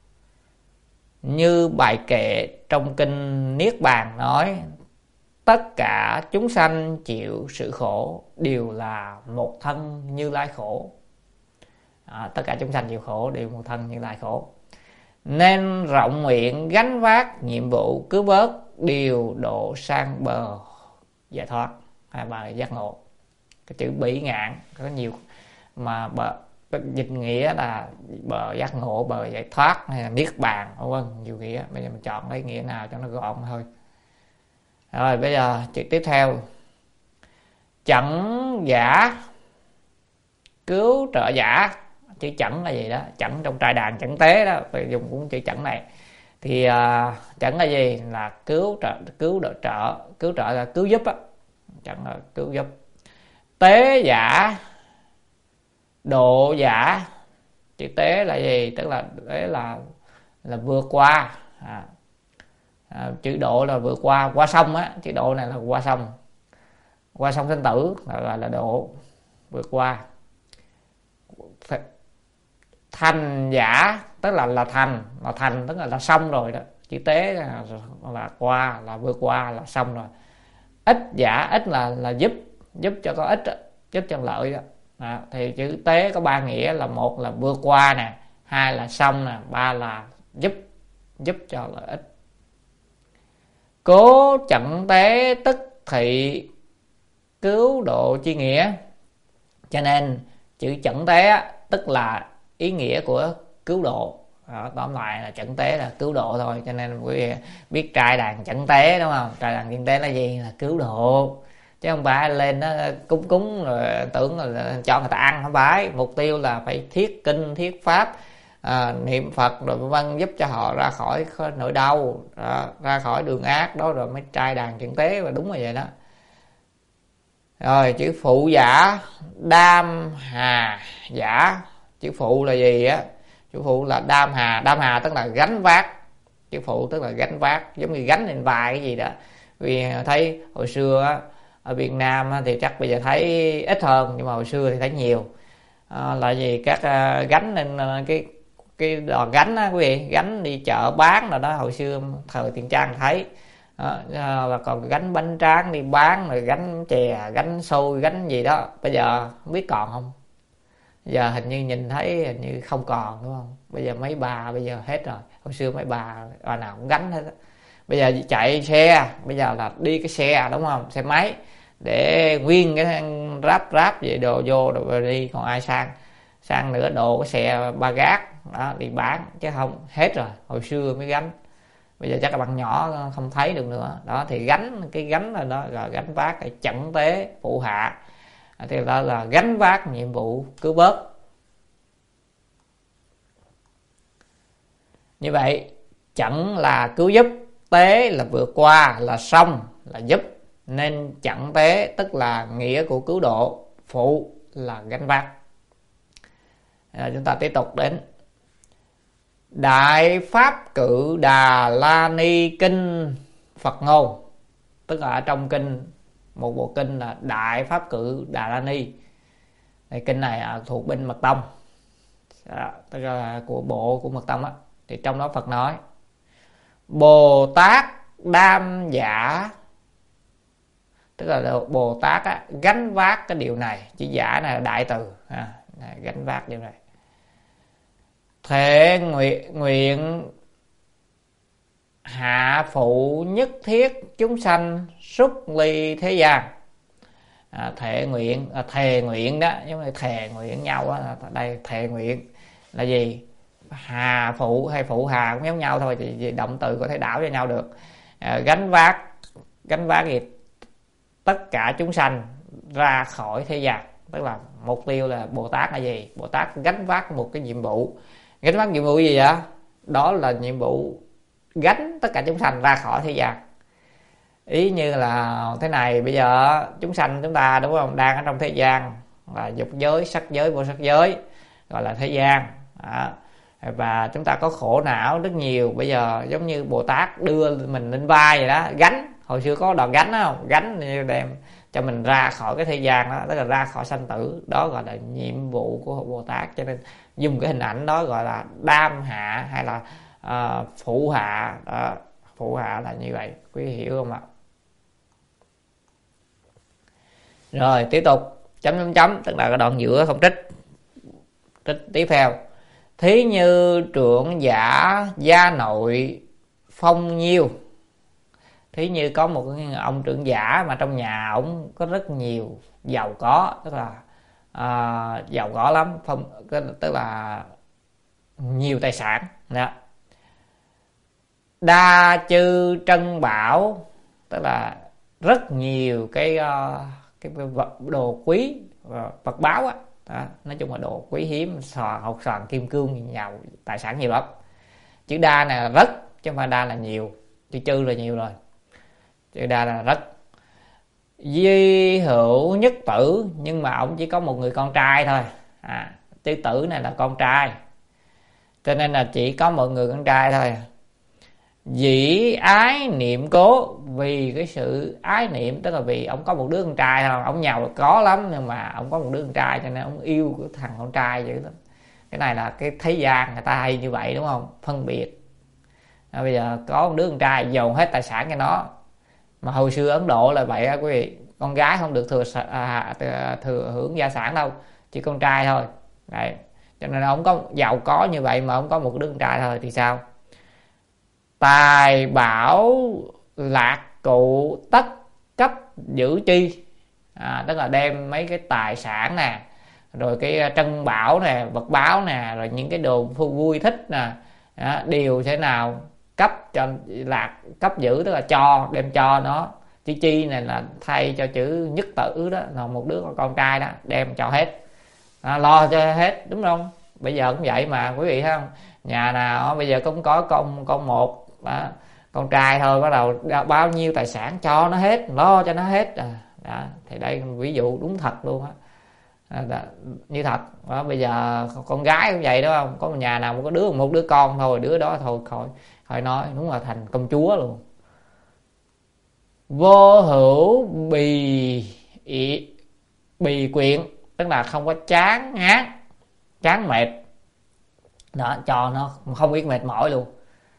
Như bài kệ trong kinh Niết Bàn nói: tất cả chúng sanh chịu sự khổ đều là một thân Như Lai khổ. À, tất cả chúng sanh chịu khổ đều một thân Như Lai khổ. Nên rộng nguyện gánh vác nhiệm vụ cứu vớt điều độ sang bờ giải thoát, hay bờ giác ngộ. Cái chữ bỉ ngạn có nhiều mà bờ dịch nghĩa là bờ giác ngộ, bờ giải thoát hay là niết bàn, vân vân, nhiều nghĩa. Bây giờ mình chọn lấy nghĩa nào cho nó gọn thôi. Rồi bây giờ chữ tiếp theo. Chẩn giả cứu trợ giả. Chữ chẩn là gì đó? Chẩn trong trai đàn chẩn tế đó, phải dùng cũng chữ chẩn này. Thì uh, chẩn là gì? Là cứu trợ, cứu trợ, trợ cứu trợ là cứu giúp á. Chẩn là cứu giúp. Tế giả độ giả. Chữ tế là gì? Tức là tế là là vượt qua. À, à, chữ độ là vượt qua, qua sông á. Chữ độ này là qua sông, qua sông sinh tử là gọi là độ, vượt qua. Thành giả tức là là thành, là thành tức là là xong rồi đó. Chữ tế là, là qua, là vượt qua, là xong rồi. Ích giả, ích là là giúp, giúp cho có ích, giúp cho lợi đó. À, thì chữ tế có ba nghĩa là: một là vượt qua nè, hai là xong nè, ba là giúp, giúp cho lợi ích. Cố chẩn tế tức thị cứu độ chi nghĩa. Cho nên chữ chẩn tế á, tức là ý nghĩa của cứu độ. Đó, tóm lại là chẩn tế là cứu độ thôi. Cho nên quý vị biết trai đàn chẩn tế đúng không? Trai đàn chẩn tế là gì? Là cứu độ, chứ không phải lên đó cúng cúng rồi tưởng là cho người ta ăn, không phải. Mục tiêu là phải thiết kinh thiết pháp, à, niệm Phật rồi vân giúp cho họ ra khỏi nỗi đau, ra, ra khỏi đường ác đó, rồi mới trai đàn chuyển tế, và đúng là vậy đó. Rồi chữ phụ giả, đam hà giả. Chữ phụ là gì á? Chữ phụ là đam hà. Đam hà tức là gánh vác. Chữ phụ tức là gánh vác, giống như gánh lên vai cái gì đó. Vì thấy hồi xưa á, ở Việt Nam thì chắc bây giờ thấy ít hơn, nhưng mà hồi xưa thì thấy nhiều. À, là gì? Các uh, gánh lên uh, cái cái đò gánh á quý vị, gánh đi chợ bán rồi đó. Hồi xưa thời tiền trang thấy đó, và còn gánh bánh tráng đi bán, rồi gánh chè, gánh xôi, gánh gì đó. Bây giờ không biết còn không? Giờ hình như nhìn thấy hình như không còn, đúng không? Bây giờ mấy bà bây giờ hết rồi. Hồi xưa mấy bà bà nào cũng gánh hết đó. Bây giờ chạy xe, bây giờ là đi cái xe, đúng không? Xe máy để nguyên cái ráp ráp về đồ vô rồi đi. Còn ai sang sang nữa đồ cái xe ba gác đó đi bán, chứ không hết rồi. Hồi xưa mới gánh, bây giờ chắc là bạn nhỏ không thấy được nữa đó. Thì gánh, cái gánh là đó là gánh vác cái chẩn tế phụ hạ, thì đó là gánh vác nhiệm vụ cứu vớt. Như vậy chẩn là cứu giúp, tế là vượt qua, là xong, là giúp, nên chẩn tế tức là nghĩa của cứu độ, phụ là gánh vác. À, chúng ta tiếp tục đến Đại Pháp Cự Đà La Ni Kinh Phật Ngôn. Tức là ở trong kinh, một bộ kinh là Đại Pháp Cự Đà La Ni. Cái kinh này thuộc bên Mật Tông, à, tức là của bộ của Mật Tông á. Thì trong đó Phật nói Bồ Tát đam giả, tức là Bồ Tát á, gánh vác cái điều này. Chữ giả này là đại từ, à, gánh vác điều này. Thệ nguyện, nguyện hạ phụ nhất thiết chúng sanh xuất ly thế gian. À, thệ nguyện, à, thề nguyện đó, giống như thề nguyện nhau đó. Đây thề nguyện là gì? Hà phụ hay phụ hà cũng giống nhau thôi, thì động từ có thể đảo cho nhau được. À, gánh vác, gánh vác gì? Tất cả chúng sanh ra khỏi thế gian. Tức là mục tiêu là Bồ Tát là gì? Bồ Tát gánh vác một cái nhiệm vụ. Gánh vác nhiệm vụ gì vậy? Đó là nhiệm vụ gánh tất cả chúng sanh ra khỏi thế gian. Ý như là thế này, bây giờ chúng sanh chúng ta, đúng không, đang ở trong thế gian là dục giới, sắc giới, vô sắc giới, gọi là thế gian đó. Và chúng ta có khổ não rất nhiều. Bây giờ giống như Bồ Tát đưa mình lên vai vậy đó, gánh. Hồi xưa có đòn gánh đó không? Gánh đem cho mình ra khỏi cái thế gian đó, tức là ra khỏi sanh tử. Đó gọi là nhiệm vụ của Bồ Tát. Cho nên dùng cái hình ảnh đó gọi là đam hạ hay là uh, phụ hạ. uh, Phụ hạ là như vậy, quý vị hiểu không ạ? Rồi tiếp tục chấm chấm chấm, tức là cái đoạn giữa không trích. Trích tiếp theo. Thí như trượng giả gia nội phong nhiêu. Thí như có một ông trưởng giả mà trong nhà ổng có rất nhiều giàu có, tức là uh, giàu có lắm, phong, tức là nhiều tài sản đó. Đa chư trân bảo, tức là rất nhiều cái uh, cái vật đồ quý, vật báo á. Đó, nói chung là đồ quý hiếm, sò, hột xoàn, kim cương, giàu, tài sản nhiều lắm. Chữ đa này là rất, chứ không phải đa là nhiều. Chữ chư là nhiều rồi, chữ đa là rất. Di hữu nhất tử, nhưng mà ông chỉ có một người con trai thôi. À, chữ tử này là con trai, cho nên là chỉ có một người con trai thôi. Dĩ ái niệm cố, vì cái sự ái niệm, tức là vì ông có một đứa con trai thôi. Ông giàu có lắm, nhưng mà ông có một đứa con trai, cho nên ông yêu cái thằng con trai dữ lắm. Cái này là cái thế gian người ta hay như vậy, đúng không? Phân biệt. À, bây giờ có một đứa con trai dồn hết tài sản cho nó. Mà hồi xưa Ấn Độ là vậy á quý vị, con gái không được thừa, à, thừa hưởng gia sản đâu, chỉ con trai thôi. Đấy. Cho nên ông có giàu có như vậy mà ông có một đứa con trai thôi thì sao? Tài bảo lạc cụ tất cấp giữ chi, à, tức là đem mấy cái tài sản nè, rồi cái trân bảo nè, vật báo nè, rồi những cái đồ vui thích nè, đó, đều thế nào cấp cho lạc, cấp giữ tức là cho, đem cho nó. Chữ chi này là thay cho chữ nhất tử đó, là một đứa con trai đó, đem cho hết, à, lo cho hết, đúng không? Bây giờ cũng vậy mà quý vị thấy không, nhà nào bây giờ cũng có con con một đó, con trai thôi bắt đầu bao nhiêu tài sản cho nó hết, lo cho nó hết à. Đó, thì đây ví dụ đúng thật luôn á. À, như thật đó, bây giờ con gái cũng vậy đúng không, có một nhà nào có đứa một đứa con thôi, đứa đó thôi khỏi khỏi nói, đúng là thành công chúa luôn. Vô hữu bì ị, bì quyện, tức là không có chán ngán chán mệt đó, cho nó không biết mệt mỏi luôn.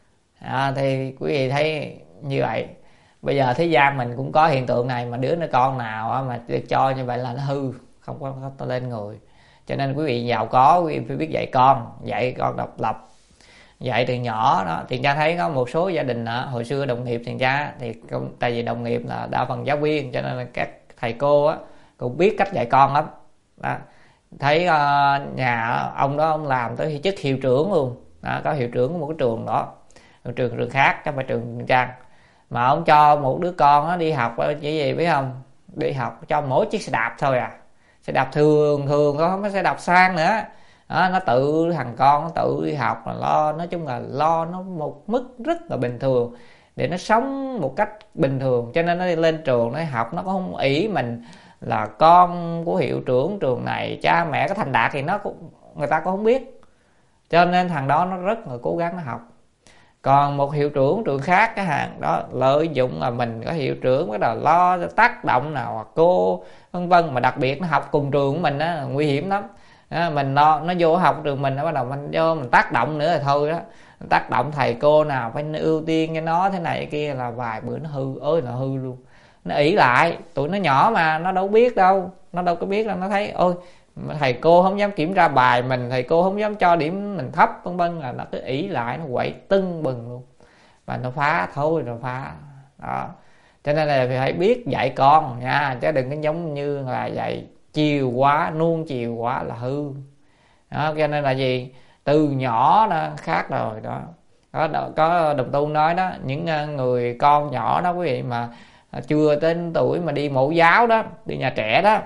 À, thì quý vị thấy như vậy. Bây giờ thế gian mình cũng có hiện tượng này, mà đứa nó con nào mà cho như vậy là nó hư, không có, có lên người. Cho nên quý vị giàu có, quý vị phải biết dạy con, dạy con độc lập, dạy từ nhỏ đó. Thì cha thấy có một số gia đình đó, hồi xưa đồng nghiệp thì cha thì tại vì đồng nghiệp là đa phần giáo viên, cho nên là các thầy cô á cũng biết cách dạy con lắm đó. Thấy uh, nhà ông đó ông làm tới chức hiệu trưởng luôn đó, có hiệu trưởng của một cái trường đó, một trường trường khác chứ không phải trường Trang, mà ông cho một đứa con nó đi học chỉ gì biết không, đi học cho mỗi chiếc xe đạp thôi à, xe đạp thường thường thôi, không có xe đạp sang nữa đó. Nó tự thằng con nó tự đi học là lo, nói chung là lo nó một mức rất là bình thường để nó sống một cách bình thường. Cho nên nó đi lên trường nó học, nó cũng không ỷ mình là con của hiệu trưởng trường này, cha mẹ có thành đạt thì nó cũng, người ta cũng không biết. Cho nên thằng đó nó rất là cố gắng nó học. Còn một hiệu trưởng trường khác cái hàng đó lợi dụng là mình có hiệu trưởng bắt đầu lo tác động nào cô vân vân, mà đặc biệt nó học cùng trường của mình á nguy hiểm lắm. Đó, mình lo nó vô học trường mình, nó bắt đầu mình vô mình tác động nữa là thôi đó. Tác động thầy cô nào phải ưu tiên cho nó thế này kia là vài bữa nó hư ơi là hư luôn. Nó ỷ lại, tụi nó nhỏ mà nó đâu biết đâu, nó đâu có biết đâu, nó thấy ôi thầy cô không dám kiểm tra bài mình, thầy cô không dám cho điểm mình thấp vân vân, là nó cứ ỷ lại, nó quậy tưng bừng luôn, và nó phá thôi, nó phá đó. Cho nên là phải biết dạy con nha, chứ đừng có giống như là dạy chiều quá, nuông chiều quá là hư đó. Cho nên là gì, từ nhỏ nó khác rồi đó. Đó, có đồng tu nói đó, những người con nhỏ đó quý vị mà chưa đến tuổi mà đi mẫu giáo đó, đi nhà trẻ đó,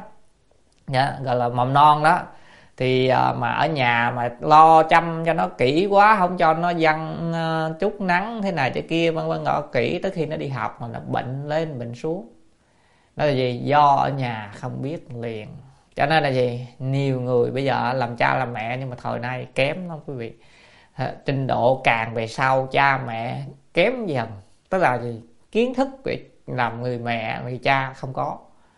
dạ, gọi là mầm non đó, thì mà ở nhà mà lo chăm cho nó kỹ quá, không cho nó văng chút nắng thế này thế kia vân vân, ngọ kỹ, tới khi nó đi học mà nó bệnh lên bệnh xuống, đó là gì, do ở nhà không biết liền. Cho nên là gì, nhiều người bây giờ làm cha làm mẹ nhưng mà thời nay kém lắm quý vị. Trình độ càng về sau cha mẹ kém dần, tức là gì, kiến thức về làm người mẹ người cha không có,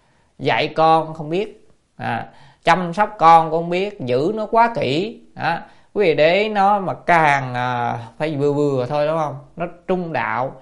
dạy con không biết, à, chăm sóc con cũng không biết, giữ nó quá kỹ đó. Quý vị để nó mà càng à, phải vừa vừa thôi đúng không, nó trung đạo,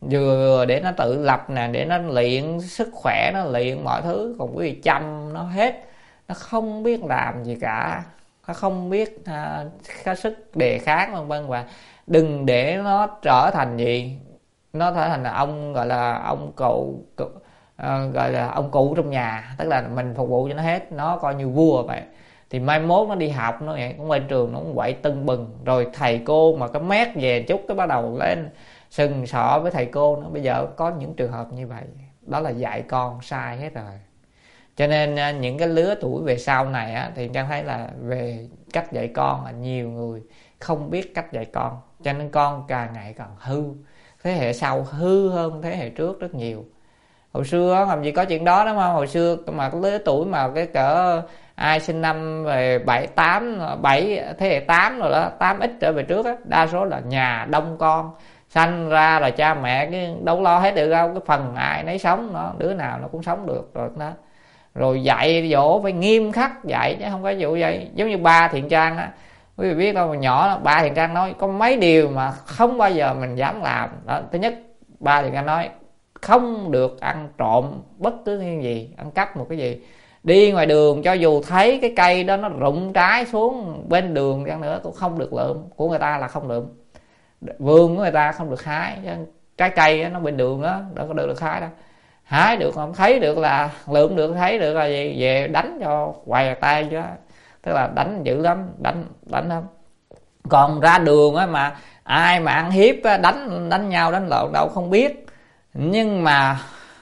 vừa để nó tự lập nè, để nó luyện sức khỏe, nó luyện mọi thứ. Còn quý vị chăm nó hết, nó không biết làm gì cả, nó không biết à, có sức đề kháng vân vân. Và đừng để nó trở thành gì, nó trở thành là ông gọi là ông cụ, cụ à, gọi là ông cụ trong nhà, tức là mình phục vụ cho nó hết, nó coi như vua vậy. Thì mai mốt nó đi học nó vậy, cũng lên trường nó cũng quậy tưng bừng, rồi thầy cô mà cái mét về chút cái bắt đầu lên sừng sọ với thầy cô nữa. Bây giờ có những trường hợp như vậy, đó là dạy con sai hết rồi. Cho nên những cái lứa tuổi về sau này á, thì Trang thấy là về cách dạy con là nhiều người không biết cách dạy con, cho nên con càng ngày càng hư. Thế hệ sau hư hơn thế hệ trước rất nhiều. Hồi xưa làm gì có chuyện đó đúng không, hồi xưa mà cái lứa tuổi mà cái cỡ ai sinh năm về bảy tám bảy thế hệ tám rồi đó, tám ít trở về trước á, đa số là nhà đông con, sanh ra là cha mẹ cái đâu lo hết được đâu, cái phần ai nấy sống, nó đứa nào nó cũng sống được rồi đó. Rồi dạy dỗ phải nghiêm khắc dạy chứ không có dụ vậy. Giống như ba Thiện Trang á, quý vị biết đâu, mà nhỏ đó, ba Thiện Trang nói có mấy điều mà không bao giờ mình dám làm đó. Thứ nhất, ba Thiện Trang nói không được ăn trộm bất cứ cái gì, ăn cắp một cái gì. Đi ngoài đường cho dù thấy cái cây đó nó rụng trái xuống bên đường chăng nữa cũng không được lượm, của người ta là không lượm, vườn của người ta không được hái, trái cây đó, nó bên đường đó đâu có được được hái đâu. Hái được không thấy được là lượm được, thấy được là gì, về đánh cho quài tay chứ, tức là đánh dữ lắm, đánh đánh lắm. Còn ra đường á mà ai mà ăn hiếp đánh đánh nhau đánh lộn đâu không biết, nhưng mà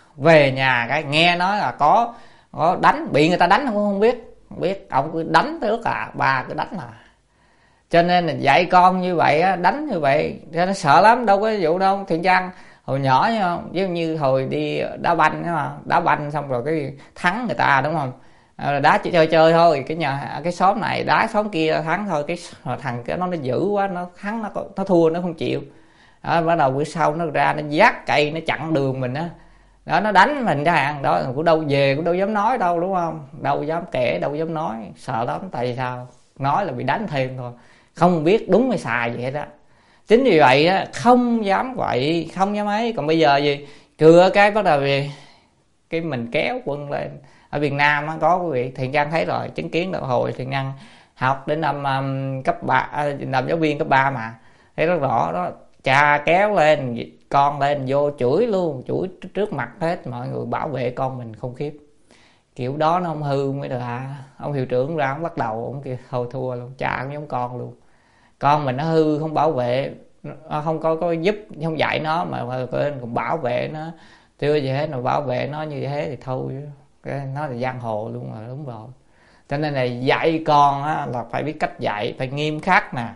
về nhà cái nghe nói là có có đánh, bị người ta đánh không không biết, không biết ông cứ đánh tới cả ba cứ đánh mà Cho nên là dạy con như vậy á, đánh như vậy cho nó sợ lắm, đâu có vụ đâu. Thiện Trang hồi nhỏ như không, giống như hồi đi đá banh mà, đá banh xong rồi cái thắng người ta đúng không, đá chơi chơi chơi thôi, cái nhà cái xóm này đá xóm kia thắng thôi, cái thằng cái nó nó dữ quá, nó thắng nó nó thua nó không chịu đó, bắt đầu bữa sau nó ra nó vác cây nó chặn đường mình á, đó nó đánh mình ra hàng đó, cũng đâu về cũng đâu dám nói đâu đúng không, đâu dám kể đâu dám nói, sợ lắm. Tại vì sao? Nói là bị đánh thêm thôi, không biết đúng hay sai vậy đó. Chính vì vậy á, không dám vậy, không dám ấy. Còn bây giờ gì cưa cái bắt đầu về cái mình kéo quân lên. Ở Việt Nam á, có quý vị Thiện Trang thấy rồi, chứng kiến được hồi Thiện Trang học đến năm um, cấp ba, làm giáo viên cấp ba mà thấy rất rõ đó. Cha kéo lên con lên vô chửi luôn, chửi trước mặt hết, mọi người bảo vệ con mình không khiếp. Kiểu đó nó không hư mới được à. Ông hiệu trưởng ra ông bắt đầu ông kêu thôi thua luôn, cha cũng giống con luôn. Con mình nó hư không bảo vệ, không có có giúp, không dạy nó mà còn bảo vệ nó, chưa gì hết mà bảo vệ nó như thế thì thôi, cái nó là giang hồ luôn rồi, đúng rồi. Cho nên là dạy con á, là phải biết cách dạy, phải nghiêm khắc nè,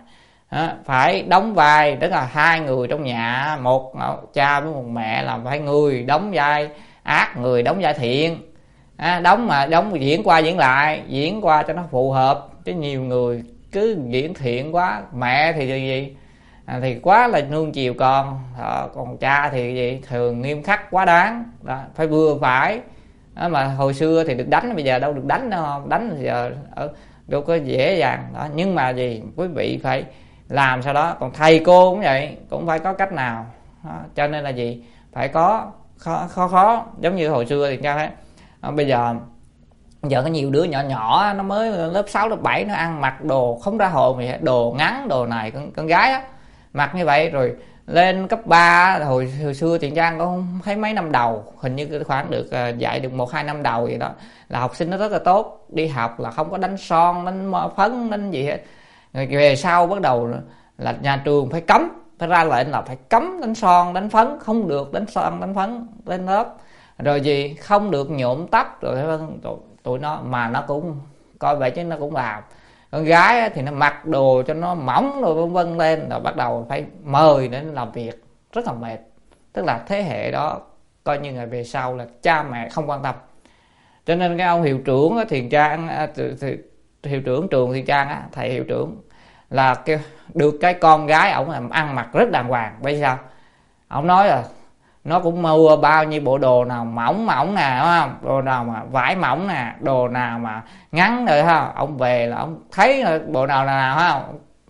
phải đóng vai, tức là hai người trong nhà, một cha với một mẹ là phải người đóng vai ác, người đóng vai thiện. À, đóng mà đóng diễn qua diễn lại, diễn qua cho nó phù hợp, chứ nhiều người cứ diễn thiện quá, mẹ thì gì à, thì quá là nuông chiều con, à, còn cha thì gì thường nghiêm khắc quá đáng đó, phải vừa phải đó. Mà hồi xưa thì được đánh, bây giờ đâu được đánh đâu, không đánh thì giờ ở đâu có dễ dàng đó. Nhưng mà gì quý vị phải làm sao đó, còn thầy cô cũng vậy, cũng phải có cách nào đó. Cho nên là gì phải có khó khó, khó. Giống như hồi xưa thì sao thế à, bây giờ giờ có nhiều đứa nhỏ nhỏ nó mới lớp sáu lớp bảy, nó ăn mặc đồ không ra hồn gì, đồ ngắn đồ này, con, con gái á mặc như vậy. Rồi lên cấp ba, hồi, hồi xưa Thiện Trang cũng thấy mấy năm đầu, hình như khoảng được uh, dạy được một hai năm đầu gì đó là học sinh nó rất là tốt, đi học là không có đánh son đánh phấn đánh gì hết. Rồi về sau bắt đầu là nhà trường phải cấm, phải ra lệnh là phải cấm đánh son đánh phấn, không được đánh son đánh phấn lên lớp. Rồi gì không được nhuộm tóc rồi tụi, tụi nó, mà nó cũng coi vậy chứ nó cũng làm. Con gái thì nó mặc đồ cho nó mỏng rồi vân vân lên, rồi bắt đầu phải mời đến làm việc, rất là mệt. Tức là thế hệ đó coi như ngày về sau là cha mẹ không quan tâm. Cho nên cái ông hiệu trưởng Thiện Trang, hiệu trưởng trường Thiện Trang á, thầy hiệu trưởng là kêu được cái con gái ổng làm ăn mặc rất đàng hoàng. Bây giờ ổng nói là nó cũng mua bao nhiêu bộ đồ nào mỏng mỏng nè, đúng không, đồ nào mà vải mỏng nè, đồ nào mà ngắn rồi ha, ông về là ông thấy bộ nào nào ha,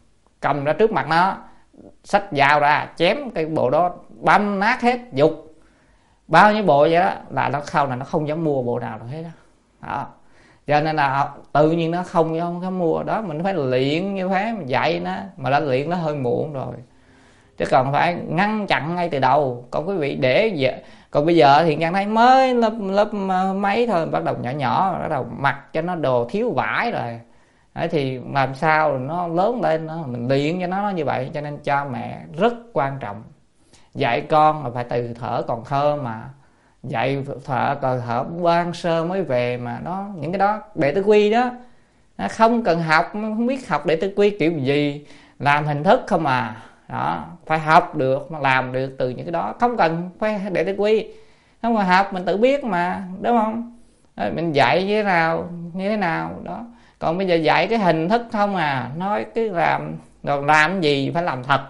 cầm ra trước mặt nó, xách dao ra chém cái bộ đó băm nát hết, dục bao nhiêu bộ vậy đó, là nó sau này nó không dám mua bộ nào đâu hết đó. Đó cho nên là tự nhiên nó không không có mua đó. Mình phải luyện như thế, mình dạy nó, mà đã luyện nó hơi muộn rồi, chứ còn phải ngăn chặn ngay từ đầu. Còn quý vị để vậy, còn bây giờ thì Trang thấy mới lớp lớp mấy thôi, bắt đầu nhỏ nhỏ bắt đầu mặc cho nó đồ thiếu vải rồi. Đấy thì làm sao nó lớn lên nó mình luyện cho nó như vậy. Cho nên cha mẹ rất quan trọng, dạy con là phải từ thở còn thơ, mà dạy thở còn thở ban sơ mới về, mà nó những cái đó đệ tử quy đó, nó không cần học, không biết học đệ tử quy kiểu gì, làm hình thức không à. Đó, phải học được mà làm được từ những cái đó, không cần phải để tới quy, không cần học, mình tự biết mà, đúng không? Rồi mình dạy như thế nào như thế nào đó. Còn bây giờ dạy cái hình thức không à, nói cái làm rồi làm gì phải làm thật,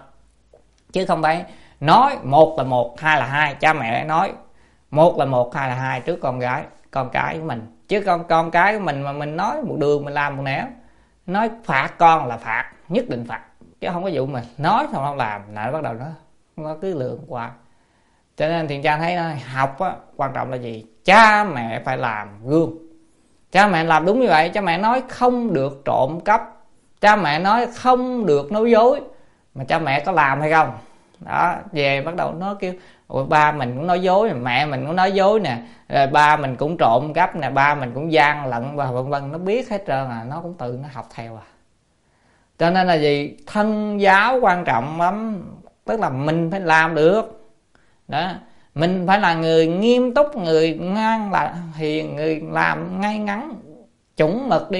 chứ không phải nói một là một, hai là hai. Cha mẹ nói một là một, hai là hai trước con gái con cái của mình, chứ con con cái của mình mà mình nói một đường mình làm một nẻo. Nói phạt con là phạt, nhất định phạt, chứ không có vụ mà nói xong không làm lại bắt đầu nó nó cứ lượng qua. Cho nên Thiện Trang thấy học á, quan trọng là gì? Cha mẹ phải làm gương, cha mẹ làm đúng như vậy. Cha mẹ nói không được trộm cắp, cha mẹ nói không được nói dối, mà cha mẹ có làm hay không? Đó, về bắt đầu nó kêu ôi ba mình cũng nói dối, mẹ mình cũng nói dối nè, rồi ba mình cũng trộm cắp nè, ba mình cũng gian lận và vân vân. Nó biết hết trơn à, nó cũng tự nó học theo à. Cho nên là gì? Thân giáo quan trọng lắm, tức là mình phải làm được đó. Mình phải là người nghiêm túc, người ngang là hiền, người làm ngay ngắn chuẩn mực đi.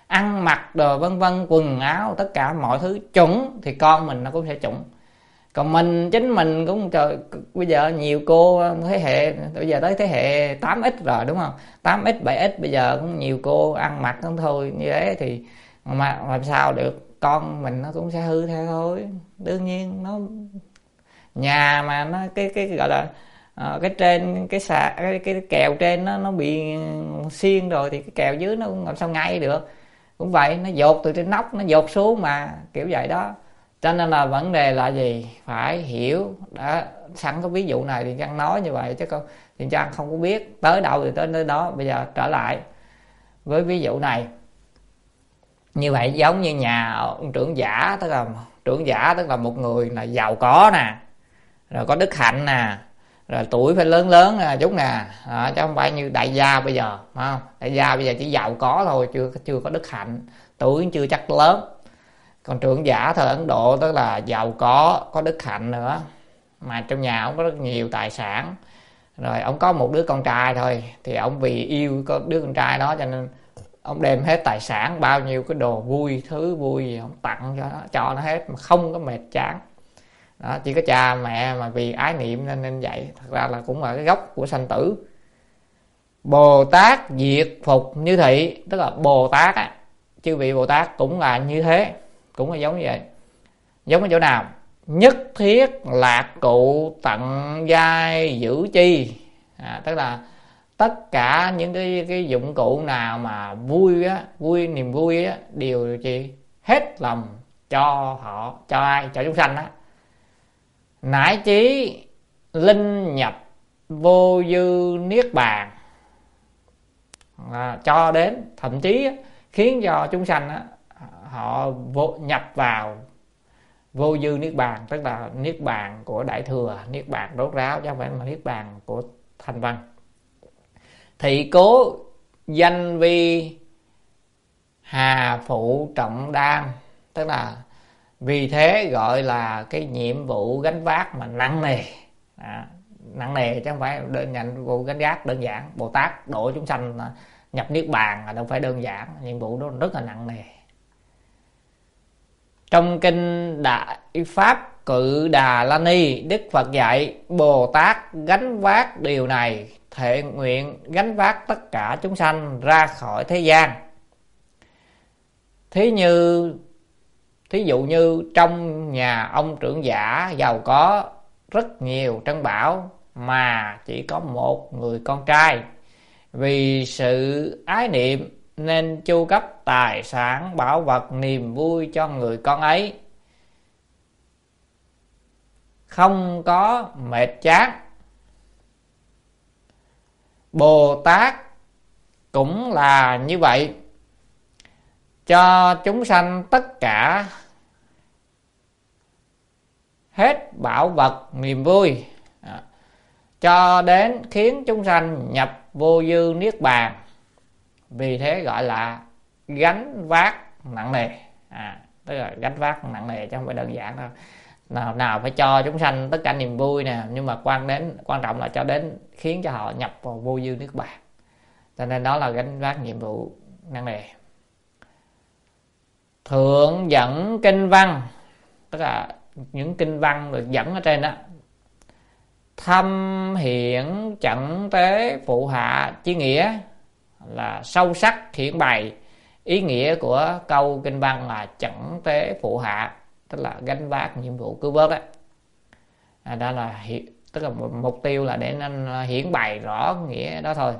ăn mặc đồ vân vân, quần áo tất cả mọi thứ chuẩn thì con mình nó cũng sẽ chuẩn. Còn mình chính mình cũng trời, bây giờ nhiều cô thế hệ bây giờ tới thế hệ tám x rồi đúng không, tám x bảy x bây giờ cũng nhiều cô ăn mặc không thôi như thế thì mà làm sao được, con mình nó cũng sẽ hư theo thôi. Đương nhiên nó nhà mà nó cái cái gọi là uh, cái trên cái xà cái, cái kèo trên nó nó bị xiên rồi thì cái kèo dưới nó cũng làm sao ngay được. Cũng vậy, nó dột từ trên nóc nó dột xuống mà, kiểu vậy đó. Cho nên là vấn đề là gì, phải hiểu. Đã sẵn có ví dụ này thì Trang nói như vậy chứ không thì Trang không có biết tới đâu thì tới nơi đó. Bây giờ trở lại với ví dụ này, như vậy giống như nhà ông trưởng giả, tức là trưởng giả tức là một người là giàu có nè, rồi có đức hạnh nè, rồi tuổi phải lớn lớn nè chút nè, à, chứ không phải như đại gia bây giờ, phải không? Đại gia bây giờ chỉ giàu có thôi, chưa chưa có đức hạnh, tuổi chưa chắc lớn. Còn trưởng giả thời Ấn Độ tức là giàu có, có đức hạnh nữa, mà trong nhà ông có rất nhiều tài sản, rồi ông có một đứa con trai thôi, thì ông vì yêu có đứa con trai đó cho nên ông đem hết tài sản, bao nhiêu cái đồ vui, thứ vui gì ông tặng cho nó, cho nó hết mà không có mệt chán. Đó, chỉ có cha mẹ mà vì ái niệm nên nên vậy. Thật ra là cũng là cái gốc của sanh tử. Bồ Tát diệt phục như thị, tức là Bồ Tát á, chư vị Bồ Tát cũng là như thế, cũng là giống như vậy. Giống ở chỗ nào? Nhất thiết lạc cụ tận giai giữ chi, à, tức là tất cả những cái cái dụng cụ nào mà vui á, vui niềm vui á, đều gì hết lòng cho họ, cho ai? Cho chúng sanh á. Nải chí linh nhập vô dư niết bàn, à, cho đến thậm chí á, khiến cho chúng sanh á, họ vô, nhập vào vô dư niết bàn, tức là niết bàn của đại thừa, niết bàn rốt ráo chứ không phải là niết bàn của thành văn. Thị cố danh vi hà phụ trọng đan, tức là vì thế gọi là cái nhiệm vụ gánh vác mà nặng nề, à, nặng nề chứ không phải đơn nhận vụ gánh vác đơn giản. Bồ Tát độ chúng sanh nhập niết bàn là đâu phải đơn giản, nhiệm vụ đó rất là nặng nề. Trong kinh Đại Pháp Cự Đà La Ni, Đức Phật dạy Bồ Tát gánh vác điều này, thệ nguyện gánh vác tất cả chúng sanh ra khỏi thế gian. Thí như thí dụ như trong nhà ông trưởng giả giàu có rất nhiều trân bảo mà chỉ có một người con trai, vì sự ái niệm nên chu cấp tài sản bảo vật niềm vui cho người con ấy, không có mệt chán. Bồ Tát cũng là như vậy, cho chúng sanh tất cả hết bảo vật niềm vui, à, cho đến khiến chúng sanh nhập vô dư niết bàn. Vì thế gọi là gánh vác nặng nề, à, tức là gánh vác nặng nề chứ không phải đơn giản đâu. Nào nào phải cho chúng sanh tất cả niềm vui nè, nhưng mà quan đến quan trọng là cho đến khiến cho họ nhập vào vô dư niết bàn. Cho nên đó là gánh vác nhiệm vụ nặng nề. Thượng dẫn kinh văn, tức là những kinh văn được dẫn ở trên đó. Thâm hiển chẩn tế phụ hạ chí nghĩa, là sâu sắc hiển bày ý nghĩa của câu kinh văn là chẩn tế phụ hạ, tức là gánh vác nhiệm vụ cứu vớt đó. À, đó là tức là mục tiêu là để nên hiển bày rõ nghĩa đó thôi.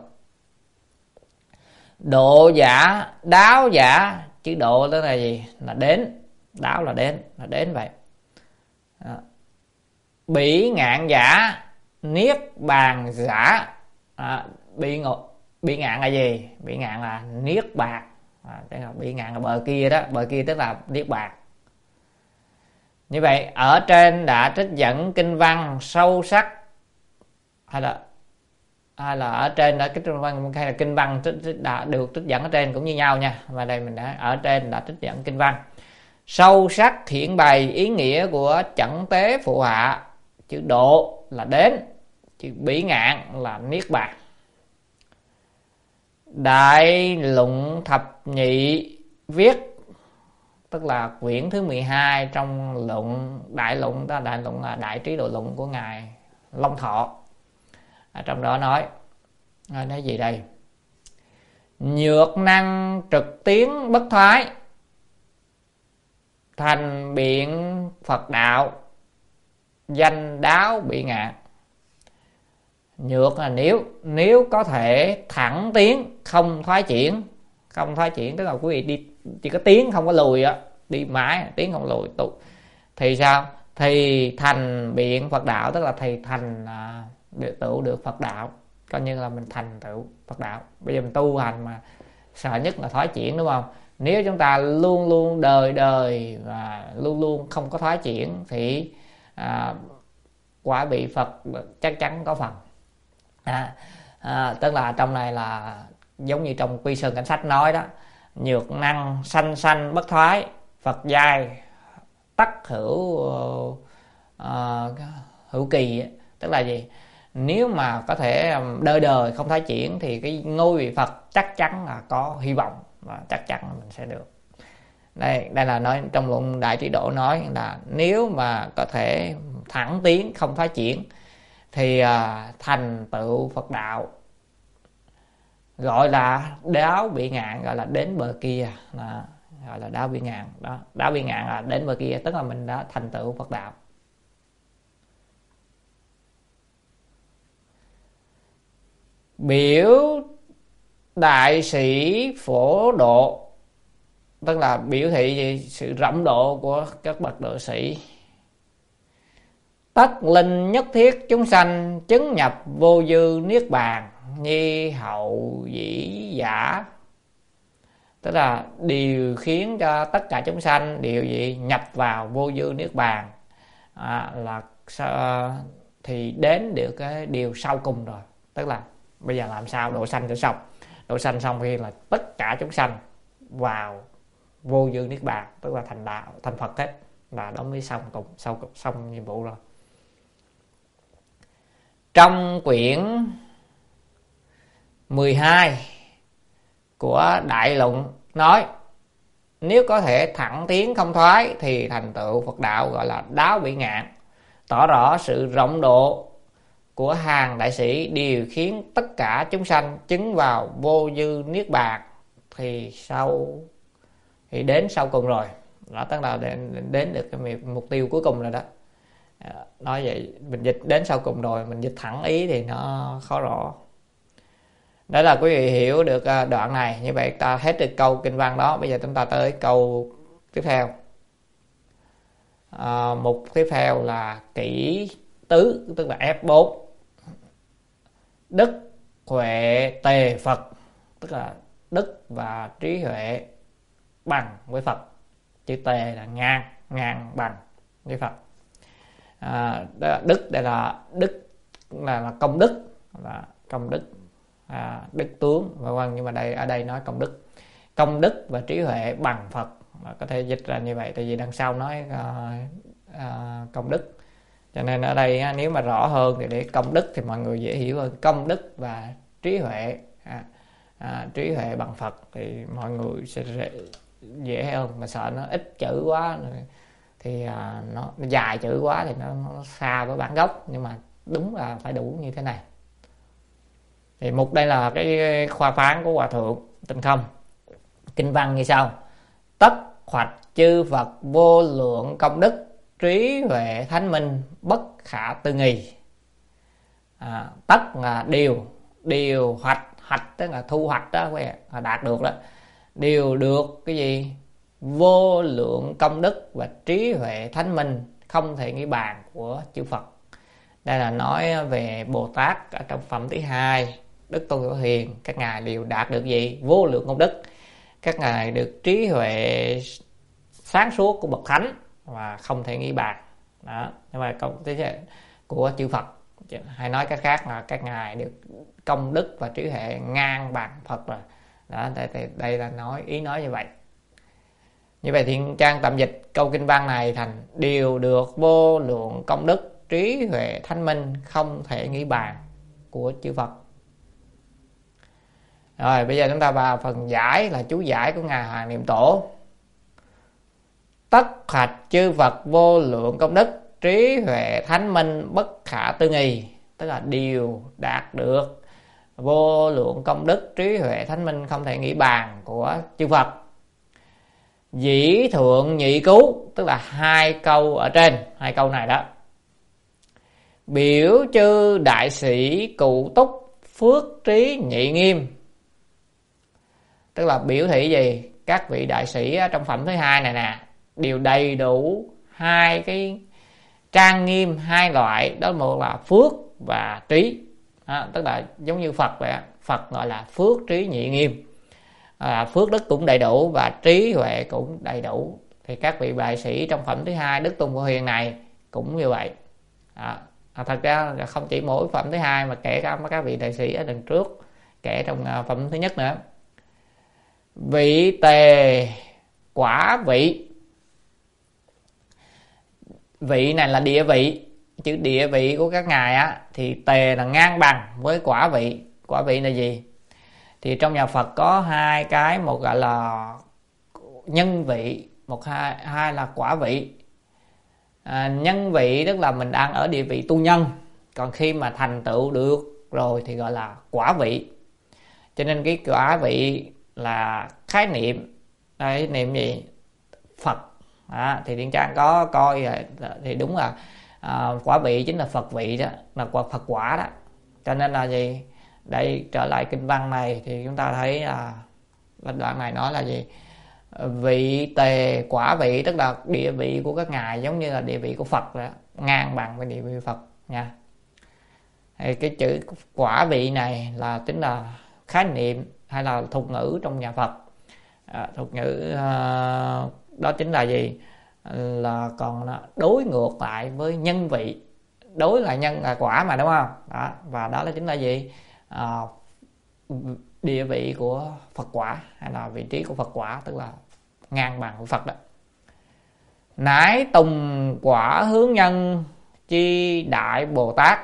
Độ giả đáo giả, chữ độ tức là gì? Là đến, đáo là đến, là đến vậy. Đó. Bỉ ngạn giả niết bàn giả, à, bị ngộ bị ngạn là gì? Bị ngạn là niết bàn, à, tức là bị ngạn là bờ kia đó, bờ kia tức là niết bàn. Như vậy ở trên đã trích dẫn kinh văn sâu sắc, hay là hay là ở trên đã kinh văn hay là kinh văn đã được trích dẫn ở trên cũng như nhau nha. Và đây mình đã ở trên đã trích dẫn kinh văn sâu sắc hiển bày ý nghĩa của chẩn tế phụ hạ. Chữ độ là đến, chữ bỉ ngạn là niết bàn. Đại luận thập nhị viết, tức là quyển thứ mười hai trong luận đại luận, đó đại luận là Đại Trí Độ Luận của ngài Long Thọ. Ở trong đó nói nói gì đây? Nhược năng trực tiến bất thoái, thành biện Phật đạo, danh đáo bị ngạn. Nhược là nếu nếu có thể thẳng tiến không thoái chuyển. Không thoái chuyển tức là quý vị đi chỉ có tiến không có lùi á, đi mãi tiến không lùi tụ thì sao? Thì thành biện Phật đạo, tức là thì thành à, được tựu được Phật đạo, coi như là mình thành tựu Phật đạo. Bây giờ mình tu hành mà sợ nhất là thoái chuyển, đúng không? Nếu chúng ta luôn luôn đời đời và luôn luôn không có thoái chuyển thì à, quả bị Phật chắc chắn có phần. À, à, tức là trong này là giống như trong Quy Sơn Cảnh Sách nói đó, nhược năng sanh sanh bất thoái, Phật giai tắc hữu uh, hữu kỳ. Tức là gì? Nếu mà có thể đời đời không thoái chuyển thì cái ngôi vị Phật chắc chắn là có hy vọng và chắc chắn là mình sẽ được. Đây, đây là nói trong luận Đại Trí Độ nói là nếu mà có thể thẳng tiến không thoái chuyển thì à, thành tựu Phật đạo, gọi là đáo bị ngạn, gọi là đến bờ kia đó, gọi là đáo bị ngạn đó. Đáo bị ngạn là đến bờ kia, tức là mình đã thành tựu Phật đạo. Biểu đại sĩ phổ độ, tức là biểu thị gì? Sự rộng độ của các bậc độ sĩ. Tất linh nhất thiết chúng sanh chứng nhập vô dư niết bàn, nhi hậu dĩ giả. Tức là điều khiến cho tất cả chúng sanh đều gì? Nhập vào vô dư niết bàn, à, là thì đến được cái điều sau cùng rồi. Tức là bây giờ làm sao độ sanh cho xong. Độ sanh xong khi là tất cả chúng sanh vào vô dư niết bàn, tức là thành đạo, thành Phật hết, là đó mới xong cùng, xong xong nhiệm vụ rồi. Trong quyển mười hai của Đại Luận nói nếu có thể thẳng tiến không thoái thì thành tựu Phật đạo, gọi là đáo bị ngạn, tỏ rõ sự rộng độ của hàng đại sĩ đều khiến tất cả chúng sanh chứng vào vô dư niết bàn, thì sau thì đến sau cùng rồi. Đó, tức là đến, đến được cái mục tiêu cuối cùng rồi đó. Nói vậy mình dịch đến sau cùng rồi, mình dịch thẳng ý thì nó khó rõ. Đó là quý vị hiểu được đoạn này. Như vậy ta hết được câu kinh văn đó. Bây giờ chúng ta tới câu tiếp theo. à, Mục tiếp theo là kỹ tứ, tức là ép bốn. Đức huệ tề Phật, tức là đức và trí huệ bằng với Phật. Chữ tề là ngang, ngang bằng với Phật. À, đức đây là đức là, là công đức, là công đức, à, đức tướng vân vân, nhưng mà đây ở đây nói công đức, công đức và trí huệ bằng Phật, có thể dịch ra như vậy, tại vì đằng sau nói à, à, công đức, cho nên ở đây nếu mà rõ hơn thì để công đức thì mọi người dễ hiểu hơn. Công đức và trí huệ, à, à, trí huệ bằng Phật thì mọi người sẽ dễ, dễ hơn, mà sợ nó ít chữ quá thì à, nó, nó dài chữ quá thì nó, nó xa với bản gốc, nhưng mà đúng là phải đủ như thế này. Thì mục đây là cái khoa phán của Hòa Thượng Tịnh Không. Kinh văn như sau: tất hoạch chư Phật vô lượng công đức, trí huệ thánh minh bất khả tư nghì. À, tất là điều, điều hoạch, hoạch tức là thu hoạch đó, là đạt được đó, đều được cái gì? Vô lượng công đức và trí huệ thánh minh không thể nghĩ bàn của chư Phật. Đây là nói về Bồ Tát ở trong phẩm thứ hai, Đức Tôn Thổ Hiền, các ngài đều đạt được gì? Vô lượng công đức. Các ngài được trí huệ sáng suốt của bậc thánh và không thể nghĩ bàn. Đó, nhưng mà công đức của chư Phật, hay nói cách khác là các ngài được công đức và trí huệ ngang bằng Phật rồi. Đó, đây, đây, đây là nói ý nói như vậy. Như vậy Thiện Trang tạm dịch câu kinh văn này thành đều được vô lượng công đức, trí huệ thánh minh không thể nghĩ bàn của chư Phật. Rồi bây giờ chúng ta vào phần giải, là chú giải của Ngài Hoàng Niệm Tổ. Tất hoạch chư Phật vô lượng công đức, trí huệ thánh minh bất khả tư nghì. Tức là điều đạt được vô lượng công đức, trí huệ thánh minh không thể nghĩ bàn của chư Phật. Dĩ thượng nhị cứu, tức là hai câu ở trên, hai câu này đó. Biểu chư đại sĩ cụ túc, phước trí nhị nghiêm. Tức là biểu thị gì? Các vị đại sĩ trong phẩm thứ hai này nè đều đầy đủ hai cái trang nghiêm, hai loại, đó một là phước và trí. À, tức là giống như Phật vậy, Phật gọi là phước trí nhị nghiêm, à, phước đức cũng đầy đủ và trí huệ cũng đầy đủ. Thì các vị đại sĩ trong phẩm thứ hai Đức Tùng Phổ Hiền này cũng như vậy. À, à, thật ra là không chỉ mỗi phẩm thứ hai mà kể cả các vị đại sĩ ở đằng trước, kể trong phẩm thứ nhất nữa. Vị tề quả vị. Vị này là địa vị, chữ địa vị của các ngài á, thì tề là ngang bằng với quả vị. Quả vị là gì? Thì trong nhà Phật có hai cái, một gọi là nhân vị, một hai hai là quả vị. À, nhân vị tức là mình đang ở địa vị tu nhân, còn khi mà thành tựu được rồi thì gọi là quả vị. Cho nên cái quả vị là khái niệm, khái niệm gì? Phật. À, thì Điển Trang có coi thì đúng là à, quả vị chính là Phật vị đó, là quả Phật quả đó. Cho nên là gì? Đây trở lại kinh văn này thì chúng ta thấy là đoạn này nói là gì? Vị tề quả vị, tức là địa vị của các ngài giống như là địa vị của Phật đó, ngang bằng với địa vị của Phật nha. Thì cái chữ quả vị này là tính là khái niệm hay là thuật ngữ trong nhà Phật. À, thuật ngữ à, đó chính là gì? Là còn đối ngược lại với nhân vị. Đối là nhân là quả mà, đúng không? Đó, và đó là chính là gì? À, địa vị của Phật quả hay là vị trí của Phật quả, tức là ngang bằng của Phật đó. Nãi tùng quả hướng nhân chi đại Bồ Tát,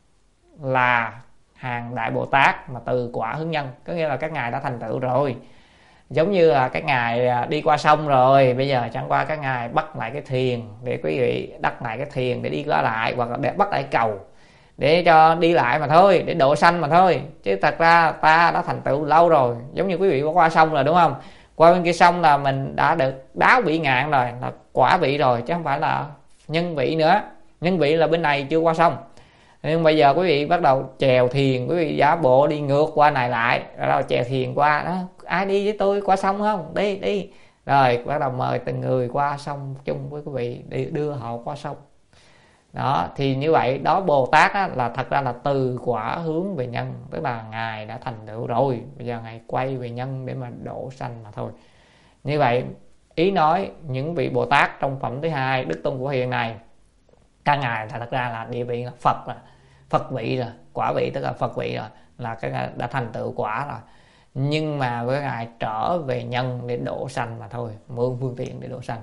là hàng đại Bồ Tát mà từ quả hướng nhân, có nghĩa là các ngài đã thành tựu rồi. Giống như là các ngài đi qua sông rồi, bây giờ chẳng qua các ngài bắt lại cái thuyền để quý vị đắp lại cái thuyền để đi qua lại, hoặc là để bắt lại cầu để cho đi lại mà thôi, để độ sanh mà thôi. Chứ thật ra ta đã thành tựu lâu rồi. Giống như quý vị qua sông rồi, đúng không? Qua bên kia sông là mình đã được đáo vị ngạn rồi, là quả vị rồi, chứ không phải là nhân vị nữa. Nhân vị là bên này chưa qua sông. Nhưng bây giờ quý vị bắt đầu chèo thuyền, quý vị giả bộ đi ngược qua này lại, rồi chèo thuyền qua đó. Ai đi với tôi qua sông không? Đi đi. Rồi bắt đầu mời từng người qua sông chung với quý vị, đi đưa họ qua sông. Đó, thì như vậy đó, Bồ Tát á, là thật ra là từ quả hướng về nhân, tức là ngài đã thành tựu rồi, bây giờ ngài quay về nhân để mà độ sanh mà thôi. Như vậy ý nói những vị Bồ Tát trong phẩm thứ hai Đức Tông Phổ Hiền này, các ngài là thật ra là địa vị là Phật, là Phật vị rồi, quả vị tức là Phật vị rồi, là các ngài đã thành tựu quả rồi. Nhưng mà với ngài trở về nhân để độ sanh mà thôi, mượn phương tiện để độ sanh.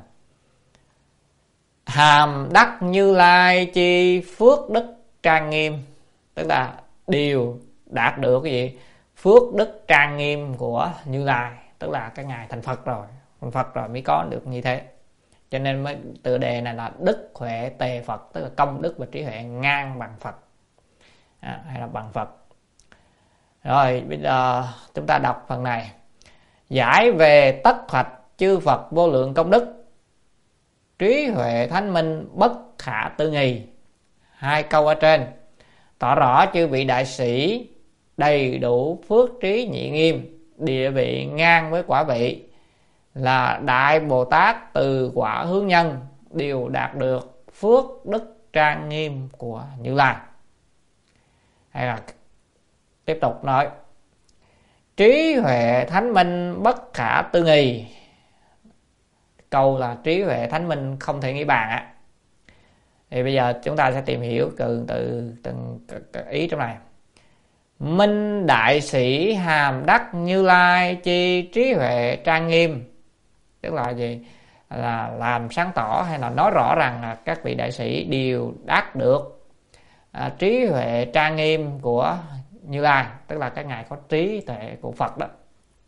Hàm đắc Như Lai chi phước đức trang nghiêm, tức là điều đạt được cái gì? Phước đức trang nghiêm của Như Lai, tức là các ngài thành Phật rồi, thành Phật rồi mới có được như thế. Cho nên mới tựa đề này là đức huệ tề Phật, tức là công đức và trí huệ ngang bằng Phật, à, hay là bằng Phật. Rồi bây giờ chúng ta đọc phần này. Giải về tất hoạch chư Phật vô lượng công đức, trí huệ thánh minh bất khả tư nghì. Hai câu ở trên tỏ rõ chư vị đại sĩ đầy đủ phước trí nhị nghiêm, địa vị ngang với quả vị, là đại Bồ Tát từ quả hướng nhân, đều đạt được phước đức trang nghiêm của Như Lai. Hay là tiếp tục nói trí huệ thánh minh bất khả tư nghì. Câu là trí huệ thánh minh không thể nghĩ bàn á. Thì bây giờ chúng ta sẽ tìm hiểu từ từ từng ý trong này. Minh đại sĩ hàm đắc Như Lai chi trí huệ trang nghiêm, tức là gì? Là làm sáng tỏ hay là nói rõ rằng là các vị đại sĩ đều đạt được à, trí huệ trang nghiêm của Như Lai, tức là cái ngài có trí tuệ của Phật đó.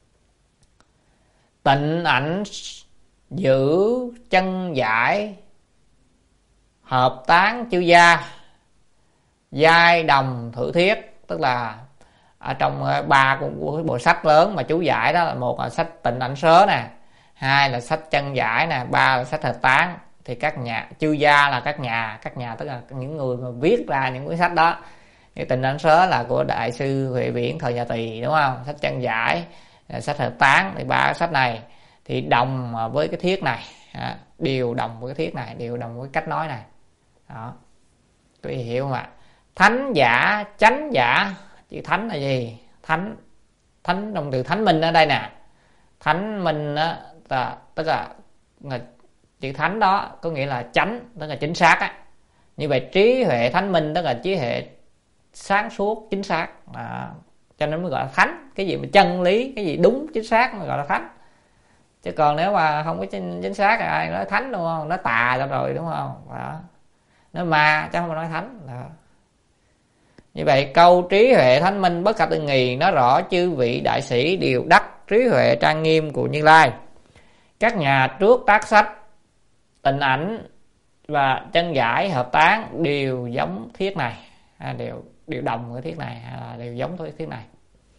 Tịnh ảnh giữ chân giải, hợp tán chư gia, giai đồng thử thiết. Tức là ở trong ba của bộ sách lớn mà chú giải đó, là một là sách Tịnh Ảnh Sớ nè, hai là sách Chân Giải nè, ba là sách Hợp Tán. Thì các nhà chư gia là các nhà các nhà tức là những người mà viết ra những cuốn sách đó. Cái Tịnh Ảnh Sớ là của đại sư Huệ Viễn thời nhà Tỳ, đúng không? Sách Chân Giải, sách Hợp Tán, thì ba sách này thì đồng với cái thiết này, đều đồng với cái thiết này, đều đồng với cách nói này. Đó, quý vị hiểu không ạ? Thánh giả, chánh giả. Chữ thánh là gì? Thánh, thánh trong từ thánh minh ở đây nè. Thánh minh á, tức là, là chữ thánh đó có nghĩa là chánh, tức là chính xác á. Như vậy trí huệ thánh minh tức là trí huệ sáng suốt chính xác. À, cho nên mới gọi là thánh. Cái gì mà chân lý, cái gì đúng chính xác mới gọi là thánh. Chứ còn nếu mà không có chính, chính xác thì ai nói thánh, đúng không? Nói tà ra rồi, đúng không? Đó. Nói ma chứ không phải nói thánh. Đó. Như vậy câu trí huệ thánh minh bất khả tư nghì nói rõ chư vị đại sĩ đều đắc trí huệ trang nghiêm của Như Lai. Các nhà trước tác sách Tịnh Ảnh và Chân Giải, Hợp Tán đều giống thiết này, đều đều đồng cái thiết này, hay là đều giống với thiết này.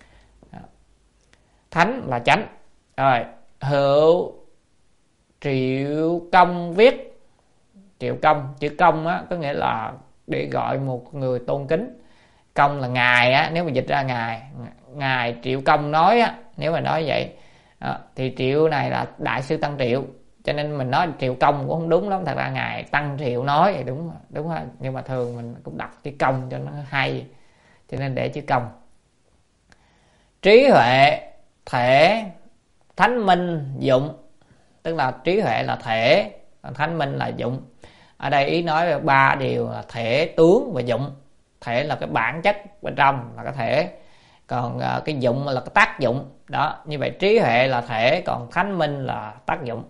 Thánh là chánh. Rồi Hữu Triệu Công viết. Triệu Công, chữ công á có nghĩa là để gọi một người tôn kính. Công là ngài á, nếu mà dịch ra ngài, ngài Triệu Công nói á, nếu mà nói vậy đó, thì Triệu này là đại sư Tăng Triệu, cho nên mình nói Triệu Công cũng không đúng lắm. Thật ra ngài Tăng Triệu nói thì đúng đúng thôi, nhưng mà thường mình cũng đọc chữ công cho nó hay, cho nên để chữ công. Trí huệ thể thánh minh dụng, tức là trí huệ là thể, thánh minh là dụng. Ở đây ý nói về ba điều là thể, tướng và dụng. Thể là cái bản chất bên trong là cái thể, còn cái dụng là cái tác dụng. Đó, như vậy trí huệ là thể, còn thánh minh là tác dụng.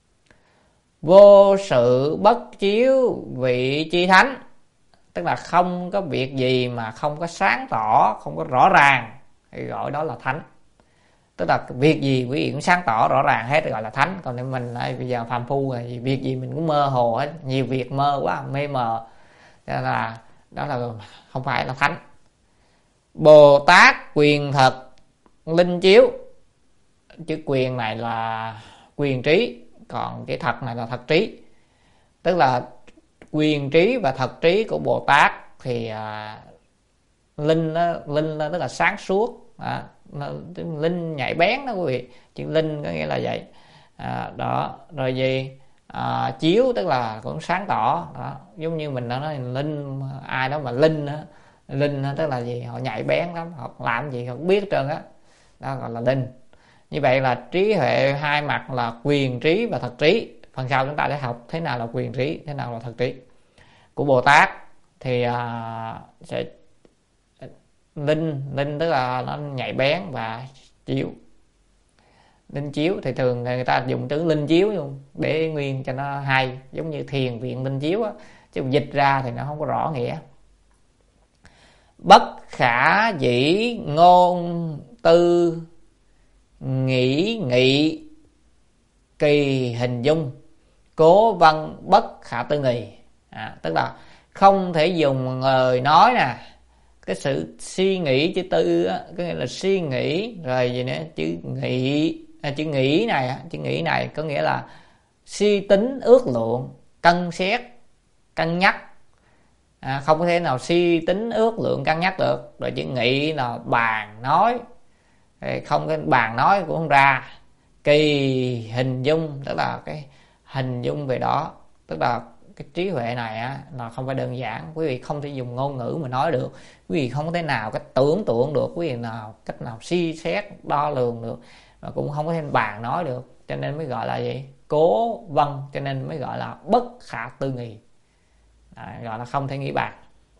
Vô sự bất chiếu vị chi thánh, tức là không có việc gì mà không có sáng tỏ, không có rõ ràng thì gọi đó là thánh. Tức là việc gì quý vị cũng sáng tỏ rõ ràng hết gọi là thánh. Còn nếu mình bây giờ phàm phu rồi, việc gì mình cũng mơ hồ hết, nhiều việc mơ quá, mê mờ, cho nên là đó là không phải là thánh. Bồ Tát quyền thật linh chiếu, chữ quyền này là quyền trí, còn cái thật này là thật trí. Tức là quyền trí và thật trí của Bồ Tát thì à, linh đó, linh đó, tức là sáng suốt, à, linh nhạy bén đó quý vị. Chữ linh có nghĩa là vậy. À, đó rồi gì à, chiếu tức là cũng sáng tỏ đó. Giống như mình đã nói linh, ai đó mà linh đó, linh đó, tức là gì, họ nhạy bén lắm, họ làm gì họ biết trơn á, đó. đó gọi là linh. Như vậy là trí huệ hai mặt là quyền trí và thật trí. Phần sau chúng ta sẽ học thế nào là quyền trí, thế nào là thật trí. Của Bồ Tát thì à, sẽ linh, linh tức là nó nhạy bén và chiếu. Linh chiếu thì thường người ta dùng từ linh chiếu luôn để nguyên cho nó hay, giống như thiền viện linh chiếu á, chứ dịch ra thì nó không có rõ nghĩa. Bất khả dĩ ngôn tư nghĩ nghị kỳ hình dung, cố văn bất khả tư nghì. À, tức là không thể dùng lời nói nè, cái sự suy nghĩ chữ tư á, có nghĩa là suy nghĩ rồi gì nữa, chữ nghĩ à, chữ nghĩ này chữ nghĩ này có nghĩa là suy tính ước lượng, cân xét, cân nhắc. À, không có thể nào suy tính ước lượng cân nhắc được. Rồi chữ nghĩ là bàn nói, không cái bàn nói cũng không ra. Kỳ hình dung tức là cái hình dung về đó, tức là cái trí huệ này á, là không phải đơn giản. Quý vị không thể dùng ngôn ngữ mà nói được, quý vị không có thể nào cách tưởng tượng được, quý vị nào cách nào suy xét đo lường được, và cũng không có thể bàn nói được, cho nên mới gọi là gì, cố văn, cho nên mới gọi là bất khả tư nghì, à, gọi là không thể nghĩ bàn.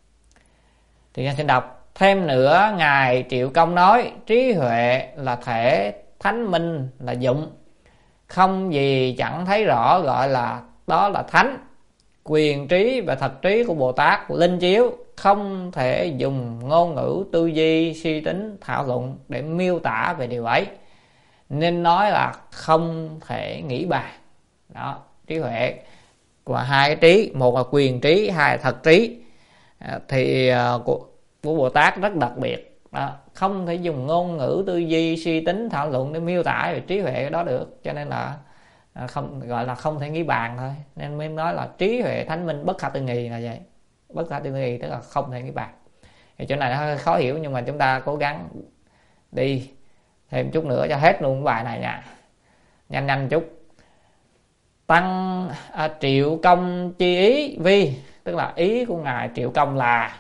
Thì anh xin đọc thêm nữa. Ngài Triệu Công nói trí huệ là thể, thánh minh là dụng, không gì chẳng thấy rõ gọi là đó là thánh. Quyền trí và thật trí của Bồ Tát linh chiếu, không thể dùng ngôn ngữ tư duy suy tính thảo luận để miêu tả về điều ấy, nên nói là không thể nghĩ bàn. Đó, trí huệ và hai cái trí, một là quyền trí, hai là thật trí, à, thì uh, của, của Bồ Tát rất đặc biệt. Đó, không thể dùng ngôn ngữ tư duy suy tính thảo luận để miêu tả về trí huệ đó được, cho nên là uh, không gọi là không thể nghĩ bàn thôi, nên mới nói là trí huệ thánh minh bất khả tư nghị là vậy. Bất khả tư nghị tức là không thể nghĩ bàn. Thì chỗ này nó hơi khó hiểu, nhưng mà chúng ta cố gắng đi thêm chút nữa cho hết luôn cái bài này nha, nhanh nhanh chút. Tăng à, Triệu Công chi ý vi, tức là ý của ngài Triệu Công là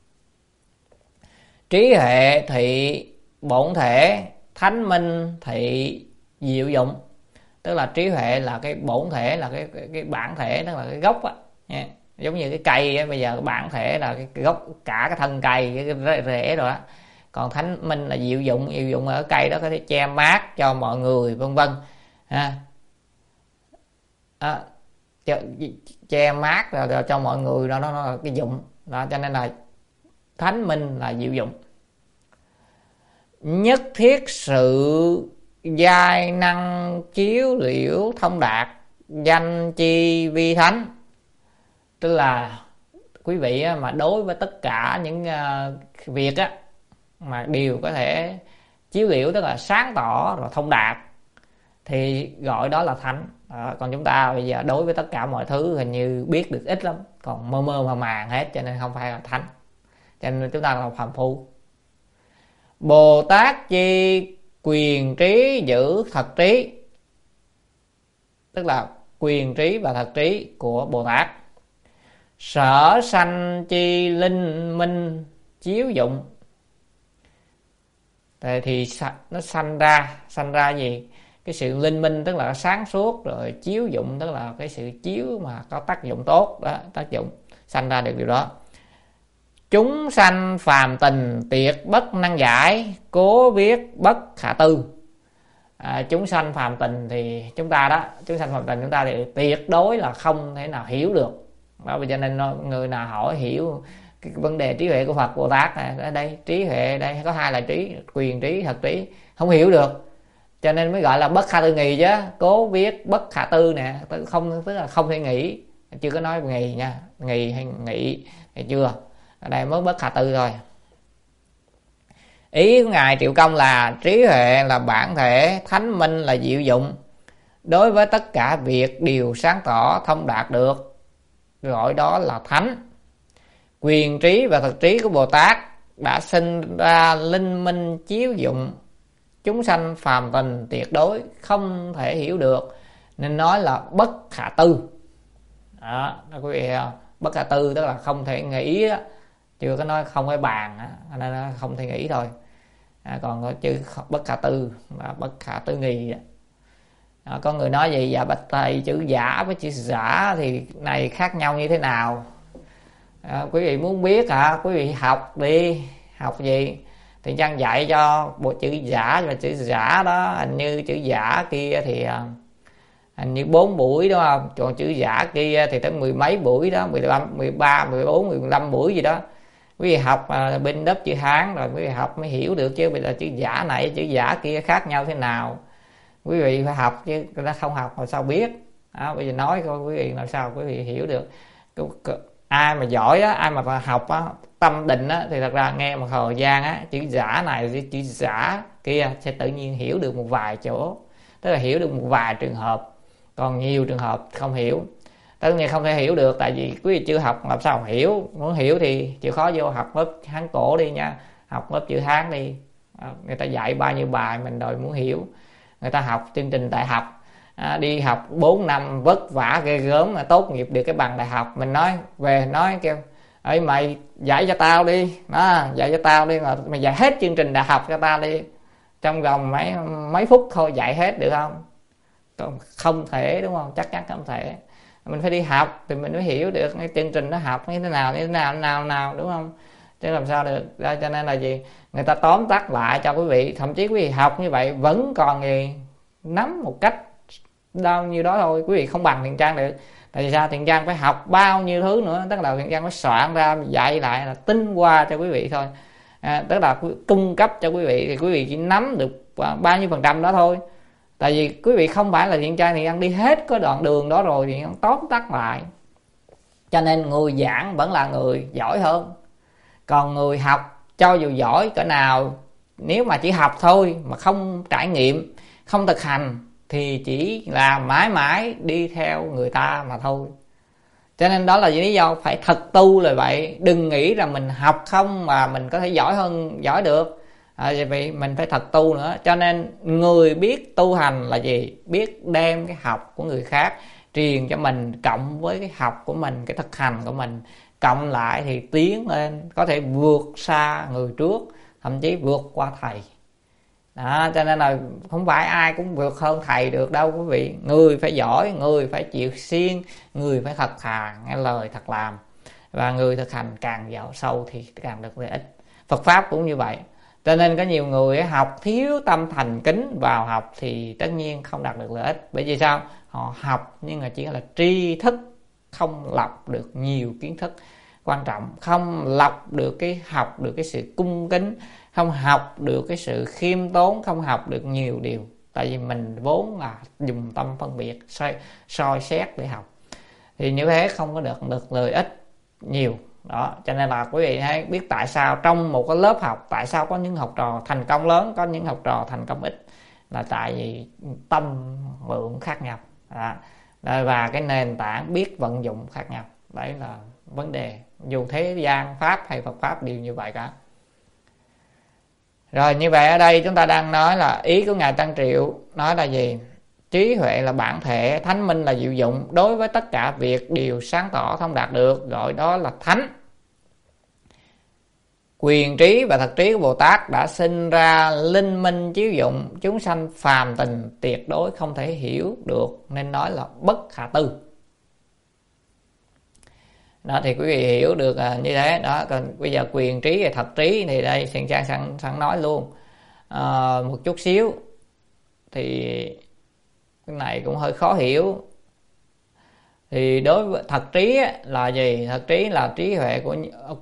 trí huệ thị bổn thể, thánh minh thị diệu dụng. Tức là trí huệ là cái bổn thể, là cái cái, cái bản thể, tức là cái gốc á, nha. Giống như cái cây á, bây giờ cái bản thể là cái, cái gốc, cả cái thân cây, cái, cái rễ rồi đó. Còn thánh minh là diệu dụng, diệu dụng ở cây đó có thể che mát cho mọi người, vân vân ha. À, che, che mát rồi, rồi cho mọi người, đó, đó, đó là cái dụng đó, cho nên là thánh minh là diệu dụng. Nhất thiết sự giai năng chiếu liễu thông đạt, danh chi vi thánh. Tức là quý vị mà đối với tất cả những việc á mà đều có thể chiếu liễu, tức là sáng tỏ rồi thông đạt, thì gọi đó là thánh. Đó, còn chúng ta bây giờ đối với tất cả mọi thứ hình như biết được ít lắm, còn mơ mơ mà màng hết, cho nên không phải là thánh, cho nên chúng ta là phàm phu. Bồ Tát chi quyền trí giữ thật trí, tức là quyền trí và thật trí của Bồ Tát. Sở sanh chi linh minh chiếu dụng, thì nó sanh ra, sanh ra gì? Cái sự linh minh tức là sáng suốt, rồi chiếu dụng tức là cái sự chiếu mà có tác dụng tốt đó, tác dụng sanh ra được điều đó. Chúng sanh phàm tình tiệt bất năng giải, cố viết bất khả tư. À, chúng sanh phàm tình thì chúng ta đó, chúng sanh phàm tình chúng ta thì tuyệt đối là không thể nào hiểu được. Đó, cho nên người nào hỏi hiểu cái vấn đề trí huệ của Phật Bồ Tát này, ở đây trí huệ đây có hai là trí, quyền trí, thật trí, không hiểu được, cho nên mới gọi là bất khả tư nghị chứ. Cố viết bất khả tư nè, không, tức là không thể nghĩ, chưa có nói nghị nha, nghị hay nghĩ hay chưa, ở đây mới bất khả tư thôi. Ý của ngài Triệu Công là trí huệ là bản thể, thánh minh là diệu dụng, đối với tất cả việc đều sáng tỏ thông đạt được, gọi đó là thánh. Quyền trí và thực trí của Bồ Tát đã sinh ra linh minh chiếu dụng, chúng sanh phàm tình tuyệt đối không thể hiểu được, nên nói là bất khả tư. Đó, quý vị, bất khả tư tức là không thể nghĩ đó, chưa có nói không phải bàn đó, nên nó không thể nghĩ thôi. À, còn có chữ bất khả tư là bất khả tư nghị. À, có người nói gì dạ bạch thầy, chữ giả với chữ giả thì này khác nhau như thế nào? À, quý vị muốn biết hả? À, quý vị học đi, học gì thì Trang dạy cho bộ chữ giả và chữ giả đó. Hình như chữ giả kia thì hình như bốn buổi đúng không, còn chữ giả kia thì tới mười mấy buổi đó, mười lăm, mười ba, mười bốn, mười lăm buổi gì đó. Quý vị học à, bên lớp chữ Hán rồi quý vị học mới hiểu được chứ bây giờ chữ giả này chữ giả kia khác nhau thế nào. Quý vị phải học chứ người ta không học làm sao biết. Đó, bây giờ nói coi quý vị làm sao quý vị hiểu được. Ai mà giỏi á, ai mà học á, tâm định á, thì thật ra nghe một thời gian á, chữ giả này chữ giả kia sẽ tự nhiên hiểu được một vài chỗ, tức là hiểu được một vài trường hợp, còn nhiều trường hợp không hiểu. Tất nhiên không thể hiểu được, tại vì quý vị chưa học làm sao hiểu. Muốn hiểu thì chịu khó vô học lớp Hán cổ đi nha, học lớp chữ Hán đi. Người ta dạy bao nhiêu bài mình đòi muốn hiểu. Người ta học chương trình đại học, à, đi học bốn năm vất vả ghê gớm mà tốt nghiệp được cái bằng đại học. Mình nói về nói kêu ơi mày dạy cho tao đi, đó, dạy cho tao đi, mà mày dạy hết chương trình đại học cho tao đi, trong vòng mấy mấy phút thôi dạy hết được không? Không thể, đúng không? Chắc chắn không thể. Mình phải đi học thì mình mới hiểu được cái chương trình nó học như thế nào, như thế nào, nào nào, đúng không? Chứ làm sao được. Đó, cho nên là gì? Người ta tóm tắt lại cho quý vị, thậm chí quý vị học như vậy vẫn còn gì nắm một cách bao nhiêu đó thôi, quý vị không bằng Thiện Trang được. Tại vì sao? Thiện Trang phải học bao nhiêu thứ nữa, tức là Thiện Trang phải soạn ra dạy lại là tinh hoa cho quý vị thôi. À, tức là cung cấp cho quý vị thì quý vị chỉ nắm được bao nhiêu phần trăm đó thôi. Tại vì quý vị không phải là Thiện Trang Thiện Trang đi hết cái đoạn đường đó rồi thì tóm tắt lại. Cho nên người giảng vẫn là người giỏi hơn. Còn người học cho dù giỏi cỡ nào, nếu mà chỉ học thôi mà không trải nghiệm, không thực hành thì chỉ là mãi mãi đi theo người ta mà thôi. Cho nên đó là lý do phải thật tu là vậy. Đừng nghĩ rằng mình học không mà mình có thể giỏi hơn giỏi được. À, vì mình phải thật tu nữa. Cho nên người biết tu hành là gì? Biết đem cái học của người khác truyền cho mình, cộng với cái học của mình, cái thực hành của mình, cộng lại thì tiến lên, có thể vượt xa người trước, thậm chí vượt qua thầy. Đó, cho nên là không phải ai cũng vượt hơn thầy được đâu quý vị. Người phải giỏi, người phải chịu siêng, người phải thật thà, nghe lời thật làm. Và người thực hành càng vào sâu thì càng được lợi ích. Phật Pháp cũng như vậy. Cho nên có nhiều người học thiếu tâm thành kính vào học thì tất nhiên không đạt được lợi ích. Bởi vì sao? Họ học nhưng mà chỉ là tri thức, không lọc được nhiều kiến thức quan trọng, không lọc được cái học được cái sự cung kính, không học được cái sự khiêm tốn, không học được nhiều điều. Tại vì mình vốn là dùng tâm phân biệt, soi, soi xét để học, thì như thế không có được được lợi ích nhiều. Đó, cho nên là quý vị hãy biết tại sao trong một cái lớp học, tại sao có những học trò thành công lớn, có những học trò thành công ít, là tại vì tâm mượn khác nhau. Đó. Và cái nền tảng biết vận dụng khác nhau. Đấy là vấn đề, dù thế gian Pháp hay Phật Pháp đều như vậy cả. Rồi như vậy ở đây chúng ta đang nói là ý của Ngài Tăng Triệu nói là gì? Trí huệ là bản thể, thánh minh là diệu dụng, đối với tất cả việc đều sáng tỏ thông đạt được, gọi đó là thánh. Quyền trí và thật trí của Bồ Tát đã sinh ra linh minh chiếu dụng, chúng sanh phàm tình tuyệt đối không thể hiểu được, nên nói là bất khả tư. Đó thì quý vị hiểu được à, như thế đó. Còn bây giờ quyền trí và thật trí thì đây Thiện Trang sẵn, sẵn nói luôn à, một chút xíu. Thì cái này cũng hơi khó hiểu. Thì đối với thật trí là gì? Thật trí là trí huệ của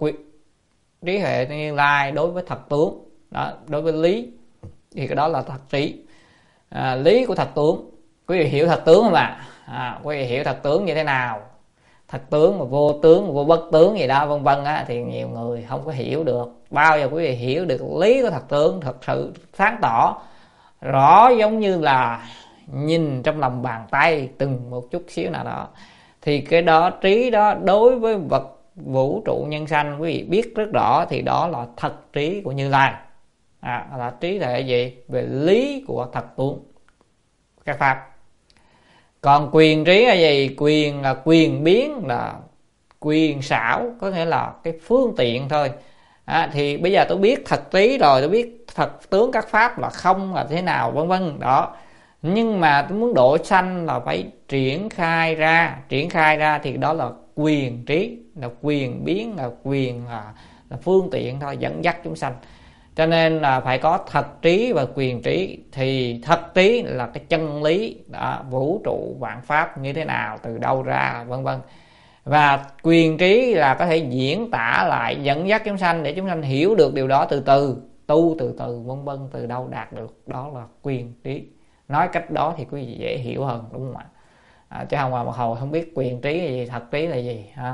trí huệ Như Lai đối với thật tướng. Đó, đối với lý thì cái đó là thật trí. À, lý của thật tướng, quý vị hiểu thật tướng không ạ? À, quý vị hiểu thật tướng như thế nào? Thật tướng mà vô tướng mà vô bất tướng gì đó vân vân á, thì nhiều người không có hiểu được. Bao giờ quý vị hiểu được lý của thật tướng thật sự sáng tỏ rõ, giống như là nhìn trong lòng bàn tay từng một chút xíu nào đó, thì cái đó trí đó đối với vật vũ trụ nhân sanh quý vị biết rất rõ, thì đó là thật trí của Như Lai. À, là trí là gì? Về lý của thật tướng các pháp. Còn quyền trí là gì? Quyền là quyền biến, là quyền xảo, có nghĩa là cái phương tiện thôi. À, thì bây giờ tôi biết thật trí rồi, tôi biết thật tướng các pháp là không là thế nào vân vân đó. Nhưng mà tôi muốn độ sanh là phải triển khai ra, triển khai ra thì đó là quyền trí, là quyền biến, là quyền là, là phương tiện thôi, dẫn dắt chúng sanh. Cho nên là phải có thật trí và quyền trí. Thì thật trí là cái chân lý đó, vũ trụ vạn pháp như thế nào, từ đâu ra vân vân. Và quyền trí là có thể diễn tả lại, dẫn dắt chúng sanh để chúng sanh hiểu được điều đó từ từ, tu từ từ vân vân, từ đâu đạt được, đó là quyền trí. Nói cách đó thì quý vị dễ hiểu hơn, đúng không ạ? À, chứ không mà một hồi không biết quyền trí là gì, thật trí là gì ha.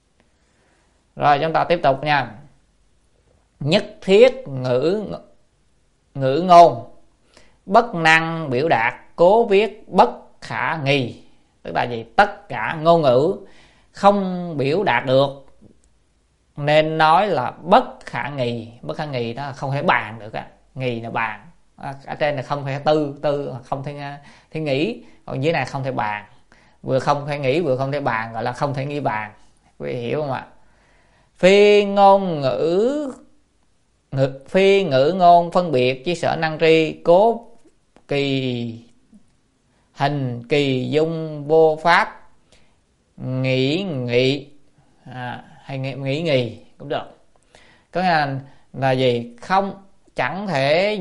Rồi chúng ta tiếp tục nha. Nhất thiết ngữ ngữ ngôn, bất năng biểu đạt, cố viết bất khả nghi. Tức là gì? Tất cả ngôn ngữ không biểu đạt được nên nói là bất khả nghi. Bất khả nghi đó là không thể bàn được á. Nghi là bàn. Ở trên là không thể tư, tư không thể, thể nghĩ. Còn dưới này không thể bàn. Vừa không thể nghĩ vừa không thể bàn, gọi là không thể nghi bàn. Quý vị hiểu không ạ? Phi ngôn ngữ ngữ phi ngữ ngôn phân biệt chi sở năng tri, cố kỳ hình kỳ dung vô pháp, nghĩ nghị à, hay nghĩ, nghĩ nghì cũng được. Có nghĩa là, là gì? Không, chẳng thể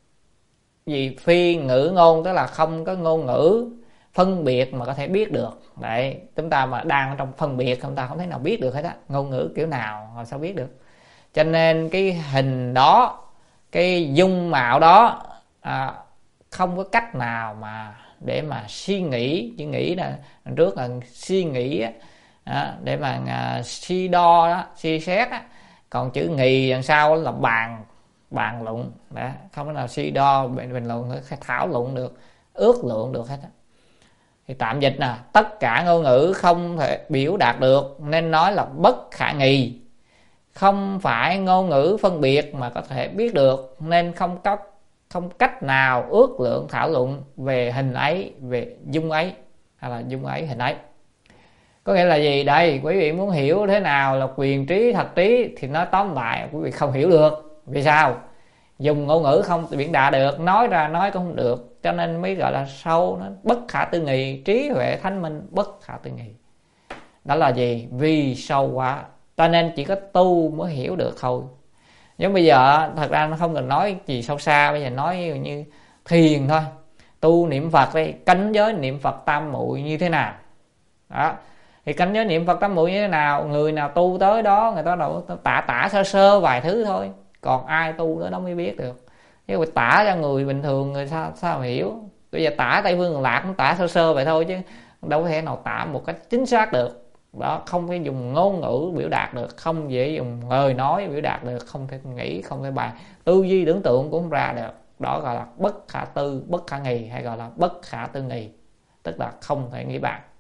gì phi ngữ ngôn, tức là không có ngôn ngữ phân biệt mà có thể biết được. Đấy, chúng ta mà đang trong phân biệt, chúng ta không thể nào biết được hết á. Ngôn ngữ kiểu nào mà sao biết được. Cho nên cái hình đó, cái dung mạo đó, à, không có cách nào mà để mà suy nghĩ. Chỉ nghĩ là trước là suy nghĩ á, à, để mà à, suy đo đó, suy xét á. Còn chữ nghì đằng sau là bàn, bàn luận. Đó, không thể nào suy đo bình luận, thảo luận được, ước lượng được hết á. Thì tạm dịch nè, tất cả ngôn ngữ không thể biểu đạt được nên nói là bất khả nghị. Không phải ngôn ngữ phân biệt mà có thể biết được nên không có không cách nào ước lượng thảo luận về hình ấy, về dung ấy, hay là dung ấy, hình ấy. Có nghĩa là gì đây? Quý vị muốn hiểu thế nào là quyền trí, thật trí thì nói tóm lại quý vị không hiểu được. Vì sao? Dùng ngôn ngữ không biểu đạt được, nói ra nói cũng không được, cho nên mới gọi là sâu, nó bất khả tư nghị, trí huệ thanh minh bất khả tư nghị. Đó là gì? Vì sâu quá, cho nên chỉ có tu mới hiểu được thôi. Giống bây giờ thật ra nó không cần nói gì sâu xa, bây giờ nói như thiền thôi. Tu niệm Phật đi, cảnh giới niệm Phật tam muội như thế nào? Đó. Thì cảnh giới niệm Phật tam muội như thế nào? Người nào tu tới đó, người ta đâu tả tả sơ sơ vài thứ thôi. Còn ai tu tới đó mới biết được. Chứ tả cho người bình thường người sao sao hiểu? Bây giờ tả Tây Phương Lạc cũng tả sơ sơ vậy thôi chứ đâu có thể nào tả một cách chính xác được. Đó, không thể dùng ngôn ngữ biểu đạt được, không dễ dùng lời nói biểu đạt được, không thể nghĩ, không thể bàn, tư duy tưởng tượng cũng không ra được. Đó gọi là bất khả tư, bất khả nghị, hay gọi là bất khả tư nghị, tức là không thể nghĩ bàn.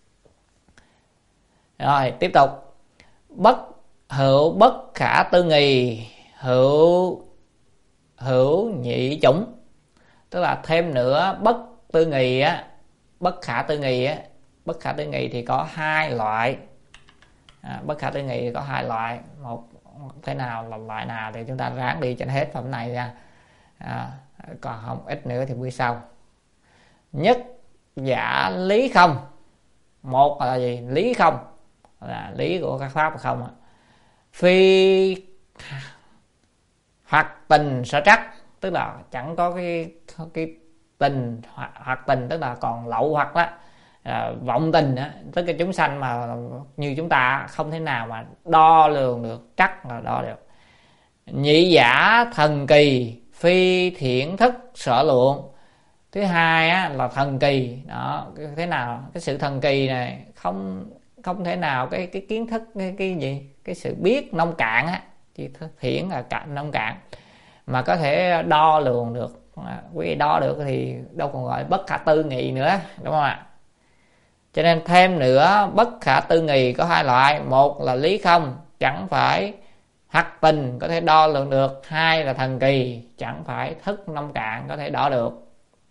Rồi tiếp tục, bất hữu bất khả tư nghị, hữu hữu nhị chủng, tức là thêm nữa bất tư nghị á, bất khả tư nghị á. Bất khả tư nghị thì có hai loại. À, bất khả tư nghị thì có hai loại. Một thế nào là loại nào thì chúng ta ráng đi cho hết phẩm này nha. À, còn không ít nữa thì bữa sau. Nhất giả lý không. Một là gì? Lý không, là lý của các pháp không. Phi hoặc tình sở trắc, tức là chẳng có cái cái tình hoặc, hoặc tình, tức là còn lậu hoặc đó. À, vọng tình á, tức là chúng sanh mà như chúng ta không thể nào mà đo lường được, chắc là đo được. Nhị giả thần kỳ, phi thiển thức sở lượng. Thứ hai á, là thần kỳ đó. Thế nào cái sự thần kỳ này không không thể nào cái cái kiến thức cái, cái gì cái sự biết nông cạn á, chỉ thiển là cạn nông cạn mà có thể đo lường được. Quý vị đo được thì đâu còn gọi bất khả tư nghị nữa, đúng không ạ? Cho nên thêm nữa, bất khả tư nghị có hai loại. Một là lý không, chẳng phải hoặc tình có thể đo lường được. Hai là thần kỳ, chẳng phải thức nông cạn có thể đo được.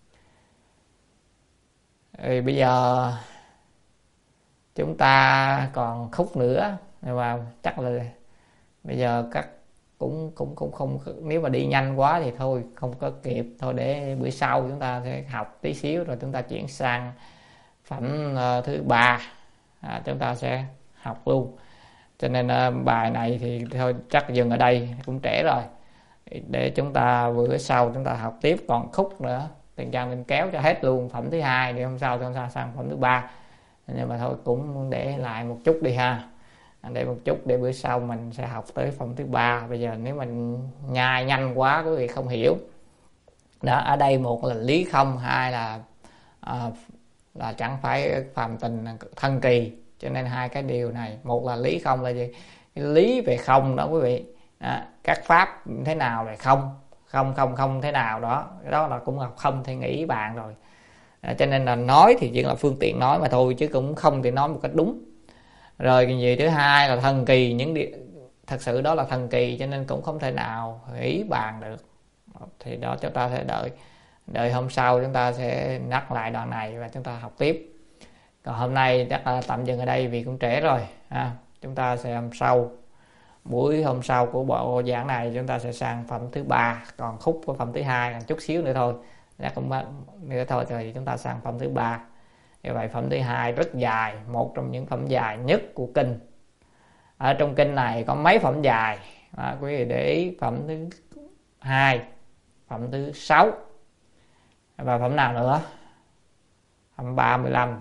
Thì bây giờ chúng ta còn khúc nữa, nhưng mà chắc là bây giờ các cũng cũng cũng không, nếu mà đi nhanh quá thì thôi không có kịp, thôi để bữa sau chúng ta sẽ học tí xíu rồi chúng ta chuyển sang phẩm uh, thứ ba, à, chúng ta sẽ học luôn. Cho nên uh, bài này thì thôi chắc dừng ở đây cũng trễ rồi, để chúng ta bữa sau chúng ta học tiếp còn khúc nữa. Tiền Trang mình kéo cho hết luôn phẩm thứ hai để hôm sau chúng ta sang phẩm thứ ba. Nhưng mà thôi cũng để lại một chút đi ha, để một chút để bữa sau mình sẽ học tới phẩm thứ ba. Bây giờ nếu mình nhai nhanh quá quý vị không hiểu. Đó, ở đây một là lý không, hai là uh, là chẳng phải phàm tình thân kỳ. Cho nên hai cái điều này, một là lý không là gì? Lý về không đó quý vị. À, các pháp thế nào là không, không không không thế nào đó, đó là cũng là không thể nghĩ bàn rồi. À, cho nên là nói thì chỉ là phương tiện nói mà thôi, chứ cũng không thể nói một cách đúng. Rồi cái gì thứ hai là thần kỳ, những điều thật sự đó là thần kỳ, cho nên cũng không thể nào nghĩ bàn được. Thì đó chúng ta sẽ đợi đợi hôm sau chúng ta sẽ nhắc lại đoạn này và chúng ta học tiếp. Còn hôm nay chắc là tạm dừng ở đây vì cũng trễ rồi ha. Chúng ta sẽ hôm sau, buổi hôm sau của bộ giảng này chúng ta sẽ sang phẩm thứ ba, còn khúc của phẩm thứ hai là chút xíu nữa thôi, chắc cũng nữa thôi rồi chúng ta sang phẩm thứ ba. Như vậy phẩm thứ hai rất dài, một trong những phẩm dài nhất của kinh. Ở trong kinh này có mấy phẩm dài, à, quý vị để ý phẩm thứ hai, phẩm thứ sáu và phẩm nào nữa, phẩm ba mươi lăm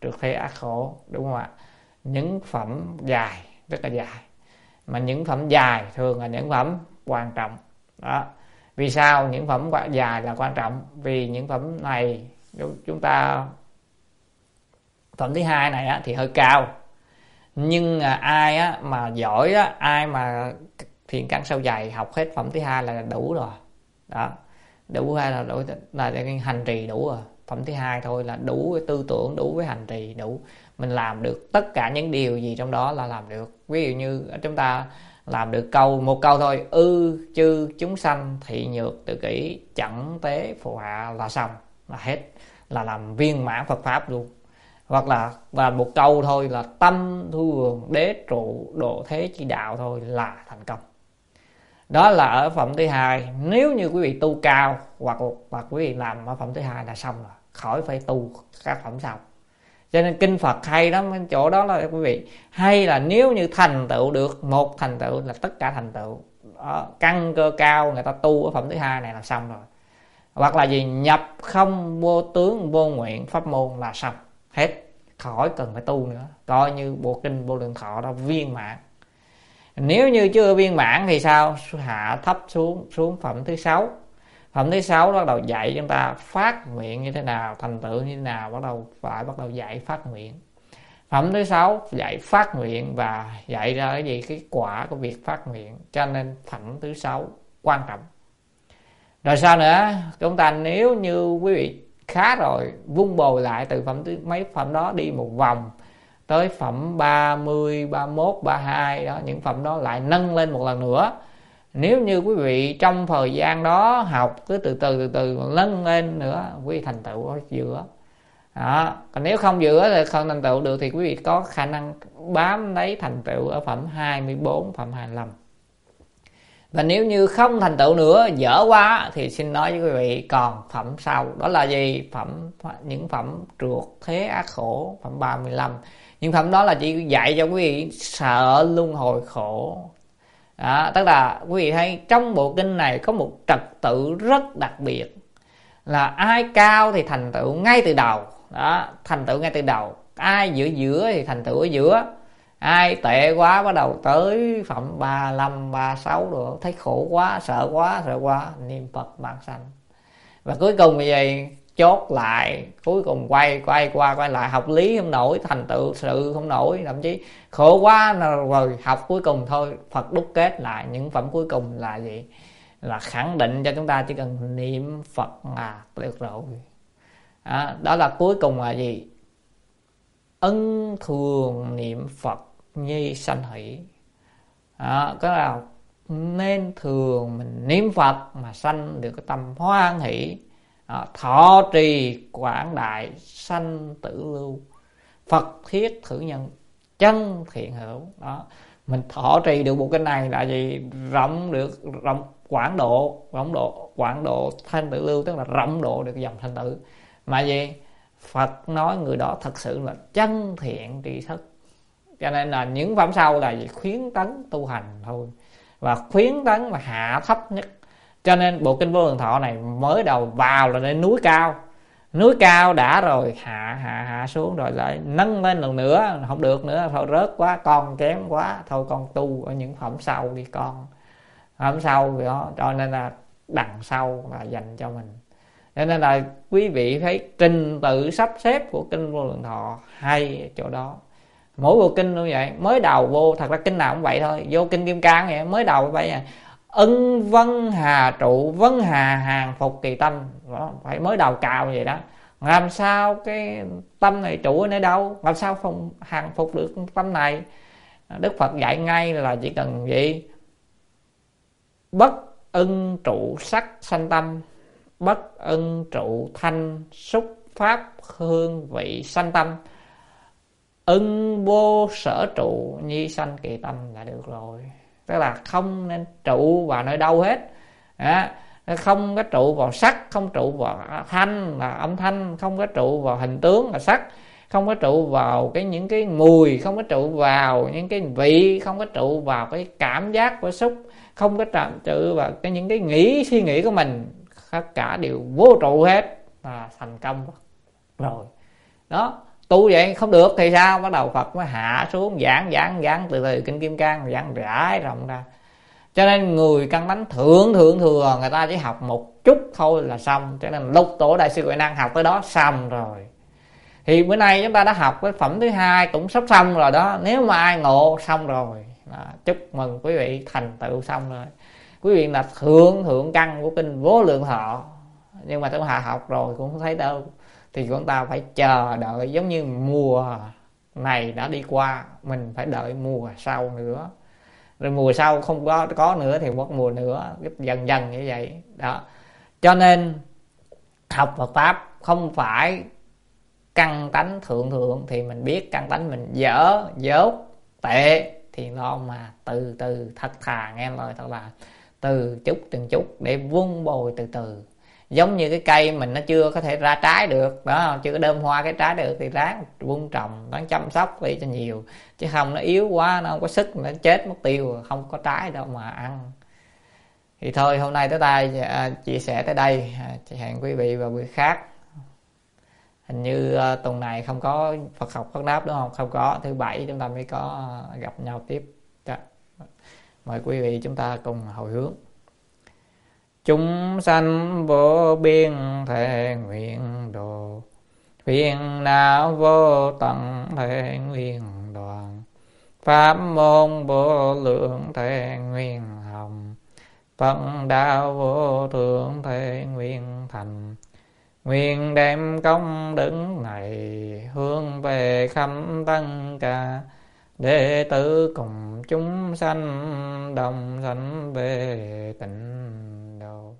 trượt thế ác khổ, đúng không ạ? Những phẩm dài, rất là dài, mà những phẩm dài thường là những phẩm quan trọng đó. Vì sao những phẩm dài là quan trọng? Vì những phẩm này chúng ta, phẩm thứ hai này á, thì hơi cao, nhưng à, ai á, mà giỏi á, ai mà thiền căn sâu dày học hết phẩm thứ hai là đủ rồi đó, đủ hay là đủ là hành trì đủ rồi. Phẩm thứ hai thôi là đủ với tư tưởng, đủ với hành trì, đủ mình làm được tất cả những điều gì trong đó là làm được. Ví dụ như chúng ta làm được câu một câu thôi, ư chư chúng sanh thị nhược tự kỷ chẳng tế phụ hạ là xong, là hết, là làm viên mãn Phật pháp luôn. Hoặc là và một câu thôi là tâm thường đế trụ độ thế chi đạo thôi là thành công. Đó là ở phẩm thứ hai. Nếu như quý vị tu cao hoặc hoặc quý vị làm ở phẩm thứ hai là xong rồi, khỏi phải tu các phẩm sau. Cho nên kinh Phật hay lắm, chỗ đó là quý vị hay là nếu như thành tựu được một thành tựu là tất cả thành tựu. Đó, căn cơ cao người ta tu ở phẩm thứ hai này là xong rồi. Hoặc là gì, nhập không vô tướng vô nguyện pháp môn là xong hết, khỏi cần phải tu nữa, coi như bộ kinh Vô Lượng Thọ đó viên mãn. Nếu như chưa viên mãn thì sao? Hạ thấp xuống xuống phẩm thứ sáu. Phẩm thứ sáu bắt đầu dạy chúng ta phát nguyện như thế nào, thành tựu như thế nào, bắt đầu phải bắt đầu dạy phát nguyện. Phẩm thứ sáu dạy phát nguyện và dạy ra cái gì, cái quả của việc phát nguyện. Cho nên phẩm thứ sáu quan trọng. Rồi sao nữa? Chúng ta nếu như quý vị khá rồi, vun bồi lại từ phẩm thứ mấy phẩm đó đi một vòng tới phẩm ba mươi, ba mươi mốt, ba mươi hai đó, những phẩm đó lại nâng lên một lần nữa. Nếu như quý vị trong thời gian đó học cứ từ từ từ từ nâng lên nữa, quý vị thành tựu ở giữa đó. Còn nếu không giữa thì không thành tựu được thì quý vị có khả năng bám lấy thành tựu ở phẩm hai mươi bốn, phẩm hai mươi lăm. Và nếu như không thành tựu nữa, dở quá thì xin nói với quý vị còn phẩm sau. Đó là gì? Phẩm những phẩm trượt thế ác khổ, phẩm ba mươi lăm. Những phẩm đó là chỉ dạy cho quý vị sợ luân hồi khổ. Đó, tức là quý vị thấy trong bộ kinh này có một trật tự rất đặc biệt, là ai cao thì thành tựu ngay từ đầu đó, thành tựu ngay từ đầu. Ai giữa giữa thì thành tựu ở giữa. Ai tệ quá bắt đầu tới phẩm ba mươi lăm, ba mươi sáu rồi thấy khổ quá, sợ quá, sợ quá, niệm Phật vãng sanh. Và cuối cùng như vậy chốt lại, cuối cùng quay quay qua quay lại, học lý không nổi, thành tựu sự không nổi, thậm chí khổ quá rồi học cuối cùng thôi. Phật đúc kết lại những phẩm cuối cùng là gì? Là khẳng định cho chúng ta chỉ cần niệm Phật là được rồi. Đó, đó là cuối cùng là gì? Ân thường niệm Phật nhi sanh hỷ. Đó, cái là nên thường mình niệm Phật mà sanh được cái tâm hoan hỷ. Đó, thọ trì quảng đại sanh tử lưu, Phật thiết thử nhân chân thiện hữu. Đó, mình thọ trì được một cái này là gì? Rộng được, rộng quảng độ, rộng độ, quảng độ sanh tử lưu, tức là rộng độ được dòng sanh tử. Mà gì? Phật nói người đó thật sự là chân thiện tri thức. Cho nên là những phẩm sau là gì? Khuyến tấn tu hành thôi, và khuyến tấn mà hạ thấp nhất. Cho nên bộ kinh Vô Lượng Thọ này mới đầu vào là lên núi cao, núi cao đã rồi hạ hạ hạ xuống rồi lại nâng lên lần nữa, không được nữa, thôi rớt quá, con kém quá, thôi con tu ở những phẩm sau đi con. Phẩm sau đó, cho nên là đằng sau là dành cho mình. Cho nên là quý vị thấy trình tự sắp xếp của kinh Vô Lượng Thọ hay ở chỗ đó. Mỗi bộ kinh như vậy, mới đầu vô, thật ra kinh nào cũng vậy thôi, vô kinh Kim Cang vậy, mới đầu vậy à, ân vân hà trụ, vân hà hàng phục kỳ tâm. Đó, phải mới đầu cào vậy đó. Làm sao cái tâm này trụ ở nơi đâu, làm sao không hàng phục được tâm này? Đức Phật dạy ngay là chỉ cần gì? Bất ân trụ sắc sanh tâm, bất ân trụ thanh xúc pháp hương vị sanh tâm, ân vô sở trụ nhi sanh kỳ tâm là được rồi. Tức là không nên trụ vào nơi đâu hết. Đó, không có trụ vào sắc, không trụ vào thanh là âm thanh, không có trụ vào hình tướng là sắc, không có trụ vào cái những cái mùi, không có trụ vào những cái vị, không có trụ vào cái cảm giác của xúc, không có trụ vào cái những cái nghĩ suy nghĩ của mình, tất cả đều vô trụ hết là thành công rồi. Đó, tu vậy không được thì sao? Bắt đầu Phật mới hạ xuống giảng giảng giảng từ từ kinh Kim Cang, giảng rải rộng ra. Cho nên người căn tánh thượng thượng thừa, người ta chỉ học một chút thôi là xong. Cho nên Lục Tổ Đại Sư Huệ Năng học tới đó xong rồi. Thì bữa nay chúng ta đã học cái phẩm thứ hai cũng sắp xong rồi đó. Nếu mà ai ngộ xong rồi đó, chúc mừng quý vị thành tựu xong rồi. Quý vị là thượng thượng căn của kinh Vô Lượng Thọ. Nhưng mà chúng ta học rồi cũng không thấy đâu, thì chúng ta phải chờ đợi. Giống như mùa này đã đi qua, mình phải đợi mùa sau nữa, rồi mùa sau không có có nữa thì một mùa nữa, dần dần như vậy đó. Cho nên học Phật pháp không phải căn tánh thượng thượng thì mình biết căn tánh mình dở dốt tệ, thì lo mà từ từ thật thà, nghe lời thật là từ chút từng chút để vun bồi từ từ. Giống như cái cây mình nó chưa có thể ra trái được đó, chưa có đơm hoa cái trái được thì ráng vun trồng, ráng chăm sóc đi cho nhiều, chứ không nó yếu quá nó không có sức, nó chết mất tiêu, không có trái đâu mà ăn. Thì thôi hôm nay tới đây à, chia sẻ tới đây, à, hẹn quý vị vào buổi khác. Hình như uh, tuần này không có Phật học Phật đáp đúng không? Không có, thứ bảy chúng ta mới có uh, gặp nhau tiếp. Đó. Mời quý vị chúng ta cùng hồi hướng. Chúng sanh vô biên thể nguyện độ, phiền não vô tận thể nguyện đoàn, pháp môn vô lượng thể nguyện hồng, Phật đạo vô thượng thể nguyện thành. Nguyện đem công đức này hướng về khắp tất cả đệ tử cùng chúng sanh đồng sanh về tịnh độ.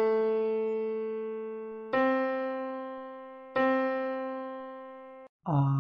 A